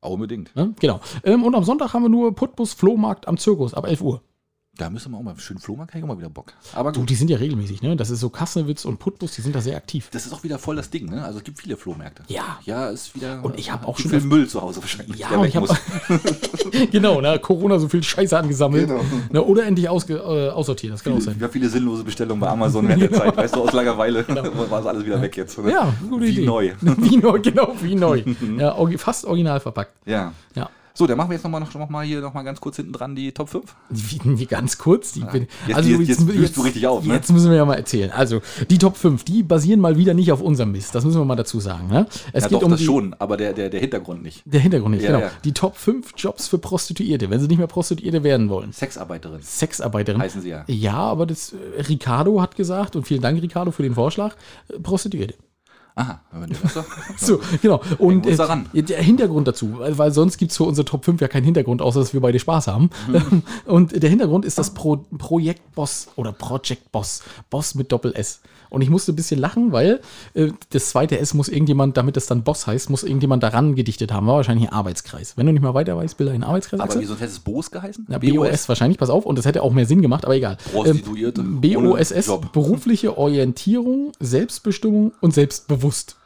unbedingt. Ne? Genau. Ähm, und am Sonntag haben wir nur Putbus Flohmarkt am Zirkus ab elf Uhr. Da müssen wir auch mal schön Flohmarkt, habe ich auch mal wieder Bock. Aber Du, gut. die sind ja regelmäßig, ne? Das ist so Kassewitz und Putbus, die sind da sehr aktiv. Das ist auch wieder voll das Ding, ne? Also es gibt viele Flohmärkte. Ja. Ja, ist wieder. Und ich hab auch gibt schon viel Müll zu Hause wahrscheinlich. Ja, der und weg ich habe muss. genau, ne, Corona so viel Scheiße angesammelt. Genau. Ne, oder endlich ausge, äh, aussortiert, das kann auch sein. Ich habe viele sinnlose Bestellungen bei Amazon während der Zeit. Weißt du, aus Langeweile war das alles wieder weg jetzt. Ne? Ja, gute Wie Idee. neu. Wie neu, genau, wie neu. Ja, orgi- fast original verpackt. Ja. Ja. So, dann machen wir jetzt nochmal noch, noch mal hier noch mal ganz kurz hinten dran die Top fünf. Wie, wie ganz kurz. Die, bin, Jetzt- also jetzt- jetzt blühst du richtig auf, ne? Jetzt müssen wir ja mal erzählen. Also, die Top fünf, die basieren mal wieder nicht auf unserem Mist. Das müssen wir mal dazu sagen. Ne? Es Ja, geht doch, um das die, schon, aber der, der, der Hintergrund nicht. der Hintergrund nicht, Ja, genau. ja. Die Top fünf Jobs für Prostituierte, wenn sie nicht mehr Prostituierte werden wollen. Sexarbeiterin Sexarbeiterin. heißen sie ja. Ja, aber das äh, Ricardo hat gesagt, und vielen Dank, Ricardo, für den Vorschlag, äh, Prostituierte. Aha, wenn du das sagst. So, genau. Und uns äh, daran. der Hintergrund dazu, weil, weil sonst gibt es für unsere Top fünf ja keinen Hintergrund, außer dass wir beide Spaß haben. Mhm. Und der Hintergrund ist das Pro Projekt Boss oder Project Boss. Boss mit Doppel-S. Und ich musste ein bisschen lachen, weil äh, das zweite S muss irgendjemand, damit es dann Boss heißt, muss irgendjemand daran gedichtet haben. War wahrscheinlich ein Arbeitskreis. Wenn du nicht mal weiter weißt, Bilder in Arbeitskreis. Aber Axel? wieso hätte es Boos geheißen? Ja, B O S wahrscheinlich, pass auf. Und das hätte auch mehr Sinn gemacht, aber egal. Prostituierte Ähm, B O S S, ohne Job. berufliche Orientierung, Selbstbestimmung und Selbstbewusst.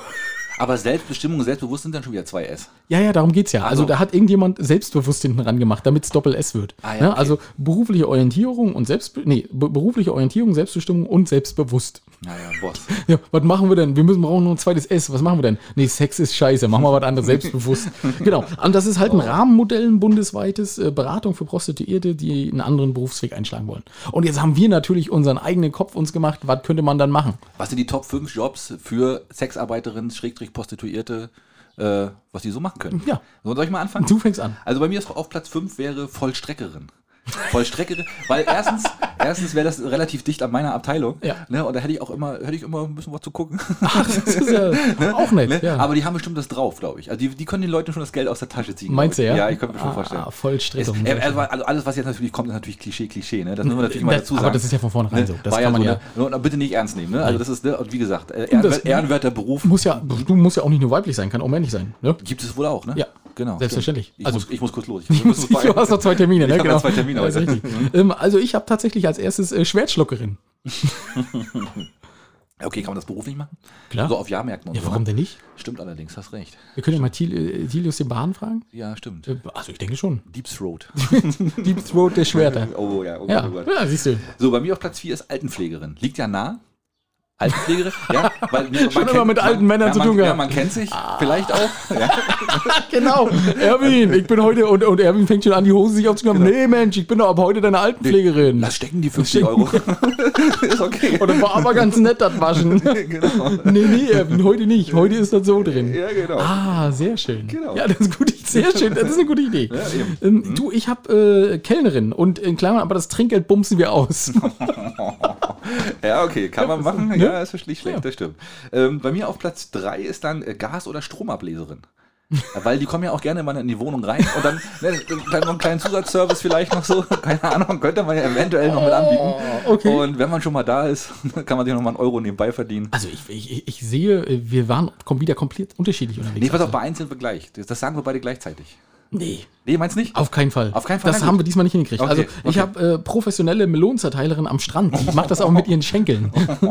Aber Selbstbestimmung und Selbstbewusst sind dann schon wieder zwei S. Ja, ja, darum geht's ja. Also, Also- da hat irgendjemand selbstbewusst hinten ran gemacht, damit es Doppel-S wird. Ah, ja, Ne? okay. Also berufliche Orientierung und Selbstbe nee, be berufliche Orientierung, Selbstbestimmung und selbstbewusst. Naja, Boss. Ja, was machen wir denn? Wir müssen brauchen noch ein zweites S. Was machen wir denn? Nee, Sex ist scheiße. Machen wir was anderes, selbstbewusst. Genau. Und das ist halt ein Rahmenmodell, ein bundesweites äh, Beratung für Prostituierte, die einen anderen Berufsweg einschlagen wollen. Und jetzt haben wir natürlich unseren eigenen Kopf uns gemacht. Was könnte man dann machen? Was sind die Top fünf Jobs für Sexarbeiterinnen, Schrägstrich Prostituierte, äh, was die so machen können? Ja. So, soll ich mal anfangen? Du fängst an. Also bei mir ist auf Platz fünf wäre Vollstreckerin. Vollstreckerin, weil erstens, erstens wäre das relativ dicht an meiner Abteilung. Ja. Ne, und da hätte ich auch immer, hätte ich immer ein bisschen was zu gucken. Ach, das ist ja auch nett. Ne? Ja. Aber die haben bestimmt das drauf, glaube ich. Also die, die können den Leuten schon das Geld aus der Tasche ziehen. Meinst du, glaub ich. ja? Ja, ich könnte mir schon Ah, vorstellen. ah, Vollstreckung. Es, äh, also alles, was jetzt natürlich kommt, ist natürlich Klischee, Klischee. Ne? Das müssen wir natürlich immer Das- dazu aber sagen. das ist ja von vornherein Ne? so. Das War kann man so, ja- Ne? Und bitte nicht ernst nehmen. Ne? Also das ist, ne? Und wie gesagt, äh, das- ehrenwert, ehrenwerter Beruf. Muss ja, du musst ja auch nicht nur weiblich sein, kann auch männlich sein. Ne? Gibt es wohl auch, ne? Ja, genau. selbstverständlich. Ich, Also- muss, ich muss kurz los. Ich muss Du hast noch zwei Termine, ne? Ich hab ja zwei Termine Ja, ist heute. richtig. ähm, also ich habe tatsächlich als erstes äh, Schwertschluckerin. Okay, kann man das beruflich machen? Klar. So auf Jahrmärkten und Ja, so. warum ne? denn nicht? Stimmt allerdings, hast recht. Wir können ja mal Thiel, äh, Thilius den Bahn fragen. Ja, stimmt. Äh, Also ich denke schon. Deep Throat. Deep Throat der Schwerter. Oh ja, oh Ja, Gott, oh Gott. ja, siehst du. So, bei mir auf Platz vier ist Altenpflegerin. Liegt ja nah. Altenpflegerin, ja, weil man Schon immer mit alten Männern ja, zu man, tun Ja, gehabt. man kennt sich, vielleicht auch. Ja. Genau. Erwin, ich bin heute, und, und Erwin fängt schon an, die Hose sich aufzunehmen. Genau. Nee, Mensch, ich bin doch ab heute deine Altenpflegerin. Lass stecken die fünfzig Euro. Ist okay. Und das war aber ganz nett, das Waschen. Genau. Nee, nee, Erwin, heute nicht. Heute ist das so drin. Ja, genau. Ah, sehr schön. Genau. Ja, das ist gut. Sehr schön. Das ist eine gute Idee. Ja, eben. ähm, Du, ich habe äh, Kellnerin und in Klammern, aber das Trinkgeld bumsen wir aus. Ja, okay, kann man machen. Ne? Ja, ist nicht schlecht, Ja. das stimmt. Ähm, bei mir auf Platz drei ist dann äh, Gas- oder Stromableserin. Weil die kommen ja auch gerne mal in die Wohnung rein und dann, ne, dann noch einen kleinen Zusatzservice vielleicht noch so, keine Ahnung, könnte man ja eventuell noch mit anbieten. okay. Und wenn man schon mal da ist, kann man sich noch mal einen Euro nebenbei verdienen. Also ich, ich, ich sehe, äh, wir waren kom- wieder komplett unterschiedlich unterwegs. Nee, pass auf, bei eins sind wir gleich. Das, das sagen wir beide gleichzeitig. Nee, Nee, meinst du nicht? auf keinen Fall. Auf keinen Fall, Das na haben gut. wir diesmal nicht hingekriegt. Okay, Also ich okay. habe äh, professionelle Melonenzerteilerin am Strand. Die macht das auch mit ihren Schenkeln.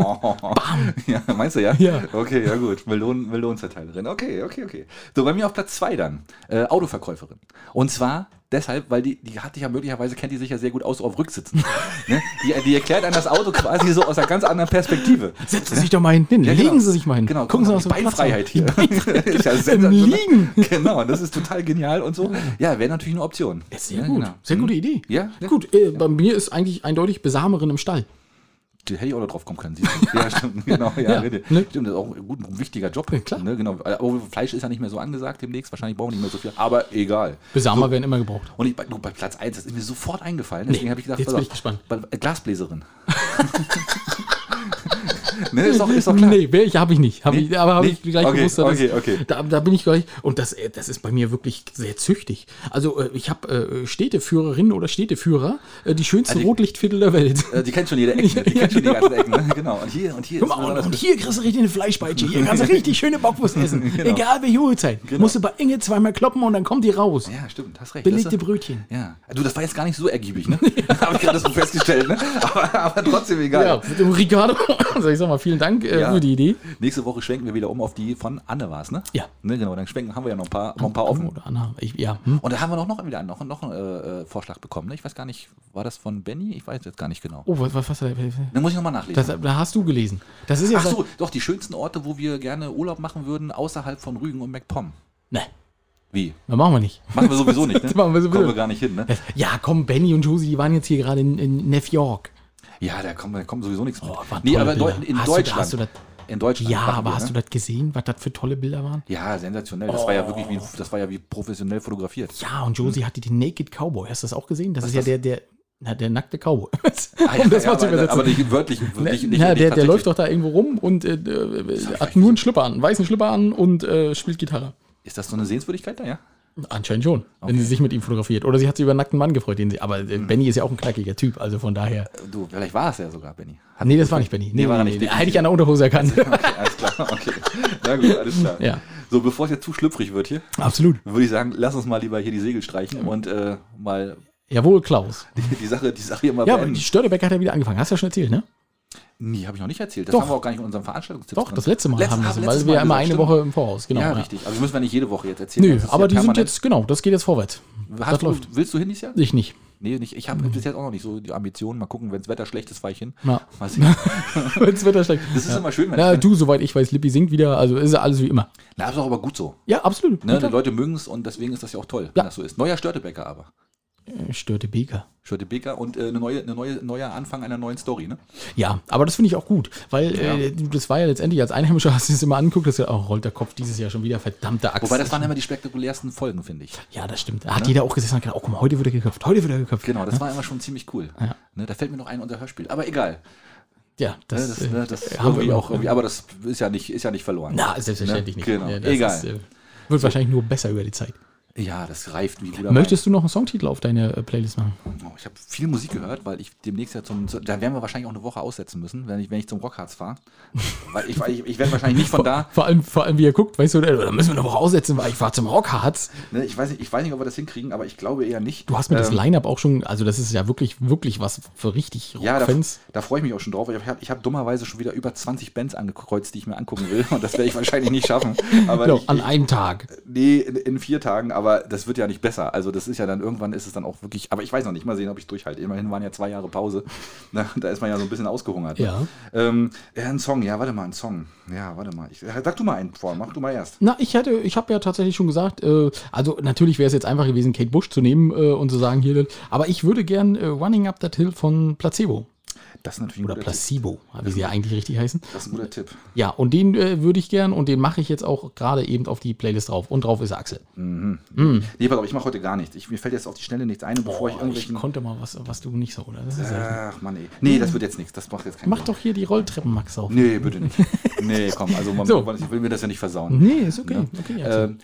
Ja, meinst du, ja? Ja. Okay, ja gut. Melonen, Melonenzerteilerin. Okay, okay, okay. So, bei mir auf Platz zwei dann. Äh, Autoverkäuferin. Und zwar deshalb, weil die, die hat dich ja möglicherweise, kennt die sich ja sehr gut aus auf Rücksitzen. Ne? die, die erklärt einem das Auto quasi so aus einer ganz anderen Perspektive. Setzen Sie sich doch mal hinten hin. Ja, Legen genau. Sie sich mal hin. Genau, Gucken Sie, was die für Platz Beinfreiheit haben. hier. Ist ja Im sensationell. Liegen. Genau, das ist total genial und so. Ja, wäre natürlich eine Option. Ist sehr ja, gut. genau. Sehr gute Idee. Ja, ja. Gut, äh, bei mir ist eigentlich eindeutig Besamerin im Stall. Da hätte ich auch noch drauf kommen können. siehst du. Ja, stimmt. Genau, ja, Ja, richtig. ne? Stimmt, das ist auch ein, gut, ein wichtiger Job. Ja, klar. Ne, genau. Aber Fleisch ist ja nicht mehr so angesagt demnächst. Wahrscheinlich brauchen wir nicht mehr so viel. Aber egal. Besamer werden immer gebraucht. Und ich, bei, du, bei Platz eins, das ist mir sofort eingefallen. Deswegen Nee, habe ich gedacht, jetzt pass bin auf, ich gespannt. bei- äh, Glasbläserin. Ne, ist doch, ist doch klar. Nee, ich habe ich nicht. Hab Nee? ich, aber habe Nee? ich gleich Okay, gewusst, dass okay, okay. Da, da bin ich gleich. Und das, äh, das ist bei mir wirklich sehr züchtig. Also äh, ich habe äh, Städteführerinnen oder Städteführer, äh, die schönsten Ah, die- Rotlichtviertel der Welt. Äh, Die kennt schon jede Ecke. Die Ja, kennt schon die genau. ganzen Ecken. Ne? Genau. Und hier, und hier Guck mal, ist und, das- und hier kriegst du richtig eine Fleischpeitsche. Hier kannst du richtig schöne Bockwurst essen. Genau. Egal welche Uhrzeit. Genau. Musst du bei Inge zweimal kloppen und dann kommt die raus. Ja, stimmt, hast recht. Belegte Das ist- Brötchen. Ja. Du, das war jetzt gar nicht so ergiebig, ne? Habe ich gerade so festgestellt, ne? Aber, aber trotzdem egal. Ja, mit dem Ricardo. Also ich sag mal, vielen Dank äh, Ja. für die Idee. Nächste Woche schwenken wir wieder um auf die von Anne war's, ne? Ja. Ne, genau, dann schwenken, haben wir ja noch ein paar, noch ein paar offen. Oder Anna. Ich, ja. Hm. Und da haben wir noch, noch wieder einen, noch, noch einen äh, äh, Vorschlag bekommen. Ne? Ich weiß gar nicht, war das von Benny? Ich weiß jetzt gar nicht genau. Oh, was, was, was, Dann muss ich nochmal nachlesen. das, da hast du gelesen. Das ist ja Ach so, doch, die schönsten Orte, wo wir gerne Urlaub machen würden, außerhalb von Rügen und MacPom. Ne, Wie? das machen wir nicht. Machen wir sowieso nicht, ne? Das machen wir sowieso. Kommen wir gar nicht hin, ne? Ja, komm, Benny und Josie, die waren jetzt hier gerade in, in New York. Ja, da kommt, da kommt sowieso nichts mit. Oh, waren Nee, tolle aber Deu Bilder. in Hast du- Deutschland. hast du das- in Deutschland. Ja, machen aber wir, hast ne? du das gesehen, was das für tolle Bilder waren? Ja, sensationell. Das war ja wirklich wie, das war ja wie professionell fotografiert. Ja, und Josie hatte den Naked Cowboy. Hast du das auch gesehen? Das Was ist ja ist der, der, na, der nackte Cowboy. Ah, ja, um das ja, mal zu aber, übersetzen. aber nicht wörtlich, nicht, nicht, ja, nicht der, der tatsächlich. läuft doch da irgendwo rum und äh, äh, hat nur einen Schlipper an, einen weißen Schlipper an und äh, spielt Gitarre. Ist das so eine Sehenswürdigkeit da, ja? Anscheinend schon, wenn sie sich mit ihm fotografiert. Oder sie hat sich über einen nackten Mann gefreut. Den sie, aber äh, Benny ist ja auch ein knackiger Typ, also von daher. Du, vielleicht war es ja sogar, Benny. Hat- Nee, das war nicht Benny. Nee, Nee, war er nee, nicht. nee. Hätte ich an der Unterhose erkannt. Okay, alles klar, okay. Na gut, alles klar. Ja. So, bevor es jetzt zu schlüpfrig wird hier, Absolut. würde ich sagen, lass uns mal lieber hier die Segel streichen und äh, mal Jawohl, Klaus. die, die, Sache, die Sache hier mal Ja, aber beenden. die Störtebecker hat ja wieder angefangen. Hast du ja schon erzählt, ne? Nee, habe ich noch nicht erzählt. Das Doch. haben wir auch gar nicht in unserem Veranstaltungstipp Doch, drin. das letzte Mal Letztes- haben wir haben es, wir weil letztes wir Mal immer gesagt, eine stimmt. Woche im Voraus, genau. Ja, ja. richtig. Aber wir müssen wir nicht jede Woche jetzt erzählen. Nö, Das ist aber ja die sind permanent. jetzt, genau, das geht jetzt vorwärts. Hast das du, läuft. willst du hin dieses Jahr? Ich nicht. Nee, nicht. Ich habe bis jetzt auch noch nicht so die Ambition. Mal gucken, wenn das Wetter schlecht ist, fahre ich hin. Ja. Mal sehen. Wenn's Wetter schlecht. Das ist ja. immer schön, wenn Ja, ich, du, soweit ich weiß, Lippi singt wieder, also ist ja alles wie immer. Na, ist auch aber gut so. Ja, absolut. Ne? Ja, Die Leute mögen es und deswegen ist das ja auch toll, Ja. wenn das so ist. Neuer Störtebecker aber. Störtebeker. Störtebeker und äh, eine neue, eine neue, neuer Anfang einer neuen Story, ne? Ja, aber das finde ich auch gut, weil Ja. äh, das war ja letztendlich als Einheimischer, hast du es immer angeguckt, dass ja, oh, rollt der Kopf dieses Jahr schon wieder, verdammte Axt. Wobei das waren immer die spektakulärsten Folgen, finde ich. Ja, das stimmt. Da hat jeder auch gesessen und gedacht, oh, guck mal, heute wird er geköpft, heute wird er geköpft. Genau, das war immer schon ziemlich cool. Ja. Ne, da fällt mir noch ein unser Hörspiel. Aber egal. Ja, Ne, das, das, äh, ne, das haben wir irgendwie immer auch irgendwie, aber das ist ja nicht, ist ja nicht verloren. Na, selbstverständlich Ne? nicht. Genau, Ja, das egal. Ist, äh, wird wahrscheinlich nur besser über die Zeit. Ja, das reift wie guter Möchtest du noch einen Songtitel auf deine äh, Playlist machen? Wein. Oh, ich habe viel Musik gehört, weil ich demnächst ja zum, zu, da werden wir wahrscheinlich auch eine Woche aussetzen müssen, wenn ich, wenn ich zum Rockharz fahre. Weil ich, weil ich, ich werde wahrscheinlich nicht von da, Vor allem, vor allem, wie er guckt, weißt du, da müssen wir eine Woche aussetzen, weil ich fahre zum Rockharz. ne, ich weiß nicht, ich weiß nicht, ob wir das hinkriegen, aber ich glaube eher nicht. Du hast mir das Ähm, Line-Up auch schon, also das ist ja wirklich, wirklich was für richtig Ja, da, Rockfans. da freue ich mich auch schon drauf. Ich habe ich hab dummerweise schon wieder über zwanzig Bands angekreuzt, die ich mir angucken will. Und das werde ich wahrscheinlich nicht schaffen. Aber Genau, ich, an ich, einem Tag. nee, in, in vier Tagen, aber das wird ja nicht besser. Also das ist ja dann, irgendwann ist es dann auch wirklich, aber ich weiß noch nicht, mal sehen, ob ich durchhalte. Immerhin waren ja zwei Jahre Pause. Na, da ist man ja so ein bisschen ausgehungert. Ne? Ja. Ähm, ja, ein Song, ja, warte mal, ein Song. Ja, warte mal. Ich, sag du mal einen vor, mach du mal erst. Na, ich hätte, ich habe ja tatsächlich schon gesagt, äh, also natürlich wäre es jetzt einfach gewesen, Kate Bush zu nehmen äh, und zu sagen, hier, aber ich würde gern äh, Running Up That Hill von Placebo Das ist natürlich ein oder guter Tipp. Placebo, wie sie ja eigentlich richtig heißen. Das ist ein guter Tipp. Ja, und den äh, würde ich gern und den mache ich jetzt auch gerade eben auf die Playlist drauf. Und drauf ist Axel. Nee, pass auf, ich mache heute gar nichts. Ich, mir fällt jetzt auf die Schnelle nichts ein, und bevor ich Boah, ich irgendwelchen... konnte mal was, was du nicht so, oder? Das ist ja, Ach Mann, ey. Nee, das wird jetzt nichts. Das macht jetzt keinen mach Sinn. doch hier die Rolltreppen, Max, auf. Nee, bitte nicht. Nee, komm, also man, So. ich will mir das ja nicht versauen. Nee, ist okay. Ne? okay Axel. Ähm,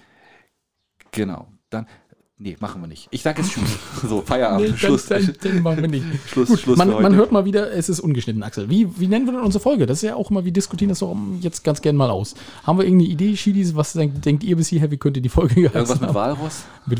genau, dann, nee, machen wir nicht. Ich sag jetzt Tschüss. So, Feierabend, Nee, dann- Schluss. dann- dann machen wir nicht. Schluss, Gut, Schluss man, für heute. man hört mal wieder, es ist ungeschnitten, Axel. Wie, wie nennen wir denn unsere Folge? Das ist ja auch immer, wir diskutieren das doch jetzt ganz gern mal aus. Haben wir irgendeine Idee, Schiedis? Was denkt, denkt ihr bis hierher? Wie könnte die Folge geheißen Irgendwas mit haben? Walross? Mit,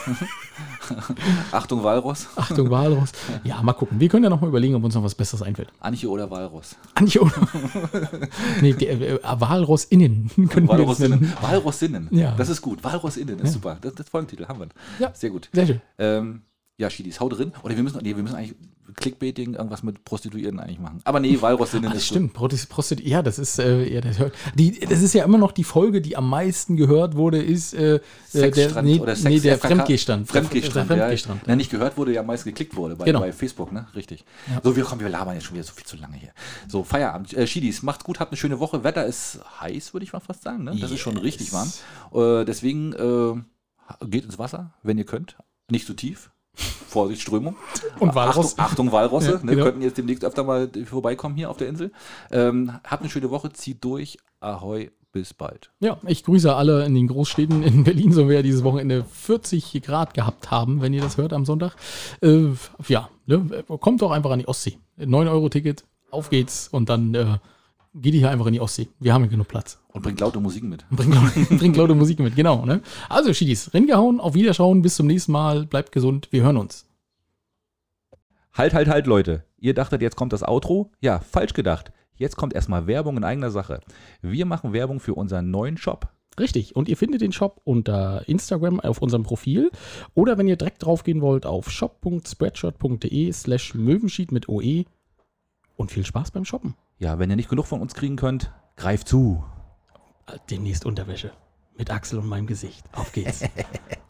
Achtung, Walross? Achtung, Walross. Ja, mal gucken. Wir können ja noch mal überlegen, ob uns noch was Besseres einfällt. Antje oder Walross? Antje oder? nee, der, äh, Walross innen. Können wir jetzt nennen. Walrossinnen. Walrossinnen. Ja. Das ist gut. Walrossinnen ist Ja. super. Das, das Folgentitel haben wir. Ja. Sehr gut. Sehr schön. Ähm, ja, Schiedis, hau drin. Oder wir müssen, nee, wir müssen eigentlich Clickbaiting, irgendwas mit Prostituierten eigentlich machen. Aber nee, Walrossinnen Ah, das ist stimmt. Prost, Prost, ja, das ist, äh, ja, das, hört, die, das ist ja immer noch die Folge, die am meisten gehört wurde, ist äh, der, Sexstrand nee, oder Sex nee, der F K K Fremdgehstand. Fremdgehstand, Der ja. Fremdgehstand. Ja, nicht gehört wurde, ja meist geklickt wurde bei, Genau. bei Facebook, ne? Richtig. Ja. So, wir kommen, wir labern jetzt schon wieder so viel zu lange hier. So, Feierabend. Äh, Schiedis, macht's gut, habt eine schöne Woche. Wetter ist heiß, würde ich mal fast sagen, ne? Das ist schon Yes. richtig warm. Äh, deswegen äh, geht ins Wasser, wenn ihr könnt. Nicht zu tief. Vorsicht, Strömung. Und Walross. Achtung, Achtung Walrosse. Ja, ne, genau. Könnten jetzt demnächst öfter mal vorbeikommen hier auf der Insel. Ähm, habt eine schöne Woche, zieht durch. Ahoi, bis bald. Ja, ich grüße alle in den Großstädten. In Berlin sollen wir ja dieses Wochenende vierzig Grad gehabt haben, wenn ihr das hört am Sonntag. Äh, ja, ne, kommt doch einfach an die Ostsee. neun Euro Ticket, auf geht's und dann äh, geht ihr hier einfach in die Ostsee. Wir haben hier genug Platz. Und bringt laute Musik mit. Bringt laute, bringt laute Musik mit, genau. Ne? Also Schiedis, reingehauen, auf Wiederschauen, bis zum nächsten Mal. Bleibt gesund, wir hören uns. Halt, halt, halt, Leute. Ihr dachtet, jetzt kommt das Outro? Ja, falsch gedacht. Jetzt kommt erstmal Werbung in eigener Sache. Wir machen Werbung für unseren neuen Shop. Richtig, und ihr findet den Shop unter Instagram auf unserem Profil oder wenn ihr direkt draufgehen wollt auf shop.spreadshirt.de slash Möwenschied mit O E und viel Spaß beim Shoppen. Ja, wenn ihr nicht genug von uns kriegen könnt, greift zu. Demnächst Unterwäsche mit Axel und meinem Gesicht. Auf geht's.